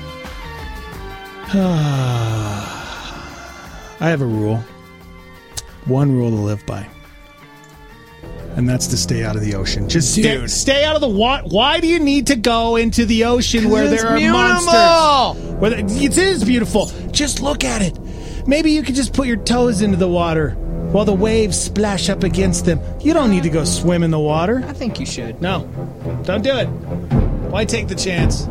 I have a rule. One rule to live by. And that's to stay out of the ocean. Just stay, Dude. stay out of the water. Why do you need to go into the ocean where It's there are beautiful. monsters? Where the, it is beautiful. Just look at it. Maybe you could just put your toes into the water while the waves splash up against them. You don't need to go swim in the water. I think you should. No. Don't do it. Why take the chance?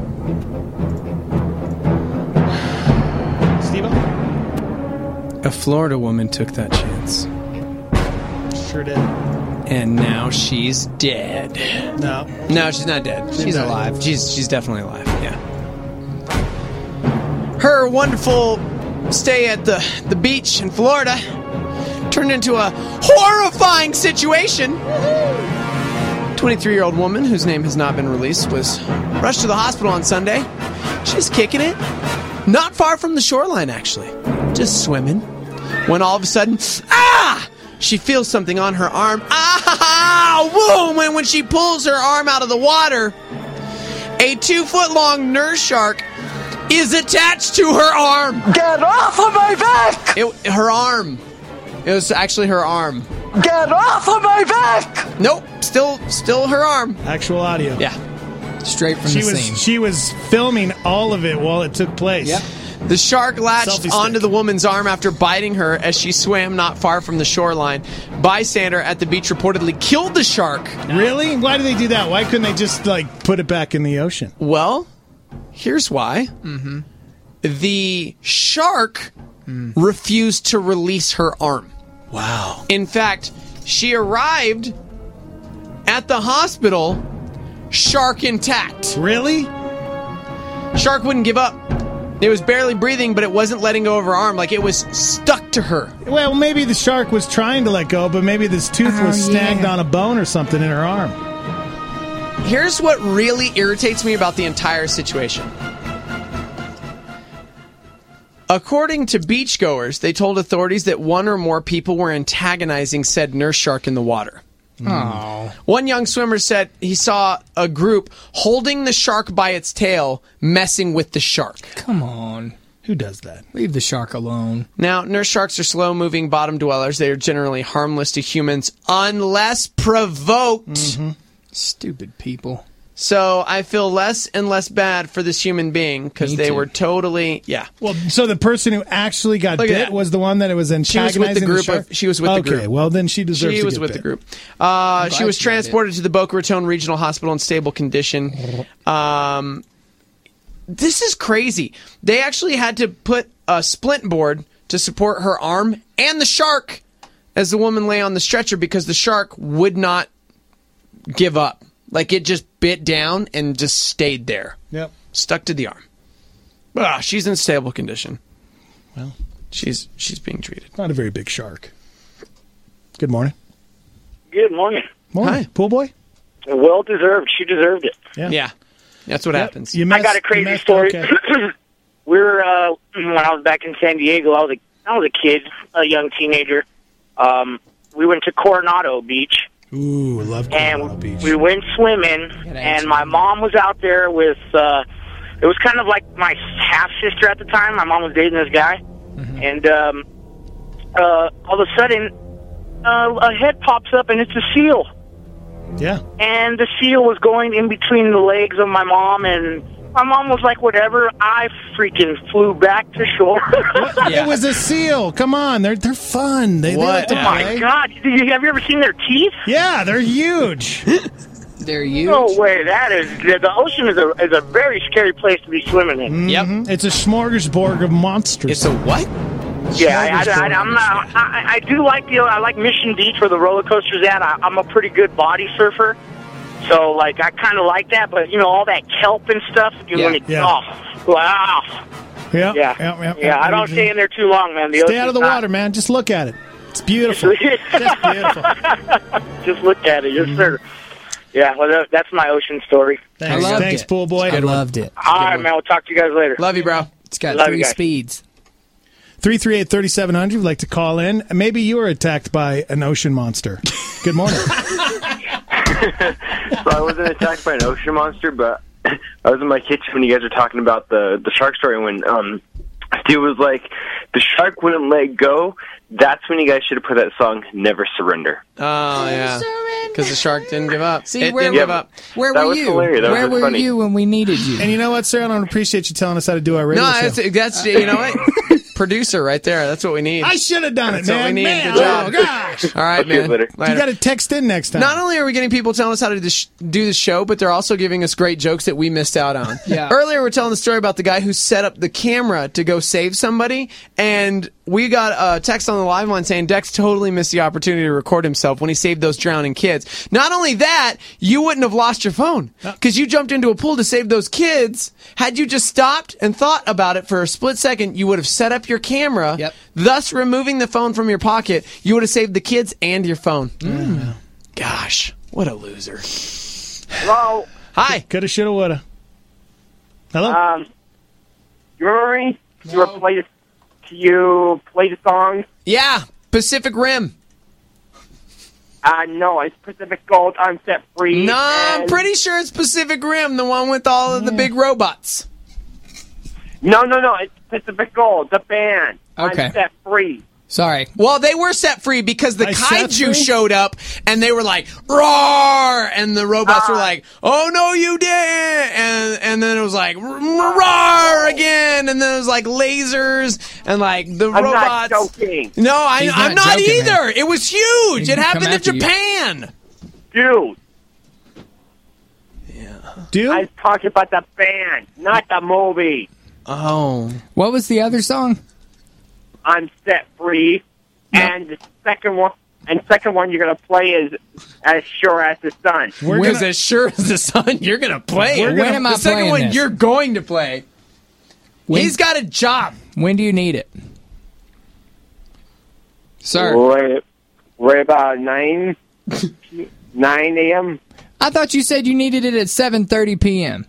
Steve-O? A Florida woman took that chance. Sure did. And now she's dead. No. No, she's not dead. She's not. alive. She's she's definitely alive, yeah. Her wonderful stay at the, the beach in Florida turned into a horrifying situation. twenty-three-year-old woman, whose name has not been released, was rushed to the hospital on Sunday. She's kicking it. Not far from the shoreline, actually. Just swimming. When all of a sudden, ah! She feels something on her arm. Ah! Boom! And when she pulls her arm out of the water, a two-foot-long nurse shark is attached to her arm. Get off of my back! It, her arm. It was actually her arm. Get off of my back! Nope. Still, still her arm. Actual audio. Yeah. Straight from she the was, scene. She was filming all of it while it took place. Yep. The shark latched Selfie onto stick. the woman's arm after biting her as she swam not far from the shoreline. Bystander at the beach reportedly killed the shark. Really? Why do they do that? Why couldn't they just, like, put it back in the ocean? Well, here's why. Mm-hmm. The shark mm. refused to release her arm. Wow. In fact, she arrived at the hospital shark intact. Really? Shark wouldn't give up. It was barely breathing, but it wasn't letting go of her arm. Like, it was stuck to her. Well, maybe the shark was trying to let go, but maybe this tooth Oh, was snagged yeah. on a bone or something in her arm. Here's what really irritates me about the entire situation. According to beachgoers, they told authorities that one or more people were antagonizing said nurse shark in the water. Oh. One young swimmer said he saw a group holding the shark by its tail, messing with the shark. Come on. Who does that? Leave the shark alone. Now, nurse sharks are slow-moving bottom dwellers. They are generally harmless to humans unless provoked. Mm-hmm. Stupid people. So I feel less and less bad for this human being because Me they too. were totally, yeah. Well, so the person who actually got Look at bit that. was the one that it was She was antagonizing with the group. shark? Of, she was with the okay, group. well, then she deserves She to was get with bit. the group. Uh, she glad was she got transported to the Boca Raton Regional Hospital in stable condition. Um, this is crazy. They actually had to put a splint board to support her arm and the shark as the woman lay on the stretcher because the shark would not give up. Like, it just bit down and just stayed there. Yep. Stuck to the arm. Ah, she's in stable condition. Well, she's she's being treated. Not a very big shark. Good morning. Good morning. Morning. Hi. Pool boy? Well deserved. She deserved it. Yeah. Yeah. That's what Yep. happens. You I messed- got a you crazy messed- story. okay. we were uh, when I was back in San Diego. I was a I was a kid, a young teenager. Um, we went to Coronado Beach. Ooh, I love Coronado and Beach. we went swimming, and my mom was out there with, uh, it was kind of like my half-sister at the time. My mom was dating this guy, Mm-hmm. and um, uh, all of a sudden, uh, a head pops up, and it's a seal. Yeah. And the seal was going in between the legs of my mom, and my mom was like, whatever. I freaking flew back to shore. It was a seal. Come on, they're they're fun. They, they like to Oh, my play. God. Have you ever seen their teeth? Yeah, they're huge. They're huge. No way. That is, the ocean is a, is a very scary place to be swimming in. Mhm. It's a smorgasbord of monsters. It's a what? Yeah, I, I, I, I'm not. I, I do like the. I like Mission Beach where the roller coaster's at. I, I'm a pretty good body surfer, so like I kind of like that. But you know all that kelp and stuff. You Yeah. when it, Yeah. oh, wow. Yeah, Yeah, yeah, yeah. I don't stay in there too long, man. The Stay out of the ocean's water, man. Just look at it. It's beautiful. Just beautiful. not- Just look at it, yes, sir. Yeah, well, that, that's my ocean story. Thanks, thanks, pool boy. I loved it. All right, man. We'll talk to you guys later. Love you, bro. It's got Love you three guys. speeds. three three eight, three seven zero zero. Would like to call in. Maybe you were attacked by an ocean monster. Good morning. So I wasn't attacked by an ocean monster, but I was in my kitchen when you guys were talking about the the shark story. When um, Steve was like, the shark wouldn't let go. That's when you guys should have put that song, "Never Surrender." Oh, yeah. Because the shark didn't give up. See, it where didn't were- give up. Where That were was you? hilarious. That was Where just were funny. you when we needed you? And you know what, Sarah? I don't appreciate you telling us how to do our radio No, show. that's, that's, you know what? Producer right there. That's what we need. I should have done That's it, what man. we need. Man, Good job. oh, gosh. All right, man. later. You got to text in next time. Not only are we getting people telling us how to do sh- do the show, but they're also giving us great jokes that we missed out on. Yeah. Earlier, we we're telling the story about the guy who set up the camera to go save somebody, and we got a text on the live line saying Dex totally missed the opportunity to record himself when he saved those drowning kids. Not only that, you wouldn't have lost your phone because you jumped into a pool to save those kids. Had you just stopped and thought about it for a split second, you would have set up your camera, yep. thus removing the phone from your pocket. You would have saved the kids and your phone. Mm. Gosh, what a loser. Hello. Hi. Coulda, shoulda, woulda. Hello. Um, you remember me? You were play. You played a song. Yeah, Pacific Rim. Uh, no, it's Pacific Gold. I'm Set Free. No, I'm and- pretty sure it's Pacific Rim, the one with all of the big robots. No, no, no. It's Pacific Gold, the band. Okay. I'm Set Free. Sorry. Well, they were set free because the I set kaiju free? showed up and they were like, roar! And the robots Ah. were like, oh no, you didn't! And, and then it was like, roar again! And then it was like lasers and like the I'm robots. not joking. No, I, He's I'm not not joking, either. man. It was huge. He It can happened come in after you. Japan. Dude. Dude? I was talking about the band, not the movie. Oh. What was the other song? I'm Set Free. And the second one, and second one you're gonna play is As Sure as the Sun. Because as sure as the sun, you're going to play it. When We're gonna- am I the second playing one, this? you're going to play. When- He's got a job. When do you need it? Sir. Right, right about nine, nine a.m. I thought you said you needed it at seven thirty p.m.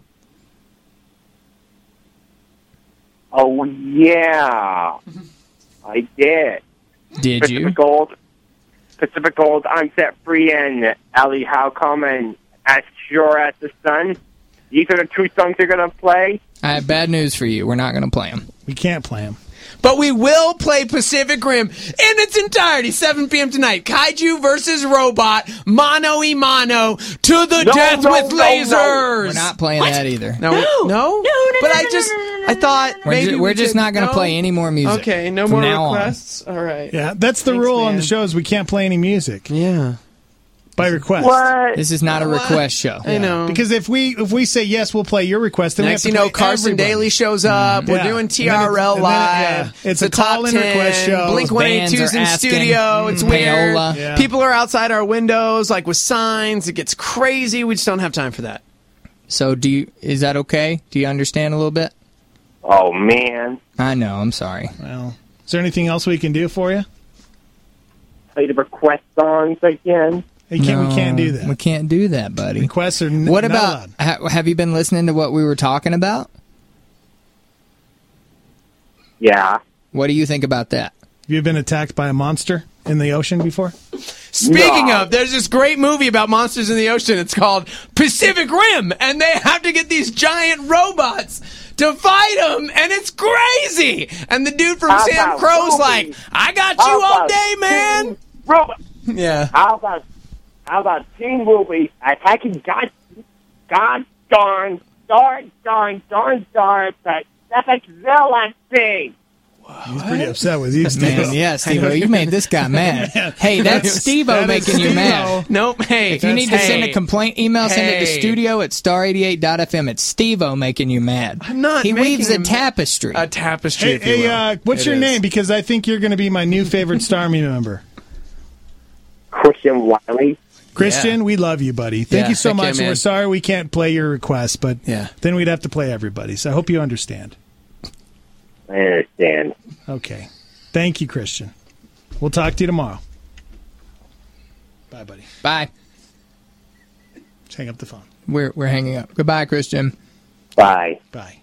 Oh yeah, I did. Did Pacific you? Gold, Pacific Gold, I'm Set Free, and Ellie How Come, and As Sure as the Sun. These are the two songs you're gonna play. I have bad news for you. We're not going to play them. We can't play them. But we will play Pacific Rim in its entirety, seven p.m. tonight. Kaiju versus robot, mano y mano, to the No, death no, with no, lasers. no. We're not playing What? that either. No, no, no, But I just, I thought We're maybe ju- we we're just could- not gonna no? play any more music Okay, no from more now on. requests. All right. Yeah, that's the Thanks, rule on man. the show is we can't play any music. Yeah. By request. What? This is not a request show. I know. Because if we if we say yes, we'll play your request. Then Next we you have know, to play Carson everybody. Daly shows up. We're Yeah. doing And then T R L it- and then it- live. yeah. It's the a top call-in request ten. show. Blink one eighty-two's Bands are in asking. studio. It's Mm, weird. payola. Yeah. People are outside our windows, like with signs. It gets crazy. We just don't have time for that. So do you? Is that okay? Do you understand a little bit? Oh man, I know. I'm sorry. Well, is there anything else we can do for you? play the request songs again. Hey, can't, No, we can't do that. We can't do that, buddy. Requests are n- What not about? allowed. Ha- have you been listening to what we were talking about? Yeah. What do you think about that? Have you been attacked by a monster in the ocean before? Speaking No. of, there's this great movie about monsters in the ocean. It's called Pacific Rim, and they have to get these giant robots to fight them, and it's crazy. And the dude from How Sam about Crow's movies? like, I got How you all about day, man. teen Robot. Yeah. How about how about teen movies attacking God, God darn, darn, darn, darn, darn, Pacific villain thing. He's pretty upset with you, Steve. Man, yeah, Steve-O, you made this guy mad. Hey, that's Steve-O That is making you Steve-O. mad. Nope. Hey, If you need to hey, send a complaint email, send it to hey. studio at star eighty-eight dot f m. It's Steve-O making you mad. I'm not He making weaves a him- tapestry. A tapestry, Hey, if you hey will. uh, what's It your is. name? Because I think you're going to be my new favorite Star Me member. Christian Wiley. Christian, Yeah. we love you, buddy. Thank Yeah, you so heck yeah, much. man. We're sorry we can't play your request, but Yeah. then we'd have to play everybody. So I hope you understand. I understand. Okay. Thank you, Christian. We'll talk to you tomorrow. Bye, buddy. Bye. Just hang up the phone. We're we're hanging up. Goodbye, Christian. Bye. Bye.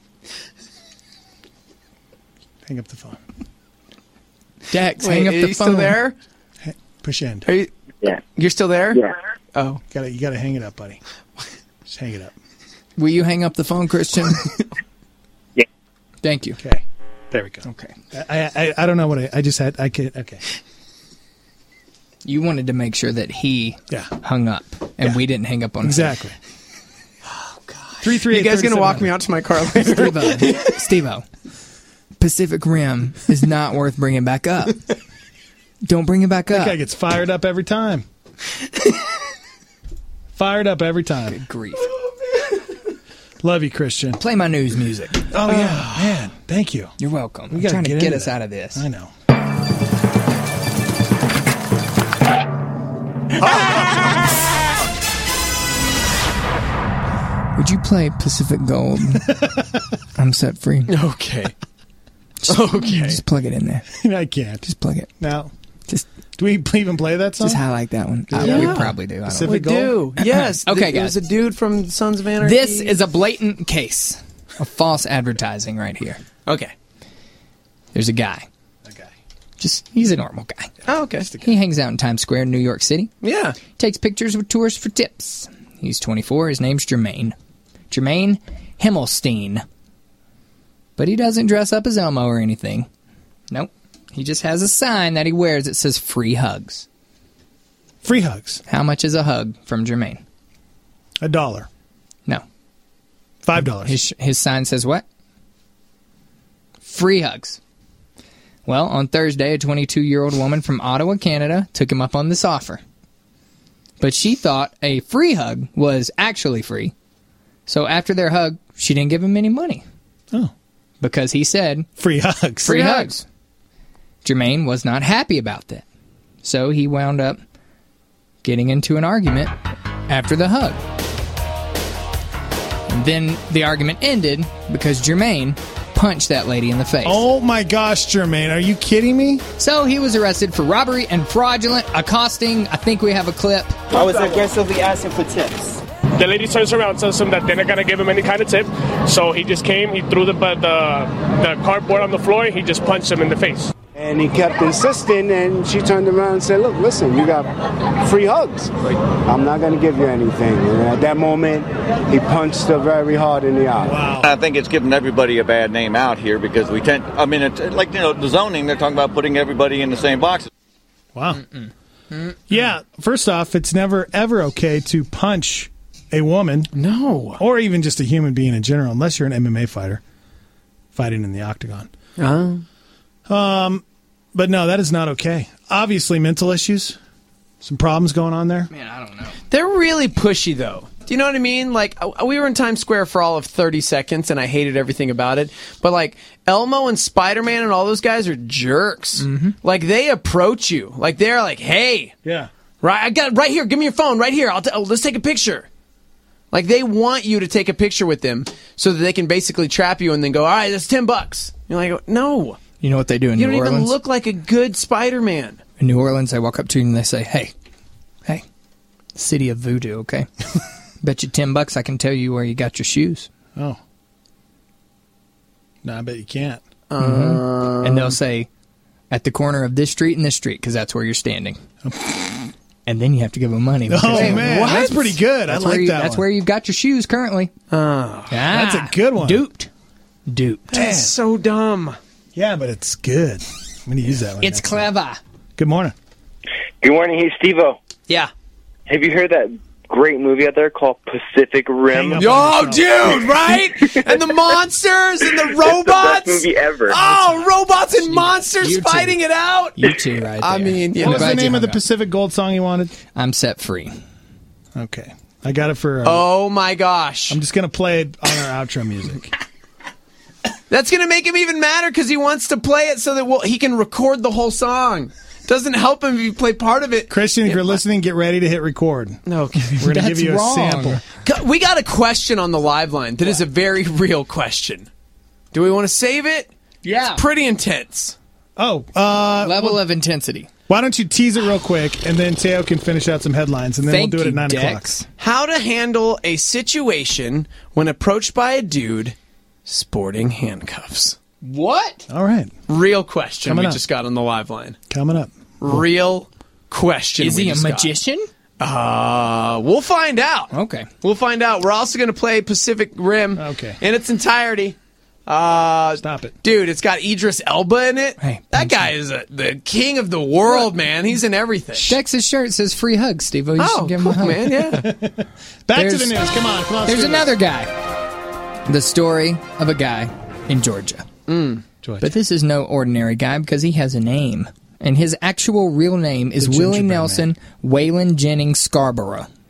Hang up the phone. Dex, Wait, hang up are the you phone. still there? Push end. Are you? Yeah. You're still there? Yeah. Oh. Gotta, you got to hang it up, buddy. Just hang it up. Will you hang up the phone, Christian? Yeah. Thank you. Okay. There we go. Okay. I, I I don't know what I I just had. I could. Okay. You wanted to make sure that he Yeah. hung up, and Yeah. we didn't hang up on him. Exactly. Oh, God. Three three. You eight, guys going to walk thirty-seven me out to my car later? Steve-O, Steve-O, Pacific Rim is not worth bringing back up. Don't bring it back That up. guy gets fired up every time. Fired up every time. Good grief. Love you, Christian. Play my news music. Oh, yeah. Man, thank you. You're welcome. We I'm gotta trying to get get into us that. out of this. I know. Would you play Pacific Gold? I'm set free. Okay. Just, okay. Just plug it in there. I can't. Just plug it. No. Just do we even play that song? Just highlight that one. Uh, Yeah. We probably do. I don't Pacific know. Gold? Do. Yes. Okay, It guys. was a dude from Sons of Anarchy. This is a blatant case of false advertising right here. Okay. There's a guy. A guy. Just, he's a normal guy. Oh, okay. He hangs out in Times Square in New York City. Yeah. Takes pictures with tourists for tips. He's twenty-four. His name's Jermaine. Jermaine Himmelstein. But he doesn't dress up as Elmo or anything. Nope. He just has a sign that he wears that says free hugs. Free hugs. How much is a hug from Jermaine? A dollar. No. Five dollars. His, his sign says what? Free hugs. Well, on Thursday, a twenty-two-year-old woman from Ottawa, Canada, took him up on this offer. But she thought a free hug was actually free. So after their hug, she didn't give him any money. Oh. Because he said... Free hugs. Free hugs. Jermaine was not happy about that. So he wound up getting into an argument after the hug. And then the argument ended because Jermaine punched that lady in the face. Oh my gosh, Jermaine, are you kidding me? So he was arrested for robbery and fraudulent accosting. I think we have a clip. I was aggressively asking for tips. The lady turns around, tells him that they're not gonna give him any kind of tip. So he just came, he threw the the, the cardboard on the floor, and he just punched him in the face. And he kept insisting, and she turned around and said, look, listen, you got free hugs. I'm not going to give you anything. And at that moment, he punched her very hard in the eye. Wow. I think it's giving everybody a bad name out here because we tend, I mean, it's like, you know, the zoning, they're talking about putting everybody in the same boxes. Wow. Mm-mm. Mm-mm. Yeah, first off, it's never, ever okay to punch a woman. No. Or even just a human being in general, unless you're an M M A fighter fighting in the octagon. Uh-huh. Um, but no, that is not okay. Obviously, mental issues, some problems going on there. Man, I don't know. They're really pushy, though. Do you know what I mean? Like, uh, we were in Times Square for all of thirty seconds, and I hated everything about it. But, like, Elmo and Spider-Man and all those guys are jerks. Mm-hmm. Like, they approach you. Like, they're like, hey. Yeah. Right, I got it right here. Give me your phone right here. I'll t- oh, let's take a picture. Like, they want you to take a picture with them so that they can basically trap you and then go, all right, that's ten bucks. You're like, no. You know what they do in You New don't Orleans? even look like a good Spider-Man. In New Orleans, they walk up to you and they say, hey, hey, city of voodoo, okay? Bet you ten bucks I can tell you where you got your shoes. Oh. No, I bet you can't. Mm-hmm. And they'll say, at the corner of this street and this street, because that's where you're standing. And then you have to give them money. Oh, man, what? that's pretty good. That's I like you, that That's one. where you've got your shoes currently. Oh, ah, that's a good one. Duped. Duped. That's so dumb. Yeah, but it's good. I'm going to use that one. It's clever. Time. Good morning. Good morning. Hey, Steve-O. Yeah. Have you heard that great movie out there called Pacific Rim? Oh, dude, right? And the monsters and the robots. It's the best movie ever. Oh, robots and monsters You too. fighting it out. You two right there. I mean, you What know. was the name of the Pacific Gold song you wanted? I'm set free. Okay. I got it for... Uh, Oh, my gosh. I'm just going to play it on our outro music. That's going to make him even madder because he wants to play it so that we'll, he can record the whole song. Doesn't help him if you play part of it. Christian, if you're listening, get ready to hit record. Okay. We're going to give you a wrong. sample. We got a question on the live line that is a very real question. Do we want to save it? Yeah. It's pretty intense. Oh. Uh, Level well, of intensity. why don't you tease it real quick, and then Teo can finish out some headlines, and then Thank we'll do it you, at nine Dex. o'clock. How to handle a situation when approached by a dude sporting handcuffs. What? All right. Real question Coming we up. just got on the live line. Coming up. Real question. Is we he a just got. magician? Uh, we'll find out. Okay. We'll find out. We're also going to play Pacific Rim Okay. in its entirety. Uh, Stop it. Dude, it's got Idris Elba in it. Hey, that guy is a, the king of the world, man. He's in everything. Dex's shirt says free hugs, Steve-O. You Oh, should give cool, him a hug. man, yeah. Back to There's- the news. Come on. Come on. There's let's do another guy. The story of a guy in Georgia. Mm. Georgia. But this is no ordinary guy because he has a name. And his actual real name is The Willie gingerbread Nelson Waylon Jennings Scarborough.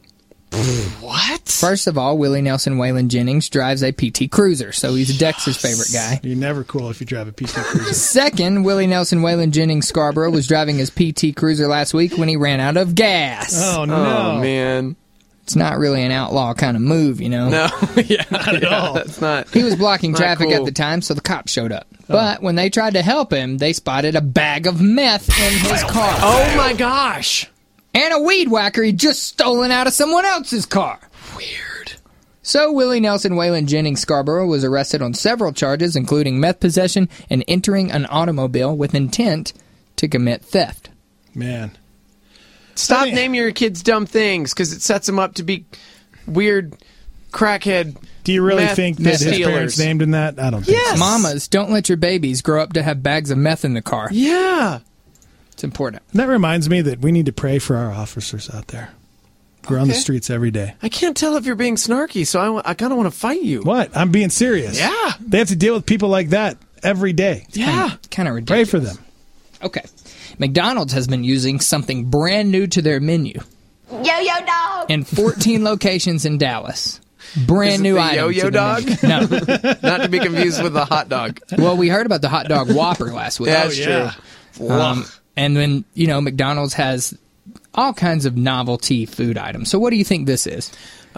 What? First of all, Willie Nelson Waylon Jennings drives a P T Cruiser, so he's Dexter's favorite guy. You're never cool if you drive a P T Cruiser. Second, Willie Nelson Waylon Jennings Scarborough was driving his P T Cruiser last week when he ran out of gas. Oh, no. Oh, man. It's not really an outlaw kind of move, you know? No, yeah, Not at yeah, all. That's not. He was blocking Not traffic cool. at the time, so the cops showed up. But when they tried to help him, they spotted a bag of meth in his car. Oh, my gosh. And a weed whacker he'd just stolen out of someone else's car. Weird. So Willie Nelson Waylon Jennings Scarborough was arrested on several charges, including meth possession and entering an automobile with intent to commit theft. Man. Stop I mean- naming your kids dumb things because it sets them up to be weird crackhead. Do you really meth think that his stealers. parents named him that? I don't think Yes. so. Mamas, don't let your babies grow up to have bags of meth in the car. Yeah. It's important. That reminds me that we need to pray for our officers out there. We're on the Okay. streets every day. I can't tell if you're being snarky, so I, I kind of want to fight you. What? I'm being serious. Yeah. They have to deal with people like that every day. Yeah. Kind of Pray ridiculous. for them. Okay. McDonald's has been using something brand new to their menu Yo-yo dog. in fourteen locations in Dallas. Brand Is it new the item. yo-yo to the dog? menu. No. Not to be confused with the hot dog. Well, we heard about the hot dog Whopper last week. That's yeah. true. Um, and then, you know, McDonald's has all kinds of novelty food items. So what do you think this is?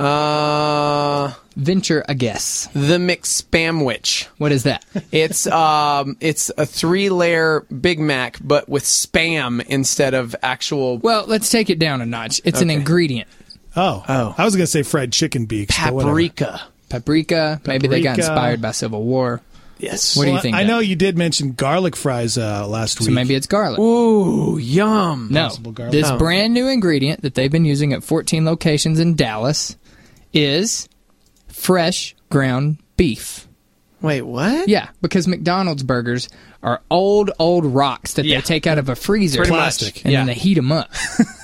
Uh, Venture a guess. the McSpamwich. What is that? It's um, it's a three-layer Big Mac, but with spam instead of actual Well, let's take it down a notch. It's an Okay. ingredient. Oh. Oh. I was going to say fried chicken beaks. but whatever. paprika. Paprika. Maybe they got Paprika. inspired by Civil War. Yes. What do you Well, think, I Dan? know you did mention garlic fries uh, last So week. maybe it's garlic. Ooh, yum. No, possible garlic. this Oh. brand new ingredient that they've been using at fourteen locations in Dallas is fresh ground beef. Wait, what? Yeah, because McDonald's burgers are old, old rocks that Yeah. they take out of a freezer. Pretty Plastic. much. And Yeah. then they heat them up.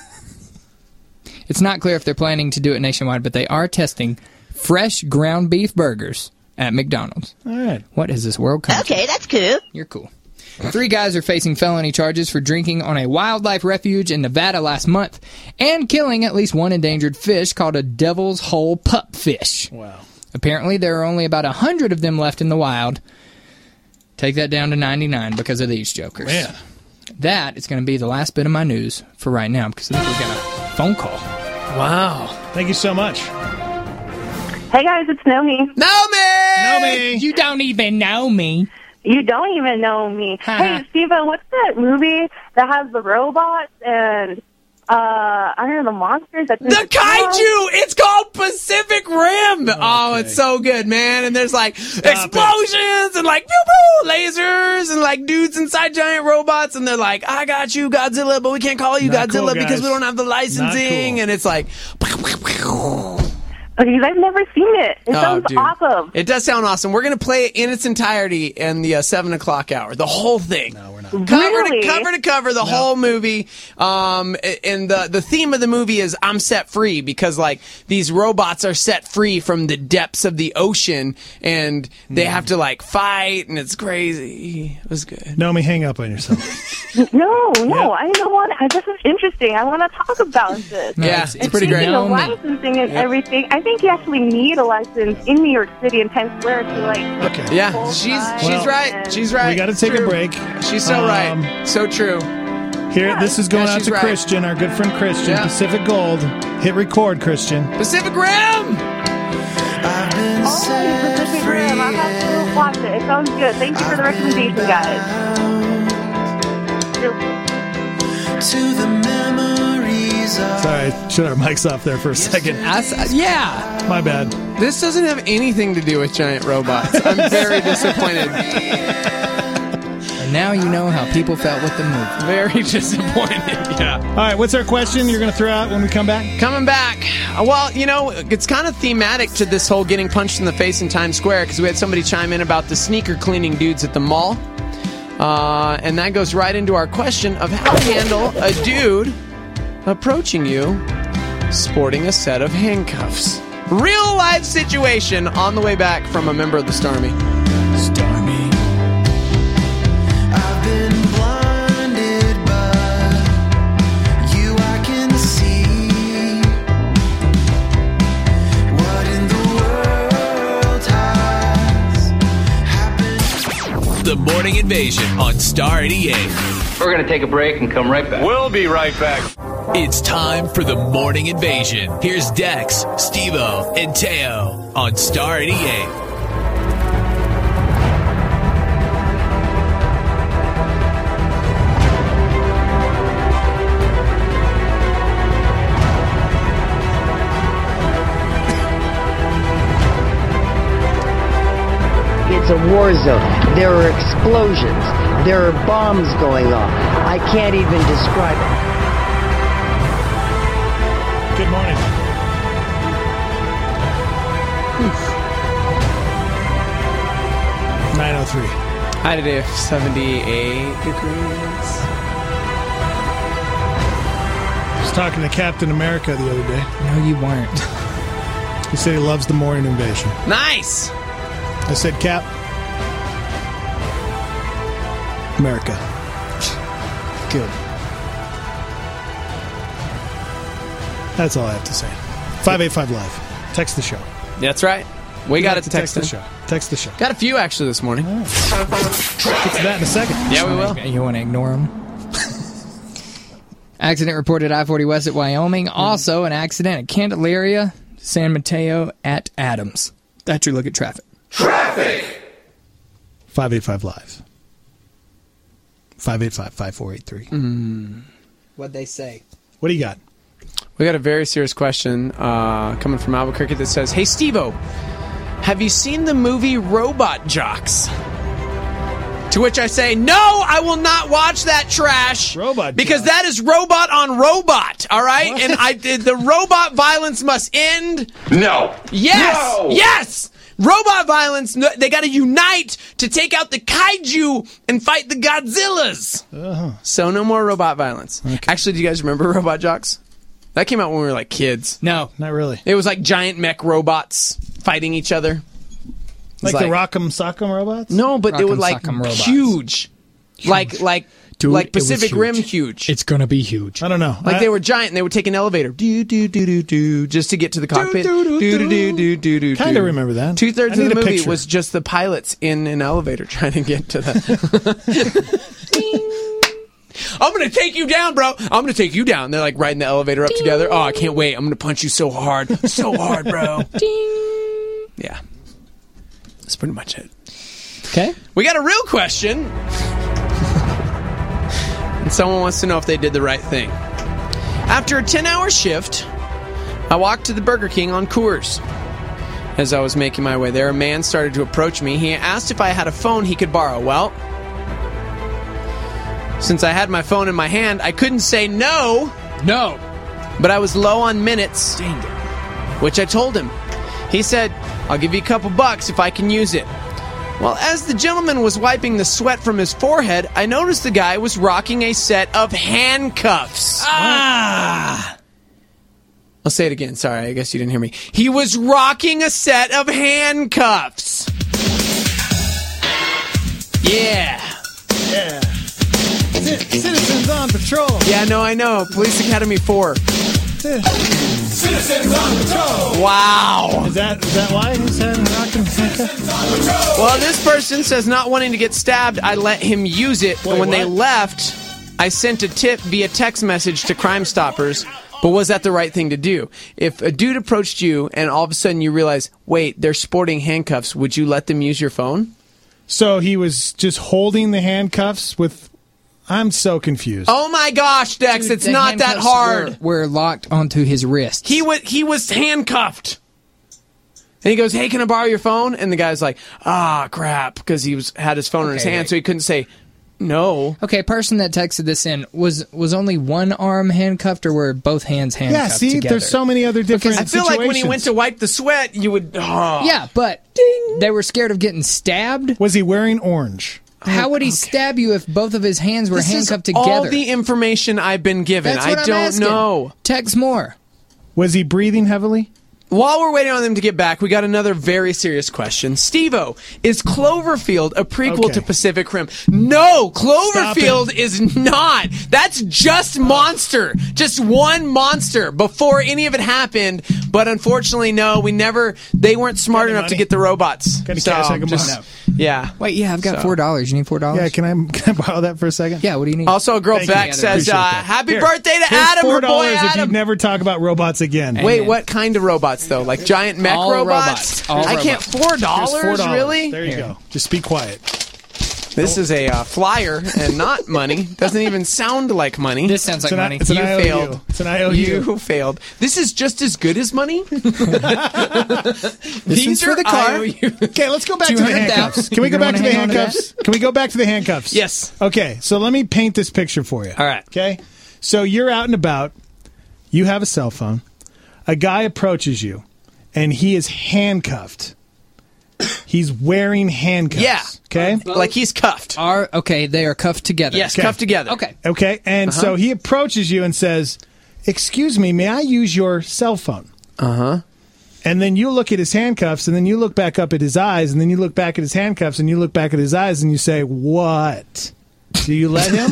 It's not clear if they're planning to do it nationwide, but they are testing fresh ground beef burgers at McDonald's. All right. What is this world come to? Okay, that's cool. You're cool. Three guys are facing felony charges for drinking on a wildlife refuge in Nevada last month and killing at least one endangered fish called a devil's hole pupfish. Wow. Apparently, there are only about one hundred of them left in the wild. Take that down to ninety-nine because of these jokers. Man. That is going to be the last bit of my news for right now because I think we got a phone call. Wow. Thank you so much. Hey guys, it's Nomi. Nomi! Nomi! You don't even know me. You don't even know me. Hey, Steven, what's that movie that has the robots and uh, I don't know, the monsters? That The kaiju! It's called Pacific Rim! Oh, it's so good, man. And there's like explosions and like pew pew lasers and like dudes inside giant robots and they're like, I got you, Godzilla, but we can't call you Not Godzilla cool, because guys. we don't have the licensing. cool. And it's like, Okay, I've never seen it. It Oh, sounds dude. awesome. It does sound awesome. We're going to play it in its entirety in the uh, seven o'clock hour. The whole thing. No, we're not. Cover Really? to cover to cover, the whole movie. Um, and the, the theme of the movie is I'm set free because, like, these robots are set free from the depths of the ocean and they have to, like, fight and it's crazy. It was good. Nomi, hang up on yourself. No, no, I don't want. I, this is interesting. I want to talk about this. Yeah, it's, it's pretty great. Speaking of licensing and Yep. everything, I think you actually need a license in New York City and Times Square to like. Okay. Yeah, she's she's right. She's right. We got to take True. a break. She's so Um, right. So true. Here, this is going Yeah, out she's to right. Christian, our good friend Christian, Yeah. Pacific Gold. Hit record, Christian. Pacific Rim! Oh, Pacific Rim. I'll have to watch it. It sounds good. Thank you for the recommendation, guys. To the memories of Sorry, shut our mics off there for a second. yeah. My bad. This doesn't have anything to do with giant robots. I'm very disappointed. And now you know how people felt with the movie. Very disappointed, yeah. All right, what's our question you're going to throw out when we come back? Coming back. Uh, Well, you know, it's kind of thematic to this whole getting punched in the face in Times Square because we had somebody chime in about the sneaker cleaning dudes at the mall. Uh, and that goes right into our question of how to handle a dude approaching you sporting a set of handcuffs. Real life situation on the way back from a member of the Starmy. Starmy. I've been blinded by you, I can see. The Morning Invasion on Star eighty-eight. We're going to take a break and come right back. We'll be right back. It's time for The Morning Invasion. Here's Dex, Steve-O, and Teo on Star eighty-eight. It's a war zone. There are explosions. There are bombs going off. I can't even describe it. Good morning. nine oh three. High today of seventy-eight degrees. I was talking to Captain America the other day. No, you weren't. He said he loves the morning invasion. Nice! I said, Cap, America. Good. That's all I have to say. five eight five Live. Text the show. That's right. We got it to text, text the show. Text the show. Got a few actually this morning. Oh. Get to that in a second. Yeah, we will. You want to ignore them? Accident reported I forty West at Wyoming. Also, an accident at Candelaria, San Mateo at Adams. That's your look at traffic. Traffic! five eight five Live. five eight five, five four eight three. Mm. What'd they say? What do you got? We got a very serious question uh, coming from Albuquerque that says, Hey, Steve-O, have you seen the movie Robot Jocks? To which I say, no, I will not watch that trash. Robot Because Jocks. that is robot on robot, all right? What? And I the robot violence must end. No. Yes! No. Yes! Robot violence, no, they got to unite to take out the kaiju and fight the Godzillas. Uh-huh. So no more robot violence. Okay. Actually, do you guys remember Robot Jocks? That came out when we were like kids. No. Not really. It was like giant mech robots fighting each other. Like, like the Rock'em Sock'em robots? No, but they Rock'em were like Sock'em robots. huge. huge. Like like Dude, like it was Pacific huge. Rim huge. It's going to be huge. I don't know. Like I, they were giant and they would take an elevator. Do do do do do just to get to the cockpit. Do, do, Do do, do do do do. Kind of remember that. Two thirds I of need the a movie picture. was just the pilots in an elevator trying to get to the. I'm gonna take you down, bro. I'm gonna take you down. They're like riding the elevator up Ding. together. Oh, I can't wait. I'm gonna punch you so hard, so hard, bro. Ding. Yeah, that's pretty much it. Okay, we got a real question, and someone wants to know if they did the right thing. After a ten-hour shift, I walked to the Burger King on Coors. As I was making my way there, a man started to approach me. He asked if I had a phone he could borrow. Well, since I had my phone in my hand, I couldn't say no. No. But I was low on minutes. Dang it. Which I told him. He said, I'll give you a couple bucks if I can use it. Well, as the gentleman was wiping the sweat from his forehead, I noticed the guy was rocking a set of handcuffs. Ah! I'll say it again. Sorry, I guess you didn't hear me. He was rocking a set of handcuffs. Yeah. Yeah. Citizens on patrol. Yeah, no, I know. Police Academy four. Citizens on patrol. Wow. Is that is that why he's having rocking handcuffs? Well, this person says not wanting to get stabbed, I let him use it. Wait, and when what? they left, I sent a tip via text message to Crime Stoppers. But was that the right thing to do? If a dude approached you and all of a sudden you realize, wait, they're sporting handcuffs, would you let them use your phone? So he was just holding the handcuffs with... I'm so confused. Oh my gosh, Dex, Dude, it's the not that handcuffs hard. Were, were locked onto his wrist. He was, he was handcuffed. And he goes, hey, can I borrow your phone? And the guy's like, ah, crap, because he was had his phone in his Okay, hand, wait. so he couldn't say no. Okay, person that texted this in, was was only one arm handcuffed or were both hands handcuffed Yeah, see, together? there's so many other different I feel situations. like when he went to wipe the sweat, you would... Oh. Yeah, but they were scared of getting stabbed. Was he wearing orange? How would he stab you if both of his hands were This handcuffed is together? all the information I've been given. That's what I I'm don't asking. know. Text more. Was he breathing heavily? While we're waiting on them to get back, we got another very serious question. Steve-O, is Cloverfield a prequel Okay. to Pacific Rim? No, Cloverfield is not. That's just Monster. Just one monster before any of it happened. But unfortunately, no, we never, they weren't smart Got any enough to money? get the robots. Got any So, cash I can just- borrow? Yeah. Wait, yeah, I've got So- four dollars. You need four dollars? Yeah, can I can I borrow that for a second? Yeah, what do you need? Also, a girl Thank you. Beck says, Appreciate uh, that. "Happy Here. birthday to Here's Adam, four her boy dollars if you Adam." never talk about robots again. Wait, what kind of robots though? Like giant mech All robots? robots. All I can't. robots. Four Here's dollars, four dollars. really? There you Here. go. Just be quiet. This is a uh, flyer and not money. Doesn't even sound like money. This sounds like It's an, money. it's an You I O U. failed. It's an I O U. You failed. This is just as good as money. This These one's for are the car. I O U. Okay, let's go back to the two hundred handcuffs. thousand. Can we go You back to wanna the hang on to handcuffs? Can we go back to the handcuffs? Yes. Okay, so let me paint this picture for you. All right. Okay? So you're out and about. You have a cell phone. A guy approaches you, and he is handcuffed. He's wearing handcuffs. Yeah. Okay? Like he's cuffed. Are okay? They are cuffed together. Yes, Okay. cuffed together. Okay. Okay, and Uh-huh. so he approaches you and says, "Excuse me, may I use your cell phone?" Uh huh. And then you look at his handcuffs, and then you look back up at his eyes, and then you look back at his handcuffs, and you look back at his eyes, and you say, "What? Do you let him?"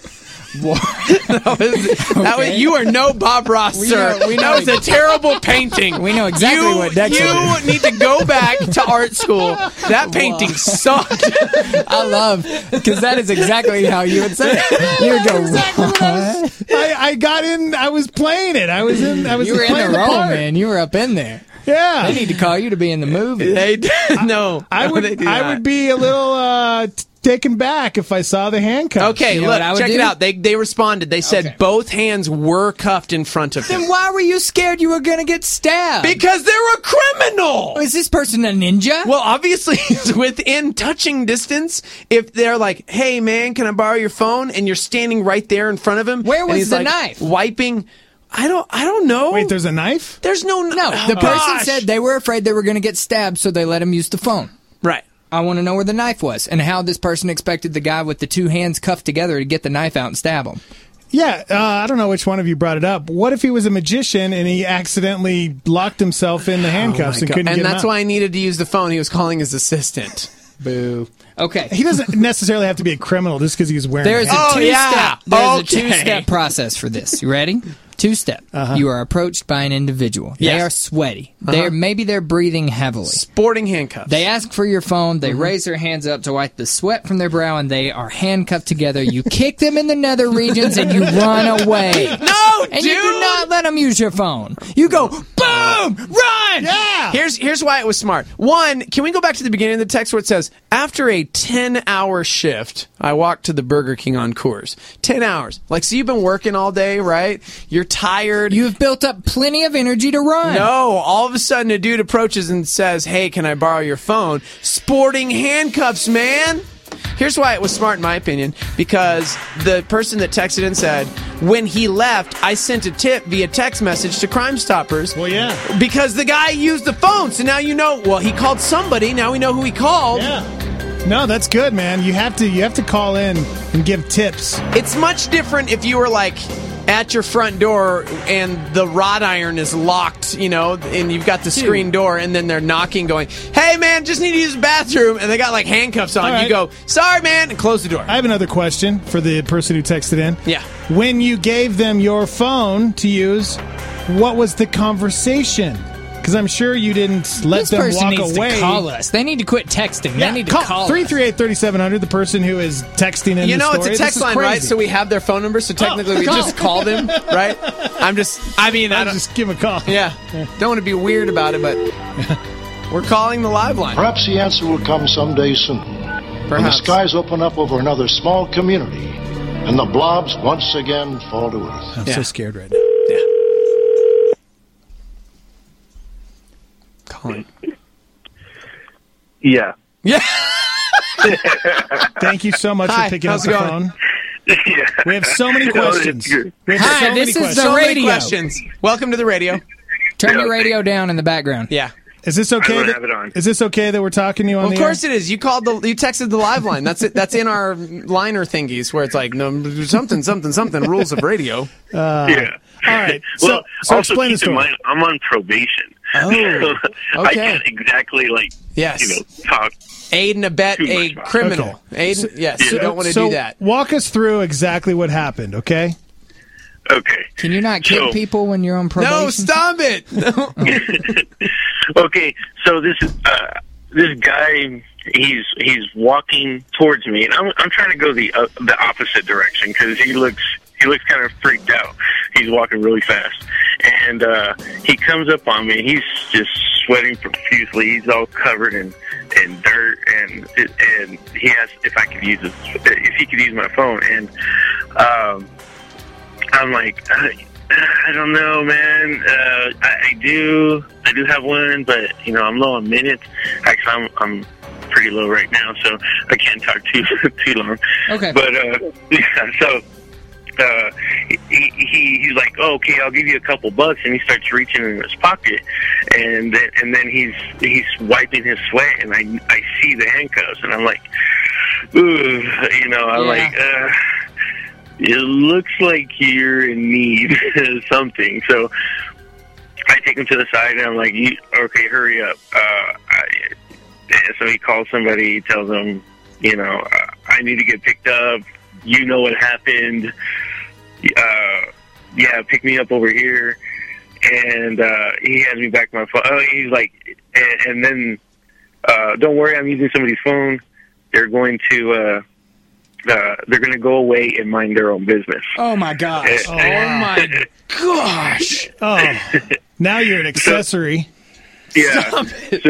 That was, that was, you are no Bob Ross, We sir. know- we know- that was a terrible painting. We know exactly you, what Dex You did. need to go back to art school. That painting sucked. I love because that is exactly how you would say it. You would go, Exactly what I, "What?" was, I, I got in. I was playing it. I was in. I was You were in playing the role, part. man. You were up in there. Yeah. They need to call you to be in the movie. They no. I no, would. they do I not. would be a little uh, t- taken back if I saw the handcuffs. Okay, You know look, what I would check it do? out. They they responded. They said Okay. both hands were cuffed in front of him Then why were you scared you were going to get stabbed? because they're a criminal. Is this person a ninja? Well, obviously, it's within touching distance. If they're like, "Hey, man, can I borrow your phone?" and you're standing right there in front of him, Where and was he's, the like, knife? Wiping. I don't. I don't know. Wait, there's a knife. There's no. no, oh, the person gosh. said they were afraid they were going to get stabbed, so they let him use the phone. Right. I want to know where the knife was and how this person expected the guy with the two hands cuffed together to get the knife out and stab him. Yeah, uh, I don't know which one of you brought it up. What if he was a magician and he accidentally locked himself in the handcuffs and God. couldn't And get him that's out? why I needed to use the phone. He was calling his assistant. Boo. Okay. He doesn't necessarily have to be a criminal just because he's wearing. There's a a Oh, two yeah. step. There's Okay. a two step process for this. You ready? Two step. Uh-huh. You are approached by an individual. They Yes. are sweaty. Uh-huh. They're maybe they're breathing heavily. Sporting handcuffs. They ask for your phone. They Mm-hmm. raise their hands up to wipe the sweat from their brow, and they are handcuffed together. You kick them in the nether regions, and you run away. No, and dude. you do not let them use your phone. You go boom, run. Yeah. Here's here's why it was smart. One, can we go back to the beginning of the text where it says, after a ten-hour shift, I walked to the Burger King on Coors. Ten hours. Like, so you've been working all day, right? You're tired. You have built up plenty of energy to run. No, all of a sudden a dude approaches and says, "Hey, can I borrow your phone?" Sporting handcuffs, man. Here's why it was smart, in my opinion, because the person that texted in said, when he left, I sent a tip via text message to Crime Stoppers. Well, yeah. Because the guy used the phone, so now you know, well, he called somebody, now we know who he called. Yeah. No, that's good, man. You have to. You have to call in and give tips. It's much different if you were like at your front door and the wrought iron is locked, you know, and you've got the screen door, and then they're knocking, going, "Hey, man, just need to use the bathroom," and they got like handcuffs on. All right. You go, "Sorry, man," and close the door. I have another question for the person who texted in. Yeah. When you gave them your phone to use, what was the conversation? Because I'm sure you didn't let This them person walk needs away. to call us. They need to quit texting. Yeah, they need to call, call three us. three eight, three seven zero zero, the person who is texting in You the know, it's story. a This text is line, right? crazy. So we have their phone number, so technically we call. just call them, right? I'm just, I mean, I I'll don't, just give a call. yeah, don't want to be weird about it, but we're calling the live line. Perhaps the answer will come someday soon. When the Perhaps. skies open up over another small community and the blobs once again fall to earth. I'm Yeah. so scared right now. Yeah. Calling. Yeah. Yeah. Thank you so much Hi, for picking up how's the it going? phone. Yeah. We have so many No, questions. it's good. We have Hi, so many this is questions. the So many radio. questions. Welcome to the radio. Turn Yeah, your radio thanks. down in the background. Yeah. Is this I okay? don't That, have it on. is this okay that we're talking to you on Well, the of course air? it is. You called the, you texted the live line. That's it. That's in our liner thingies where it's like no something something something rules of radio. Uh, Yeah. All right. So, Well, so also explain the keep in story. mind, I'm on probation. Oh, I okay. can't exactly, like, Yes. you know, talk. Aid and abet Too a much about it. criminal. Aid, yes, you don't want to so do that. Walk us through exactly what happened, okay? Okay. Can you not kick So- people when you're on probation? No, stop it. Okay, so this uh, this guy he's he's walking towards me, and I'm I'm trying to go the uh, the opposite direction because he looks he looks kind of freaked out. He's walking really fast, and uh, he comes up on me. He's just sweating profusely. He's all covered in, in dirt, and and he asked if I could use his, if he could use my phone, and um, I'm like, I, I don't know, man. Uh, I, I do I do have one, but you know I'm low on minutes. Actually, I'm I'm pretty low right now, so I can't talk too too long. Okay, but uh, yeah, so. Uh, he, he he's like, oh, okay, I'll give you a couple bucks, and he starts reaching in his pocket, and then, and then he's he's wiping his sweat, and I I see the handcuffs, and I'm like, ooh, you know, I'm Yeah. like, uh, it looks like you're in need of something, so I take him to the side, and I'm like, you, okay, hurry up. Uh, I, and so he calls somebody, he tells them, you know, uh, I need to get picked up. You know what happened. Uh, yeah, pick me up over here. And uh, he hands me back my phone. Oh, he's like, and, and then, uh, don't worry, I'm using somebody's phone. They're going to, uh, uh, they're going to go away and mind their own business. Oh, my gosh. Oh, my gosh. Oh, now you're an accessory. Yeah. So,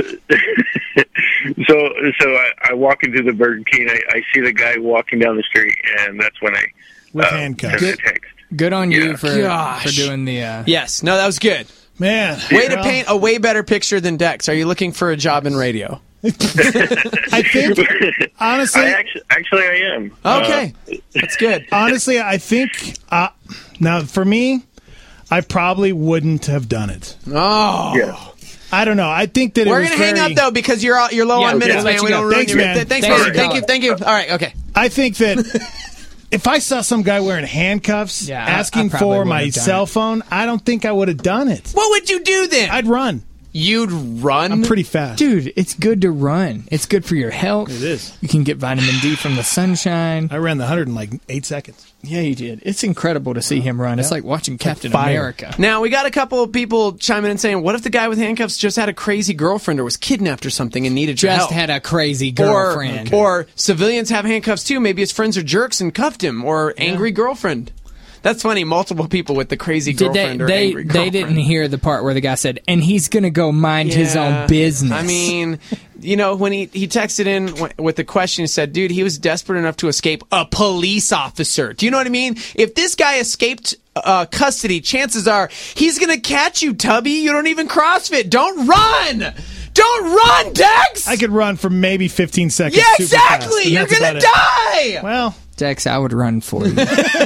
so, so I, I walk into the Burger King. I, I see the guy walking down the street, and that's when I with uh, handcuffs. send the text. Good on you Yeah. for Gosh. for doing the. Uh, Yes, no, that was good. Man. Way to well, paint a way better picture than Dex. Are you looking for a job in radio? I think, honestly. I actually, actually, I am. Okay, uh, that's good. Honestly, I think, uh, now, for me, I probably wouldn't have done it. Oh. Yeah. I don't know. I think that it We're was gonna hang very- up though because you're all, you're low Yeah, on okay, minutes, I'll let man. you We go. don't ruin Thanks, your man. Th- Thanks, Thanks, man. Thank you, Colin. thank you. All right, okay. I think that if I saw some guy wearing handcuffs Yeah, I- asking I probably for wouldn't my have done cell it. phone, I don't think I would have done it. What would you do then? I'd run. You'd run. I'm pretty fast. Dude, it's good to run. It's good for your health. It is. You can get vitamin D from the sunshine. I ran the hundred in like eight seconds. Yeah, you did. It's incredible to see him run. It's like watching Captain fire. America. Now we got a couple of people chiming in saying, "What if the guy with handcuffs just had a crazy girlfriend or was kidnapped or something and needed your Just help?" had a crazy girlfriend. Or, or civilians have handcuffs too. Maybe his friends are jerks and cuffed him, or angry girlfriend. That's funny. Multiple people with the crazy Did they? girlfriend or They angry they girlfriend. didn't hear the part where the guy said, "And he's gonna go mind his Yeah. own business." I mean, you know, when he, he texted in w- with the question, he said, dude, he was desperate enough to escape a police officer. Do you know what I mean? If this guy escaped uh, custody, chances are he's going to catch you, Tubby. You don't even CrossFit. Don't run! Don't run, Dex! I could run for maybe fifteen seconds. Yeah, super fast, exactly! and You're that's going to about it. die! Well, Dex, I would run for you.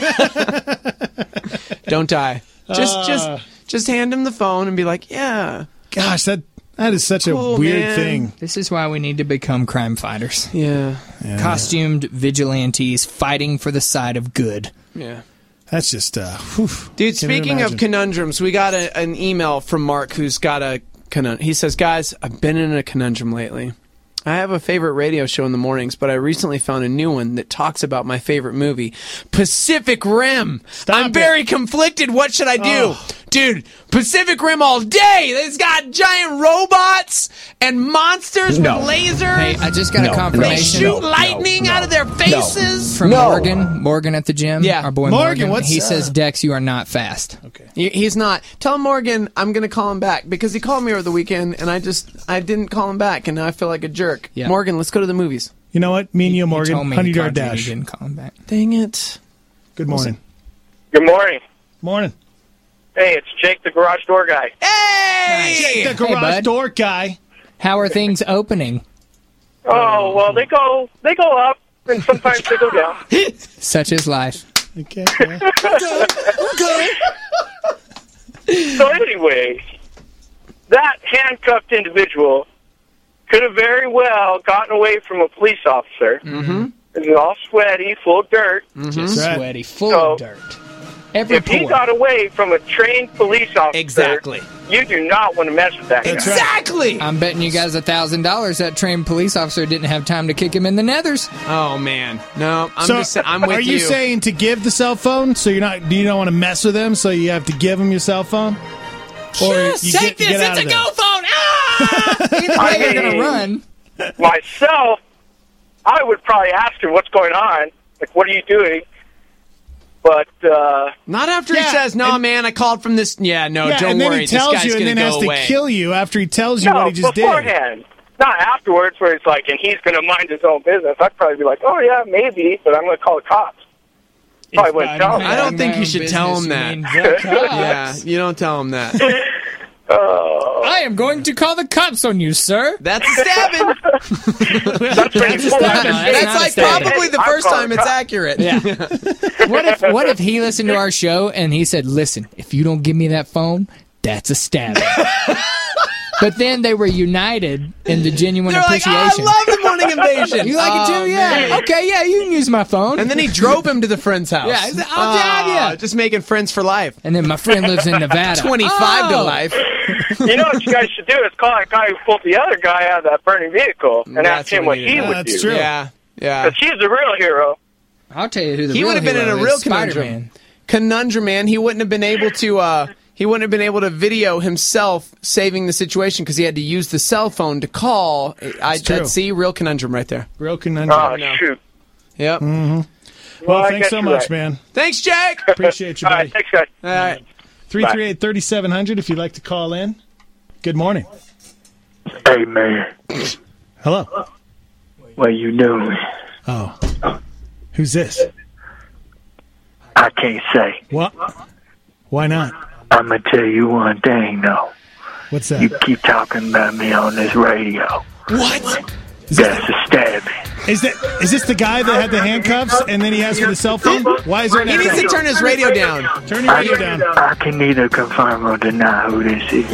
Don't die. Just, Uh. just, just hand him the phone and be like, yeah. gosh, that that is such Cool, a weird man. thing. This is why we need to become crime fighters. Yeah. Yeah. Costumed vigilantes fighting for the side of good. Yeah. That's just, uh, whew. Dude, Can't even speaking of imagine. conundrums, we got a, an email from Mark who's got a conundrum. He says, guys, I've been in a conundrum lately. I have a favorite radio show in the mornings, but I recently found a new one that talks about my favorite movie, Pacific Rim. I'm it. very conflicted. What should I do? Oh. Dude, Pacific Rim all day. It's got giant robots and monsters No. with lasers. Hey, I just got No, a they confirmation shoot no, lightning no, out of their faces. from No. Morgan. Morgan at the gym. Yeah. Our boy Morgan, Morgan. what's, he uh, says, Dex, you are not fast. Okay. He- He's not. Tell Morgan I'm going to call him back because he called me over the weekend and I just I didn't call him back and now I feel like a jerk. Yeah. Morgan, let's go to the movies. You know what? Me and you, He Morgan, told me Honey he Yard called you and Dash. he didn't call him back. Dang it. Good morning. Good morning. Morning. Hey, it's Jake, the garage door guy. Hey! The garage bud. door guy. How are things opening? Oh well, they go they go up, and sometimes they go down. Such is life. Okay. Yeah. Okay. So anyway, that handcuffed individual could have very well gotten away from a police officer. Mm-hmm. He's all sweaty, full of dirt. Just Right. sweaty, full So, of dirt. Every If he pore. got away from a trained police officer, Exactly. you do not want to mess with that guy. Exactly. I'm betting you guys a thousand dollars that trained police officer didn't have time to kick him in the nethers. Oh man. No, I'm so, just sa- I'm with are you, saying to give the cell phone? So you're not? Do you don't want to mess with them? So you have to give them your cell phone? Or Yes, you take get, this. get out It's a of there? go phone. Ah! Either way, you're gonna run. Myself, I would probably ask him what's going on. Like, what are you doing? But uh, not after Yeah, he says, "No, and- man, I called from this." Yeah, no, yeah, don't and then worry. he tells this guy's you, and gonna then go has away. to kill you after he tells you no, what he just did. beforehand. Not afterwards, where it's like, and he's going to mind his own business. I'd probably be like, oh, yeah, maybe, but I'm going to call the cops. Probably wouldn't tell him. I don't think you should tell him that. Yeah, you don't tell him that. Oh. I am going to call the cops on you, sir. That's a stabbing. That's, That's a stabbing. That's not a like stabbing. probably the I'm first calling time it's cops. accurate. Yeah. What if what if he listened to our show and he said, "Listen, if you don't give me that phone, that's a stabbing." But then they were united in the genuine They're like, appreciation. "Oh, I love the morning invasion." You like Oh, it too? Yeah. man. Okay, yeah, you can use my phone. And then he drove him to the friend's house. Yeah, he said, "I'll drive ya." Oh, just making friends for life. And then my friend lives in Nevada. twenty-five to Oh. life. You know what you guys should do is call that guy who pulled the other guy out of that burning vehicle and That's ask him what what we he need. would That's do. true. Yeah, yeah. Because he's the real hero. I'll tell you who the He real would have been in hero a real is, conundrum. Spider-Man. Conundrum, man. He wouldn't have been able to. Uh, he wouldn't have been able to video himself saving the situation because he had to use the cell phone to call. I true. I'd see real conundrum right there. Real conundrum. Oh, no. shoot. Yep. Well, Well, I thanks guess so you're much, right. man. Thanks, Jake. Appreciate you, All buddy. right, thanks, guys. All right. three three eight, three seven zero zero if you'd like to call in. Good morning. Hey, man. Hello. What you doing? Oh. Who's this? I can't say. What? Why not? I'm going to tell you one thing, though. What's You that? keep talking about me on this radio. What? Is That's this, a stabbing. is that is this the guy that had the handcuffs and then he asked for the cell phone? Why is there an He needs to echo? turn his radio down. Turn your I, radio down. I can neither confirm or deny who this is.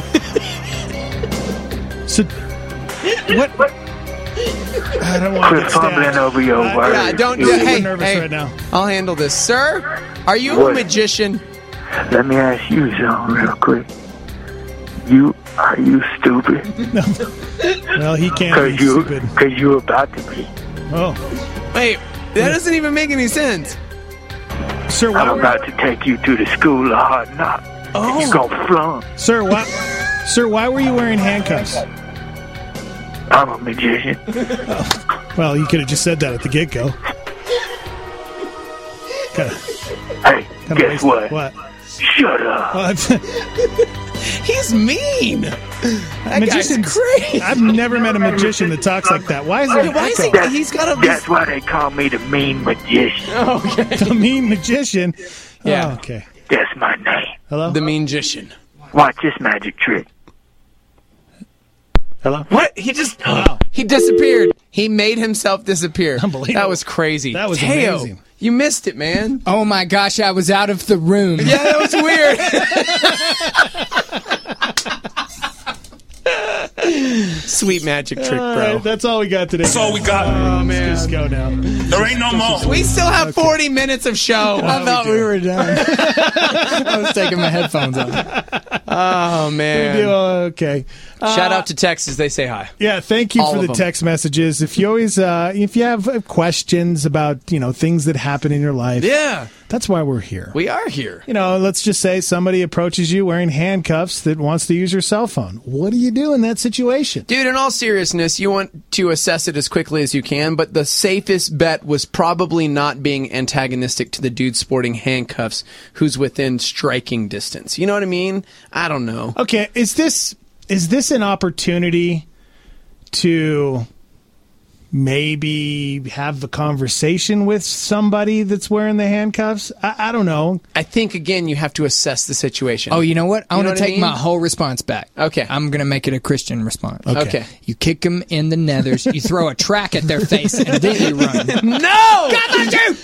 So, what? I don't want to Quit get fumbling stabbed. over your Uh, words. Yeah, don't. I'm Yeah, super hey, nervous hey, right now. I'll handle this, sir. Are you What? a magician? Let me ask you something real quick. You are you stupid? Well, he can't Cause be you, stupid. cause you about to be. Oh, Wait, that doesn't even make any sense. sir, why I'm were, about to take you to the school of hard knocks. Oh. You gonna flunk. sir, why, sir, why were you wearing handcuffs? I'm a magician. Well, you could have just said that at the get go. Hey, Kinda guess wasted- what? What? Shut up. Well, He's mean. That magician's guy's crazy. I've never met a magician that talks like that. Why is there an Why is echo? he? He's got a. That's why they call me the mean magician. Okay. The mean magician. Yeah. Oh, okay. That's my name. Hello. The mean magician. Watch this magic trick. Hello. What? He just. Wow. He disappeared. He made himself disappear. Unbelievable. That was crazy. That was Teo, amazing. You missed it, man. Oh my gosh, I was out of the room. Yeah, that was weird. Sweet magic trick, All bro. right, that's all we got today. That's all we got. Oh man, let's just go now. There ain't no more. We still have forty minutes of show. I thought we, were done. I was taking my headphones off. Oh We man. do okay. Shout Uh, out to Texas. They say hi. Yeah, thank you All for of the them. text messages. If you always, uh, if you have questions about you know things that happen in your life, Yeah, that's why we're here. we are here. You know, let's just say somebody approaches you wearing handcuffs that wants to use your cell phone. What do you do in that situation? Dude, in all seriousness, you want to assess it as quickly as you can, but the safest bet was probably not being antagonistic to the dude sporting handcuffs who's within striking distance. You know what I mean? I don't know. Okay, is this is this an opportunity to maybe have the conversation with somebody that's wearing the handcuffs? I, I don't know. I think, again, you have to assess the situation. Oh, you know what? I You know want to what I take mean? my whole response back. Okay. I'm going to make it a Christian response. Okay. Okay. You kick them in the nethers, you throw a track at their face, and then you run. No! God bless you!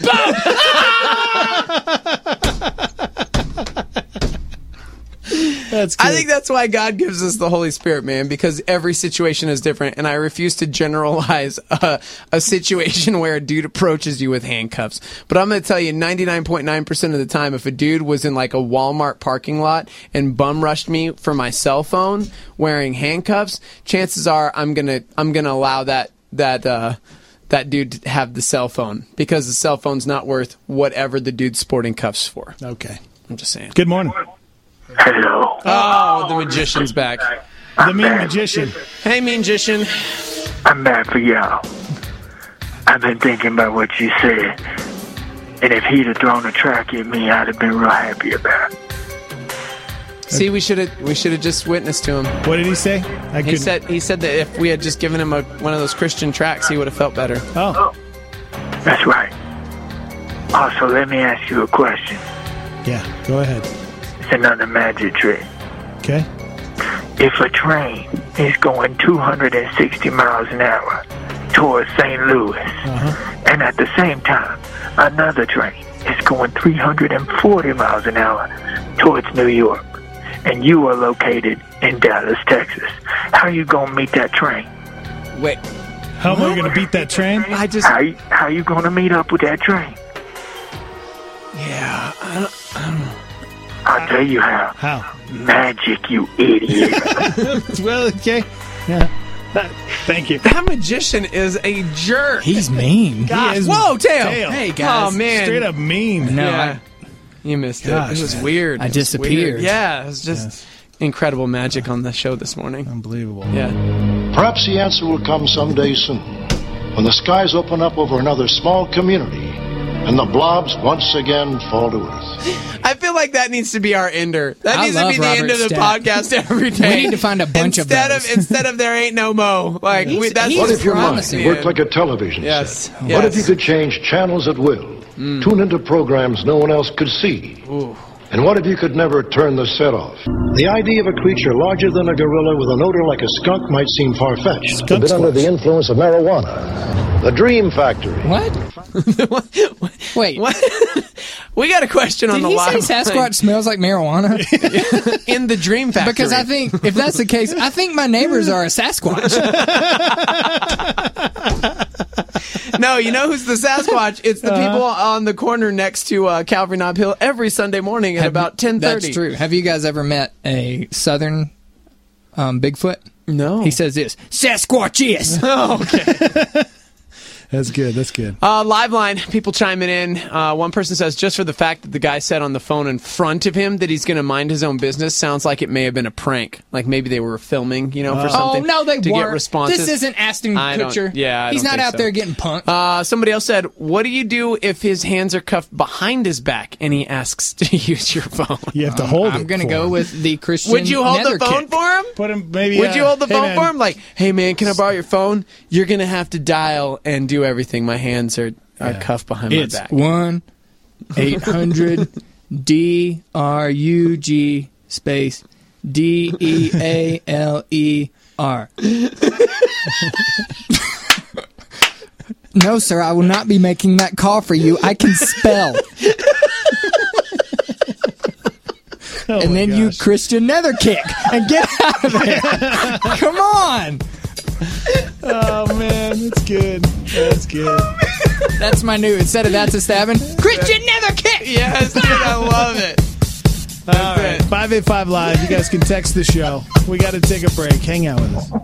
That's good. I think that's why God gives us the Holy Spirit, man, because every situation is different, and I refuse to generalize a, a situation where a dude approaches you with handcuffs. But I'm going to tell you, ninety-nine point nine percent of the time, if a dude was in like a Walmart parking lot and bum rushed me for my cell phone wearing handcuffs, chances are I'm gonna I'm gonna allow that that uh, that dude to have the cell phone because the cell phone's not worth whatever the dude's sporting cuffs for. Okay. I'm just saying. Good morning. Hello. Oh, the magician's back. The mean magician. Hey, mean magician. I'm mad for y'all. I I've been thinking about what you said. And if he'd have thrown a track at me, I'd have been real happy about it. See, we should have we should have just witnessed to him. What did he say? I he couldn't- said he said that if we had just given him a, one of those Christian tracks, he would have felt better. Oh, That's right. Also, let me ask you a question. yeah. Go ahead. It's another magic trick. Okay. If a train is going two hundred sixty miles an hour towards Saint Louis, Uh-huh. and at the same time, another train is going three hundred forty miles an hour towards New York, and you are located in Dallas, Texas, how are you going to meet that train? Wait. How am I going to beat that train? I just. How, you- how you going to meet up with that train? Yeah. I don't, I don't know. I'll tell you how. How? Magic, you idiot. Well, okay. Yeah. Thank you. That magician is a jerk. He's mean. Gosh. He is- Whoa, Tail. Tail. Hey, guys. Oh, man. Straight up mean. No, Yeah. You missed Gosh, it. It was man. weird. I It was disappeared. weird. Yeah, it was just incredible magic on the show this morning. Unbelievable. Yeah. Perhaps the answer will come someday soon, when the skies open up over another small community and the blobs once again fall to earth. I feel like that needs to be our ender. That I needs to love be the Robert end of the Stack. podcast every day. We need to find a bunch of instead those. of instead of there ain't no mo. Like we, that's What just if your mind promising. worked like a television Yes. set? Yes. What if you could change channels at will, tune into programs no one else could see? And what if you could never turn the set off? The idea of a creature larger than a gorilla with an odor like a skunk might seem far-fetched. A bit under the influence of marijuana. The Dream Factory. What? Wait. What? We got a question on Did the he live say Sasquatch line. smells like marijuana? in the Dream Factory? Because I think if that's the case, I think my neighbors are a Sasquatch. No, you know who's the Sasquatch? It's the Uh-huh. people on the corner next to uh, Calvary Knob Hill every Sunday morning at Have about you- ten thirty. That's true. Have you guys ever met a Southern um, Bigfoot? No. He says this, Sasquatch is. Oh, okay. That's good. That's good. Uh, live line, people chiming in. Uh, one person says, just for the fact that the guy said on the phone in front of him that he's going to mind his own business, sounds like it may have been a prank. Like maybe they were filming, you know, for Oh, something. no, they to weren't. get responses. This isn't Ashton I don't- Kutcher. Yeah, I He's don't not think out so. there getting punked. Uh, somebody else said, what do you do if his hands are cuffed behind his back and he asks to use your phone? You have to hold I'm it. going to for go him. with the Christian Would you hold the nether phone kick. for him? Put him maybe. Would uh, you hold the hey, phone man. for him? Like, hey, man, can I borrow your phone? You're going to have to dial and do everything. My hands are, are cuffed behind It's my back. one eight hundred D R U G space D E A L E R. No, sir, I will not be making that call for you. I can spell. Oh and my then you gosh. Christian nether kick and get out of there. Come on. Oh man, that's good. That's good. That's my new, instead of that's a stabbing, Christian nether kick. Yes, dude, I love it. All right, five eight five live. You guys can text the show. We got to take a break. Hang out with us.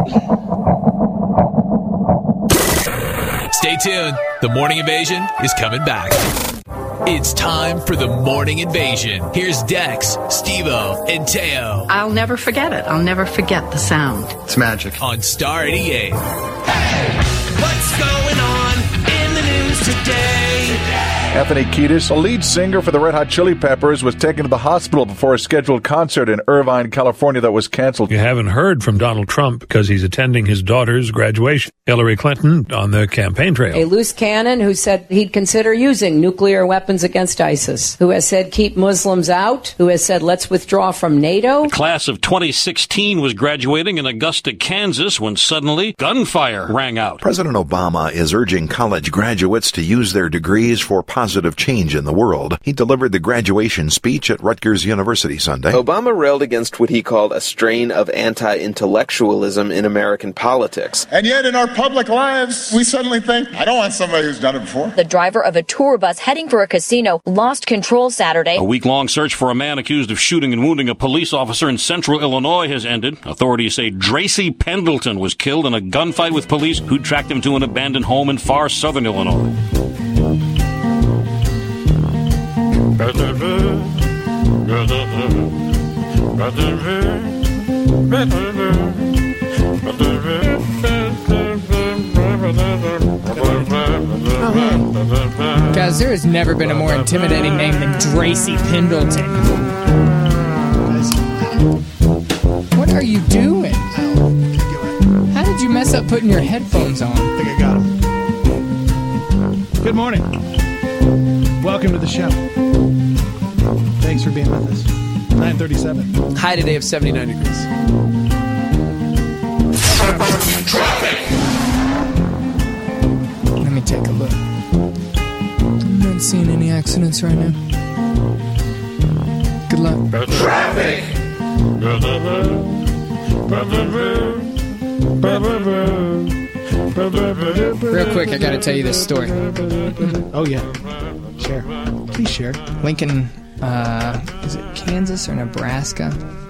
Stay tuned. The Morning Invasion is coming back. It's time for the Morning Invasion. Here's Dex, Steve-O, and Teo I'll never forget it. I'll never forget the sound. It's magic. On Star eighty-eight. What's going on in the news today? Anthony Kiedis, a lead singer for the Red Hot Chili Peppers, was taken to the hospital before a scheduled concert in Irvine, California that was canceled. You haven't heard from Donald Trump because he's attending his daughter's graduation. Hillary Clinton on the campaign trail. A loose cannon who said he'd consider using nuclear weapons against ISIS, who has said keep Muslims out, who has said let's withdraw from NATO. The class of twenty sixteen was graduating in Augusta, Kansas, when suddenly gunfire rang out. President Obama is urging college graduates to use their degrees for positive change in the world. He delivered the graduation speech at Rutgers University Sunday. Obama railed against what he called a strain of anti-intellectualism in American politics. And yet in our public lives, we suddenly think, I don't want somebody who's done it before. The driver of a tour bus heading for a casino lost control Saturday. A week-long search for a man accused of shooting and wounding a police officer in central Illinois has ended. Authorities say Tracy Pendleton was killed in a gunfight with police who tracked him to an abandoned home in far southern Illinois. Guys, there has never been a more intimidating name than Tracy Pendleton. What are you doing? How did you mess up putting your headphones on? I think I got them. Good morning. Welcome to the show. Thanks for being with us. nine thirty-seven. High today of seventy-nine degrees. Let me take a look. I'm not seeing any accidents right now. Good luck. Traffic. Real quick, I gotta tell you this story. Oh, yeah. Share. Please share. Lincoln, uh, is it Kansas or Nebraska?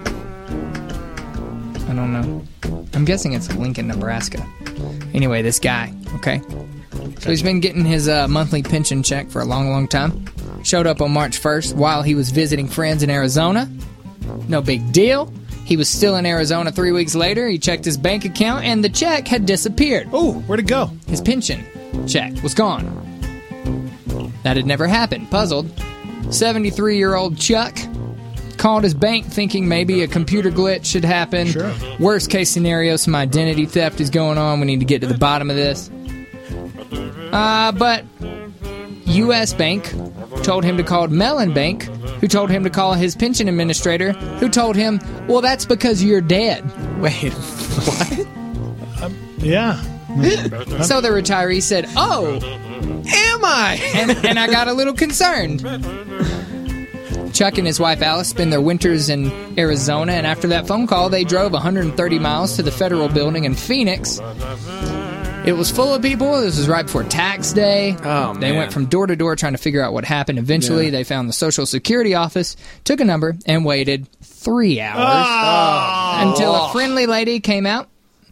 I don't know. I'm guessing it's Lincoln, Nebraska. Anyway, this guy, okay? So he's been getting his uh, monthly pension check for a long, long time. Showed up on March first while he was visiting friends in Arizona. No big deal. He was still in Arizona three weeks later. He checked his bank account, and the check had disappeared. Oh, where'd it go? His pension check was gone. That had never happened. Puzzled, seventy-three-year-old Chuck called his bank thinking maybe a computer glitch should happen. Sure. Worst case scenario, some identity theft is going on. We need to get to the bottom of this. Uh, but U S Bank told him to call Mellon Bank, who told him to call his pension administrator, who told him, well, that's because you're dead. Wait, what? Um, yeah. So the retiree said, oh, am I? and, and I got a little concerned. Chuck and his wife Alice spend their winters in Arizona, and after that phone call, they drove one hundred thirty miles to the federal building in Phoenix. It was full of people. This was right before tax day. Oh, they man. went from door to door trying to figure out what happened. Eventually, Yeah. they found the Social Security office, took a number, and waited three hours Oh. until a friendly lady came out.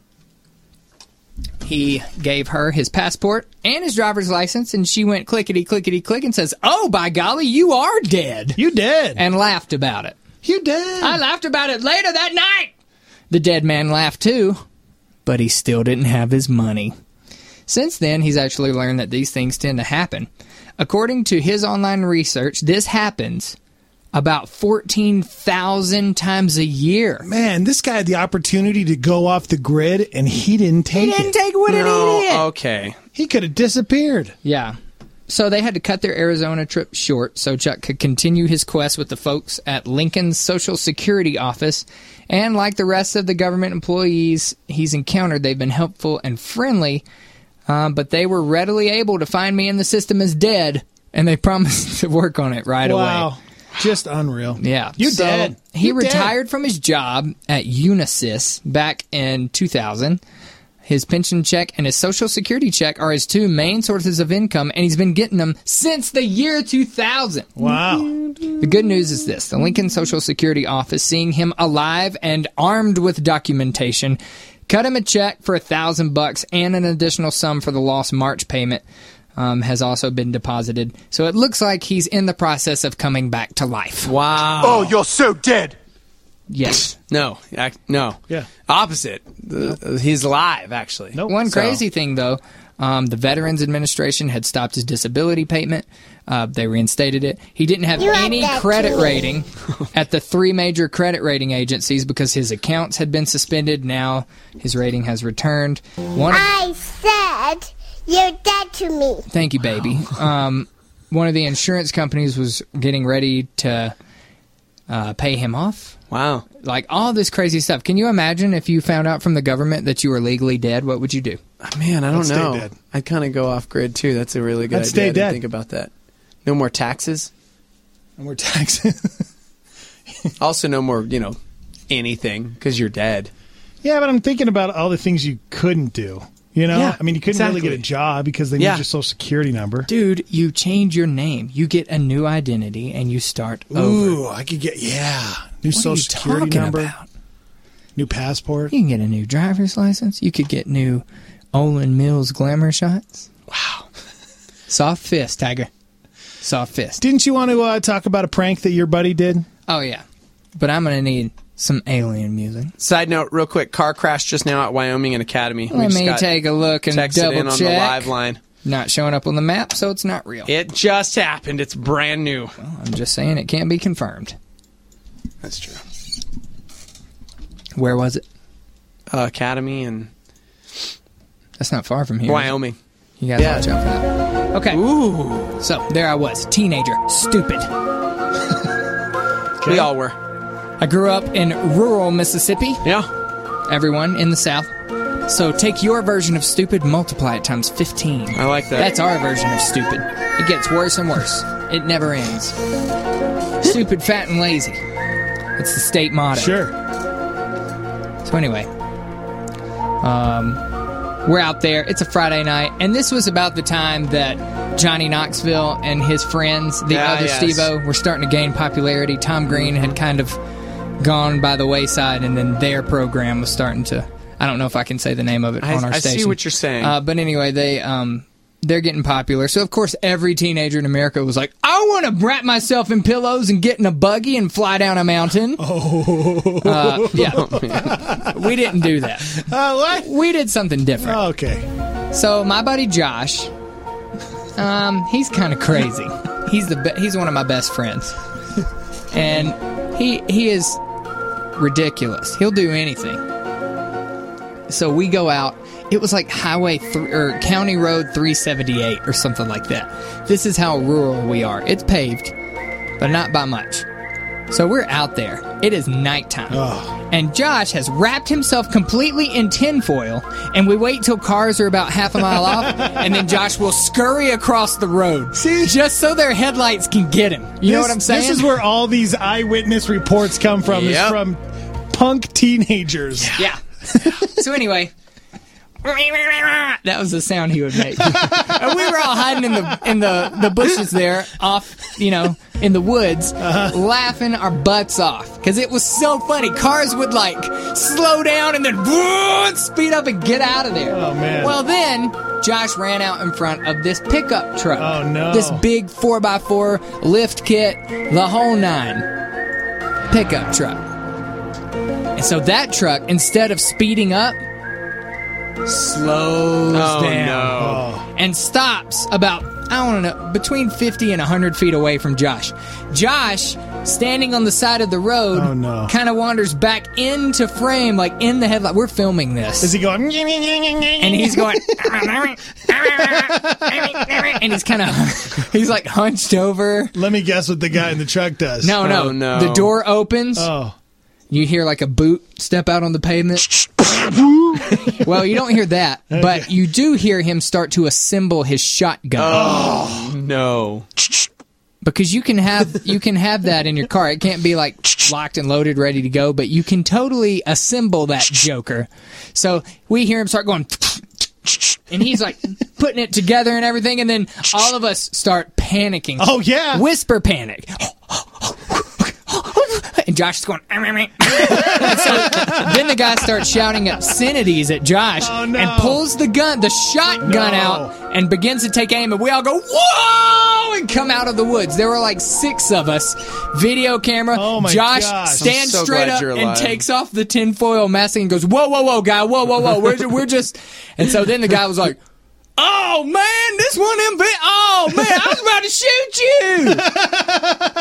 He gave her his passport and his driver's license, and she went clickety, clickety, click and says, oh, by golly, you are dead. You dead. And laughed about it. You dead. I laughed about it later that night. The dead man laughed too, but he still didn't have his money. Since then, he's actually learned that these things tend to happen. According to his online research, this happens about fourteen thousand times a year. Man, this guy had the opportunity to go off the grid, and he didn't take He didn't it. take what No, it needed. okay. He could have disappeared. Yeah. So they had to cut their Arizona trip short so Chuck could continue his quest with the folks at Lincoln's Social Security office. And like the rest of the government employees he's encountered, they've been helpful and friendly. Um, but they were readily able to find me in the system as dead, and they promised to work on it right wow. away. Just unreal. Yeah. You so dead. He You retired dead. from his job at Unisys back in two thousand. His pension check and his Social Security check are his two main sources of income, and he's been getting them since the year two thousand. Wow. The good news is this. The Lincoln Social Security office, seeing him alive and armed with documentation, cut him a check for a thousand bucks and an additional sum for the lost March payment um, has also been deposited. So it looks like he's in the process of coming back to life. Wow. Oh, you're so dead. Yes. No. Ac- No. Yeah. Opposite. The- He's alive, actually. Nope. One So- crazy thing, though, um, the Veterans Administration had stopped his disability payment. Uh, they reinstated it. He didn't have You have any that credit too. rating at the three major credit rating agencies because his accounts had been suspended. Now his rating has returned. One of- I said you're dead to me. Thank you, baby. Um, one of the insurance companies was getting ready to uh, pay him off. Wow. Like all this crazy stuff. Can you imagine if you found out from the government that you were legally dead? What would you do? Man, I don't I'd stay know. dead. I'd kind of go off grid too. That's a really good I'd idea. stay I didn't dead. think about that. No more taxes. And we're taxing. Also, no more, you know, anything because you're dead. Yeah, but I'm thinking about all the things you couldn't do. You know? Yeah, I mean, you couldn't really exactly. get a job because they Yeah. need your social security number. Dude, you change your name. You get a new identity and you start over. Ooh, I could get, yeah. New What are social you security talking number. about? New passport. You can get a new driver's license. You could get new Olin Mills glamour shots. Wow. Soft fist, Tiger. Soft fist. Didn't you want to uh, talk about a prank that your buddy did? Oh, yeah. But I'm going to need some alien music. Side note, real quick, car crash just now at Wyoming and Academy. Let just me got take a look and texted double in on check. the live line. not showing up on the map, so it's not real. It just happened. It's brand new. Well, I'm just saying it can't be confirmed. That's true. Where was it? Uh, Academy and... That's not far from here. Wyoming. You gotta yeah. watch out for that. Okay. Ooh. So, there I was. Teenager. Stupid. We all were. I grew up in rural Mississippi. Yeah. Everyone in the South. So take your version of stupid, multiply it times fifteen. I like that. That's our version of stupid. It gets worse and worse. It never ends. Stupid, fat, and lazy. It's the state motto. Sure. So anyway, um, we're out there. It's a Friday night, and this was about the time that Johnny Knoxville and his friends, the yeah, other yes. Steve-O, were starting to gain popularity. Tom Green had kind of gone by the wayside, and then their program was starting to... I don't know if I can say the name of it I, on our I station. I see what you're saying. Uh, but anyway, they, um, they're getting popular. So, of course, every teenager in America was like, I want to wrap myself in pillows and get in a buggy and fly down a mountain. Oh. Uh, yeah. We didn't do that. Uh, what? We did something different. Oh, okay. So, my buddy Josh, um, he's kind of crazy. He's the be- he's one of my best friends. And he he is ridiculous. He'll do anything. So we go out. It was like Highway th- or County Road three seventy-eight or something like that. This is how rural we are. It's paved, but not by much. So we're out there. It is nighttime. Oh. And Josh has wrapped himself completely in tinfoil, and we wait till cars are about half a mile off, and then Josh will scurry across the road. See? Just so their headlights can get him. You this, know what I'm saying? This is where all these eyewitness reports come from, Yep. is from punk teenagers. Yeah. So anyway, that was the sound he would make. And we were all hiding in the in the, the bushes there, off, you know, in the woods, uh-huh. laughing our butts off because it was so funny. Cars would like slow down and then whoa, speed up and get out of there. Oh man! Well, then Josh ran out in front of this pickup truck. Oh no! This big four by four lift kit, the whole nine pickup truck. And so that truck, instead of speeding up, slows oh, down no. and stops about, I don't know, between fifty and one hundred feet away from Josh. Josh, standing on the side of the road, oh, no. kind of wanders back into frame, like in the headlight. We're filming this. Is he going? And he's going, and he's kind of, he's like hunched over. Let me guess what the guy in the truck does. No, no, oh, no. The door opens. Oh. You hear like a boot step out on the pavement. Well, you don't hear that, Okay. but you do hear him start to assemble his shotgun. Oh, no. Because you can have you can have that in your car. It can't be like locked and loaded, ready to go, but you can totally assemble that joker. So we hear him start going, and he's like putting it together and everything, and then all of us start panicking. Oh, yeah. Whisper panic. And Josh is going, and so then the guy starts shouting obscenities at Josh oh, no. and pulls the gun, the shotgun No. out and begins to take aim, and we all go, whoa, and come out of the woods. There were like six of us. Video camera. Oh, my Josh gosh. stands I'm so straight glad up you're and alive. takes off the tinfoil mask and goes, whoa, whoa, whoa, guy, whoa, whoa, whoa. We're, ju- we're just, and so then the guy was like, oh, man, this one of them, vi- oh, man, I was about to shoot you.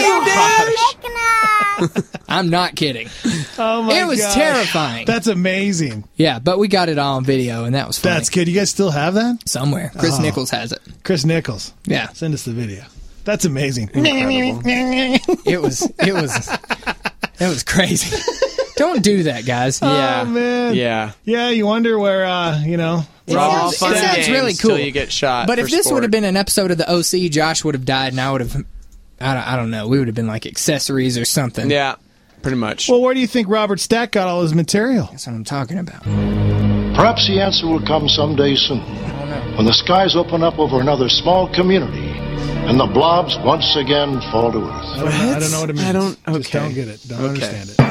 Damn, douche. I'm not kidding. Oh my It was gosh. terrifying. That's amazing. Yeah, but we got it all on video, and that was funny. That's good. You guys still have that? Somewhere. Chris Oh. Nichols has it. Chris Nichols. Yeah. Send us the video. That's amazing. It was, it was, it was crazy. Don't do that, guys. Yeah. Oh, man. Yeah. Yeah, you wonder where, uh, you know... It All sounds, fun it sounds games really cool. till you get shot But for if this sport. would have been an episode of the O C, Josh would have died, and I would have, I don't, I don't know, we would have been like accessories or something. Yeah, pretty much. Well, where do you think Robert Stack got all his material? That's what I'm talking about. Perhaps the answer will come someday soon, when the skies open up over another small community and the blobs once again fall to earth. I don't, know, I don't know what it means. I don't- Just okay. don't get it. Don't Okay. understand it.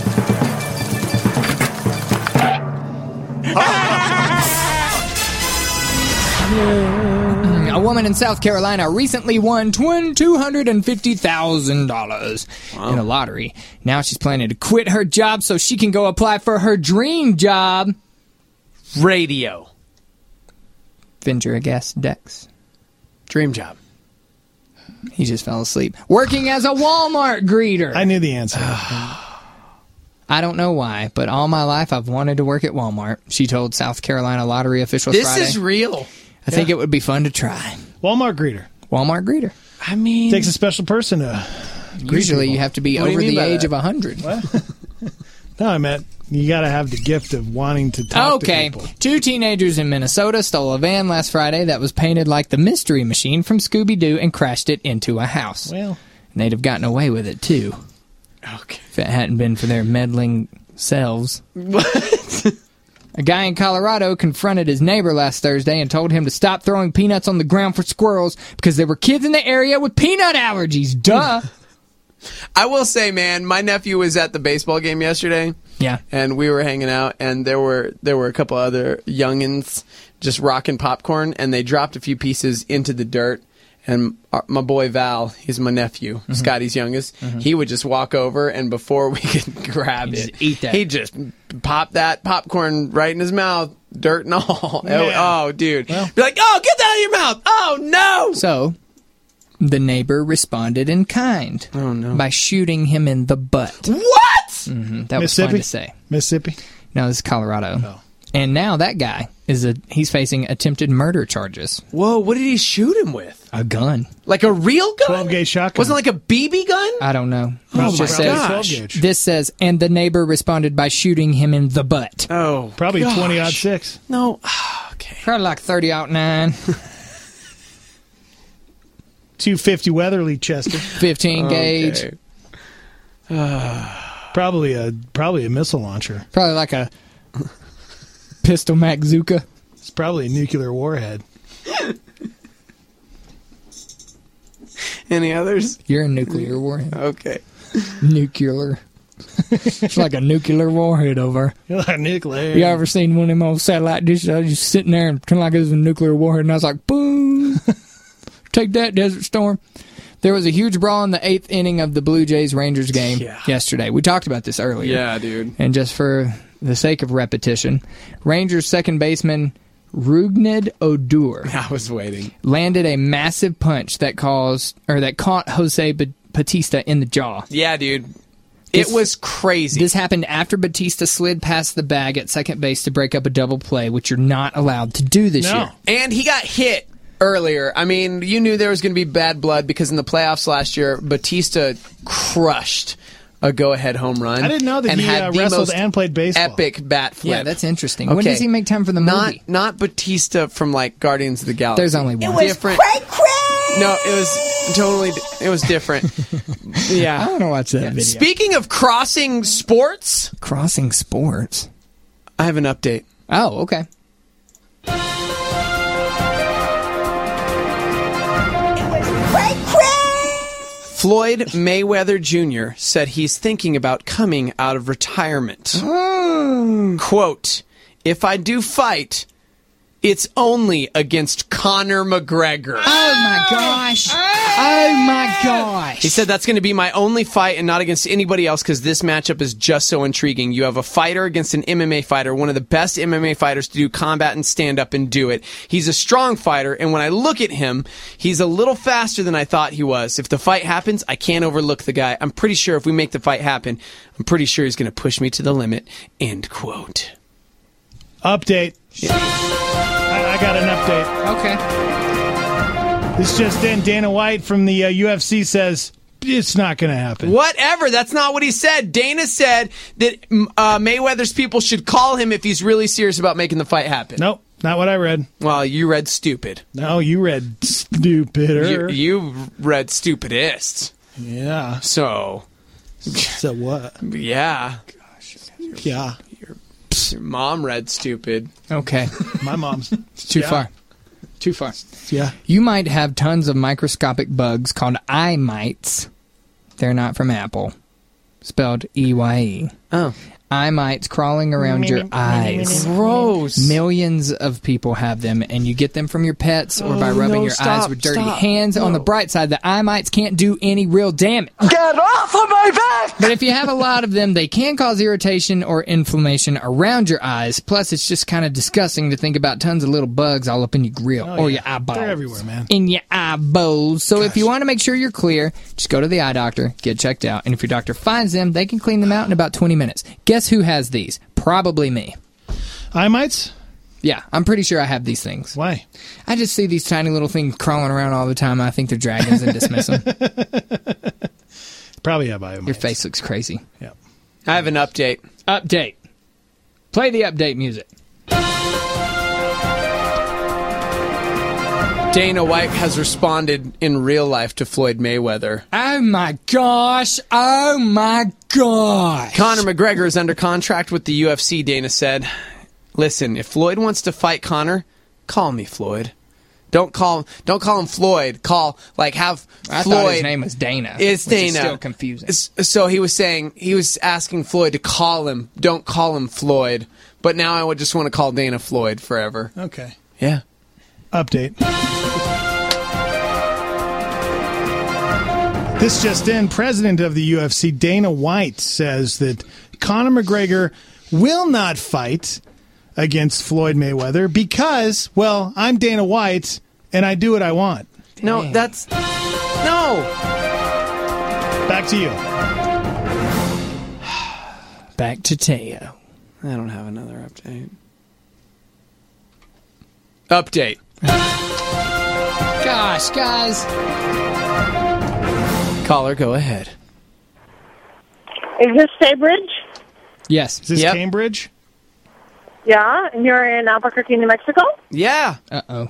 A woman in South Carolina recently won two hundred fifty thousand dollars in a lottery. Now she's planning to quit her job so she can go apply for her dream job. Radio. Venture a guess, Dex. Dream job. He just fell asleep. Working as a Walmart greeter. I knew the answer. I don't know why, but all my life I've wanted to work at Walmart. She told South Carolina lottery officials This Friday. is real. I think it would be fun to try. Walmart greeter. Walmart greeter. I mean... Takes a special person to greet Usually people. you have to be What do you over mean the by age that? of one hundred. What? No, I meant you got to have the gift of wanting to talk Okay. to people. Two teenagers in Minnesota stole a van last Friday that was painted like the Mystery Machine from Scooby-Doo and crashed it into a house. Well, and they'd have gotten away with it, too. Okay. If it hadn't been for their meddling selves. What? A guy in Colorado confronted his neighbor last Thursday and told him to stop throwing peanuts on the ground for squirrels because there were kids in the area with peanut allergies. Duh. I will say, man, my nephew was at the baseball game yesterday. Yeah. And we were hanging out, and there were there were a couple other youngins just rocking popcorn, and they dropped a few pieces into the dirt. And our, my boy Val, he's my nephew, Mm-hmm. Scotty's youngest, he would just walk over, and before we could grab He'd it, just eat that. he'd just pop that popcorn right in his mouth, dirt and all. Yeah. Oh, dude. Be like, oh, get that out of your mouth. Oh, no. So, the neighbor responded in kind Oh, no. by shooting him in the butt. What? Mm-hmm. That was fun Mississippi? to say. Mississippi? No, this is Colorado. Oh. And now that guy is a he's facing attempted murder charges. Whoa, what did he shoot him with? A gun. Like a real gun? twelve gauge shotgun. Wasn't it like a B B gun? I don't know. Oh, It my just says- gosh. twelve gauge. This says, and the neighbor responded by shooting him in the butt. Oh, Probably gosh. twenty odd six. No. Okay. Probably like thirty out nine. two fifty Weatherly Chester. fifteen gauge. Okay. Probably a probably a missile launcher. Probably like a pistol Magzuka. It's probably a nuclear warhead. Any others? You're a nuclear warhead. Okay. Nuclear. It's like a nuclear warhead over. You're like nuclear. You ever seen one of them old satellite dishes? I was just sitting there and pretend like it was a nuclear warhead, and I was like, boom! Take that, Desert Storm. There was a huge brawl in the eighth inning of the Blue Jays-Rangers game Yeah. yesterday. We talked about this earlier. Yeah, dude. And just for the sake of repetition, Rangers second baseman Rougned Odor I was waiting. landed a massive punch that caused or that caught Jose B- Batista in the jaw. Yeah, dude. This- it was crazy. This happened after Batista slid past the bag at second base to break up a double play, which you're not allowed to do this No. year. And he got hit earlier. I mean, you knew there was going to be bad blood because in the playoffs last year, Batista crushed a go-ahead home run. I didn't know that and he had uh, the wrestled most and played baseball. epic bat flip. Yeah, that's interesting. When Okay. does he make time for the movie? Not not Batista from like Guardians of the Galaxy. There's only one. different. No, it was totally. It was different. Yeah. I want to watch that video. Speaking of crossing sports, Crossing sports. I have an update. Oh, okay. Floyd Mayweather Junior said he's thinking about coming out of retirement. Quote, if I do fight, it's only against Conor McGregor. Oh my gosh. Oh my gosh. He said that's going to be my only fight and not against anybody else because this matchup is just so intriguing. You have a fighter against an M M A fighter, one of the best M M A fighters to do combat and stand up and do it. He's a strong fighter, and when I look at him, he's a little faster than I thought he was. If the fight happens, I can't overlook the guy. I'm pretty sure if we make the fight happen, I'm pretty sure he's going to push me to the limit. End quote. Update. I, I got an update. Okay. This just in. Dana White from the uh, U F C says it's not going to happen. Whatever. That's not what he said. Dana said that uh, Mayweather's people should call him if he's really serious about making the fight happen. Nope, not what I read. Well, you read stupid. No, you read stupider. You, you read stupidest. Yeah. So. So what? Yeah. Yeah. Your, your mom read stupid. Okay. My mom's. It's too Yeah. far. Too far. Yeah. You might have tons of microscopic bugs called eye mites. They're not from Apple. Spelled E Y E. Oh. eye mites crawling around your eyes. Gross. Millions of people have them, and you get them from your pets or by Oh, rubbing no, your stop, eyes with dirty stop. hands. On the bright side, the eye mites can't do any real damage. Get off of my back! But if you have a lot of them, they can cause irritation or inflammation around your eyes. Plus, it's just kind of disgusting to think about tons of little bugs all up in your grill Oh, or yeah. your eyeballs. They're everywhere, man. In your eyeballs. So if you want to make sure you're clear, just go to the eye doctor, get checked out. And if your doctor finds them, they can clean them out in about twenty minutes. Guess who has these? Probably me. Eye mites? Yeah, I'm pretty sure I have these things. Why? I just see these tiny little things crawling around all the time. I think they're dragons and dismiss them. Probably have eye mites. Your face looks crazy. Yeah. I have an update. Update. Play the update music. Dana White has responded in real life to Floyd Mayweather. Oh my gosh. Oh my gosh. Conor McGregor is under contract with the U F C, Dana said. Listen, if Floyd wants to fight Conor, call me Floyd. Don't call don't call him Floyd. Call, like, have I Floyd. thought his name was Dana. It's which Dana. Is still confusing. It's- So he was saying, he was asking Floyd to call him. Don't call him Floyd. But now I would just want to call Dana Floyd forever. Okay. Yeah. Update. This just in, president of the U F C, Dana White, says that Conor McGregor will not fight against Floyd Mayweather because, well, I'm Dana White and I do what I want. No, that's... No! Back to you. Back to Teo. I don't have another update. Update. Gosh, guys. Caller, go ahead. Is this Staybridge? Yes. Is this Yep. Cambridge? Yeah, and you're in Albuquerque, New Mexico? Yeah. Uh-oh.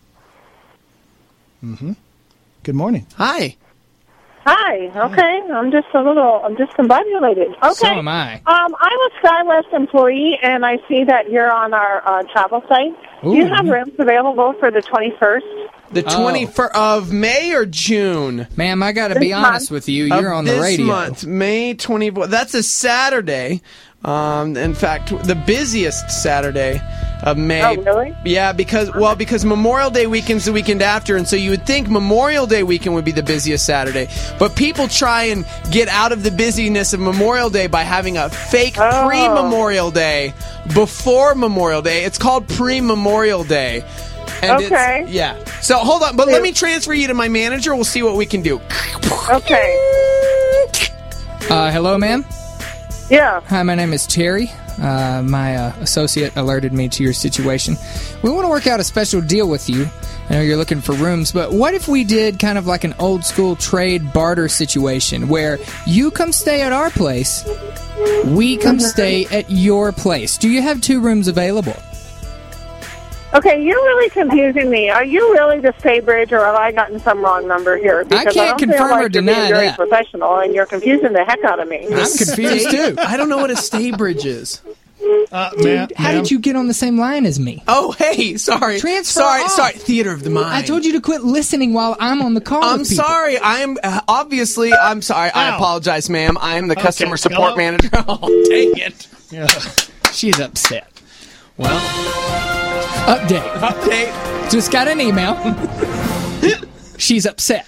Mm-hmm. Good morning. Hi. Hi. Okay. I'm just a little, I'm just combobulated. Okay. So am I. Um, I'm a SkyWest employee, and I see that you're on our uh, travel site. Do you Ooh. have rooms available for the twenty-first? The Oh. twenty-first of May or June? Ma'am, I got to be This honest month. with you. You're Of on the this radio. month, May twenty-fourth. That's a Saturday. Um, in fact, the busiest Saturday of May. Oh, really? Yeah, because well, because Memorial Day weekend's the weekend after, and so you would think Memorial Day weekend would be the busiest Saturday. But people try and get out of the busyness of Memorial Day by having a fake Oh. pre-Memorial Day before Memorial Day. It's called pre-Memorial Day. And it's- Okay. yeah. So hold on, but let me transfer you to my manager. We'll see what we can do. Okay. Uh, hello, ma'am. Yeah. Hi, my name is Terry. Uh, my uh, associate alerted me to your situation. We want to work out a special deal with you. I know you're looking for rooms, but what if we did kind of like an old school trade barter situation where you come stay at our place, we come stay at your place? Do you have two rooms available? Okay, you're really confusing me. Are you really the Staybridge, or have I gotten some wrong number here? Because can't don't confirm feel like or you're deny being very that. professional, and you're confusing the heck out of me. I'm confused too. I don't know what a Staybridge is. Uh, Dude, ma'am, how ma'am. did you get on the same line as me? Oh, hey, sorry. Transfer Sorry, off. sorry. Theater of the mind. I told you to quit listening while I'm on the call. I'm with people. sorry. I'm uh, obviously. I'm sorry. I Ow. apologize, ma'am. I am the Okay. customer support Hello? manager. Oh, dang it. Yeah. She's upset. Well, Update. update. Just got an email. She's upset.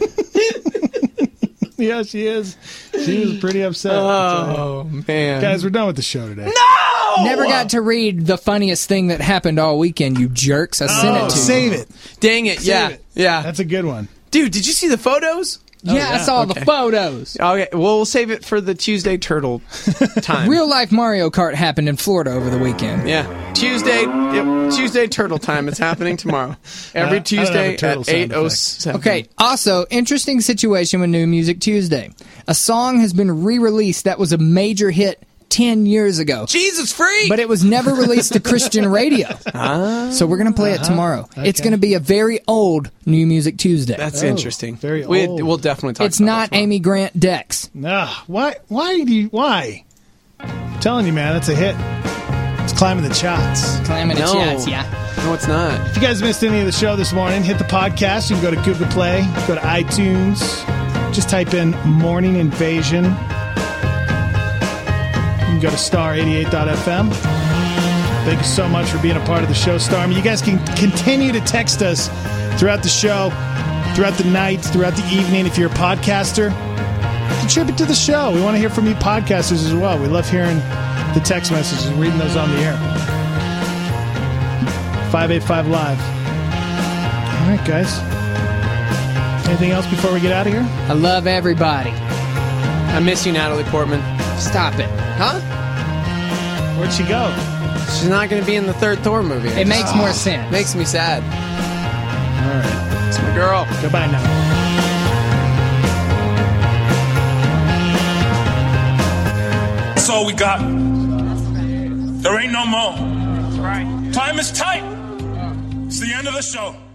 Yeah, she is. She was pretty upset. Oh man, Guys, we're done with the show today. no! Never got to read the funniest thing that happened all weekend, you jerks. I sent Oh, it to you. save it. Dang it. Yeah, Save it. yeah. That's a good one. Dude, did you see the photos? Yeah, yeah. I saw Okay. the photos. Okay. Well, we'll save it for the Tuesday turtle time. Real life Mario Kart happened in Florida over the weekend. Yeah, Tuesday. Yep, Tuesday turtle time. It's happening tomorrow. Every Uh, I don't have a Tuesday turtle at sound eight oh effect. seven. Okay, also, interesting situation with New Music Tuesday. A song has been re-released that was a major hit ten years ago. Jesus freak! But it was never released to Christian radio. Ah, So we're going to play it tomorrow. It's Okay. going to be a very old New Music Tuesday. that's Oh, interesting. very we, old. We'll definitely talk. It's about not that tomorrow. Amy Grant Dex. Nah, why? Why do you? Why? I'm telling you, man, that's a hit. It's climbing the charts. Climbing the No. chats, yeah. No, it's not. If you guys missed any of the show this morning, hit the podcast. You can go to Google Play, go to iTunes. Just type in Morning Invasion. can go to star eighty-eight dot f m. Thank you so much for being a part of the show, Star. I mean, you guys can continue to text us throughout the show, throughout the night, throughout the evening. If you're a podcaster, contribute to the show. We want to hear from you podcasters as well. We love hearing the text messages and reading those on the air. five eight five live. All right, guys. Anything else before we get out of here? I love everybody. I miss you, Natalie Portman. Stop it. Huh? Where'd she go? She's not going to be in the third Thor movie. It makes more sense. Makes me sad. All right. It's my girl. Goodbye now. That's all we got. There ain't no more. Time is tight. It's the end of the show.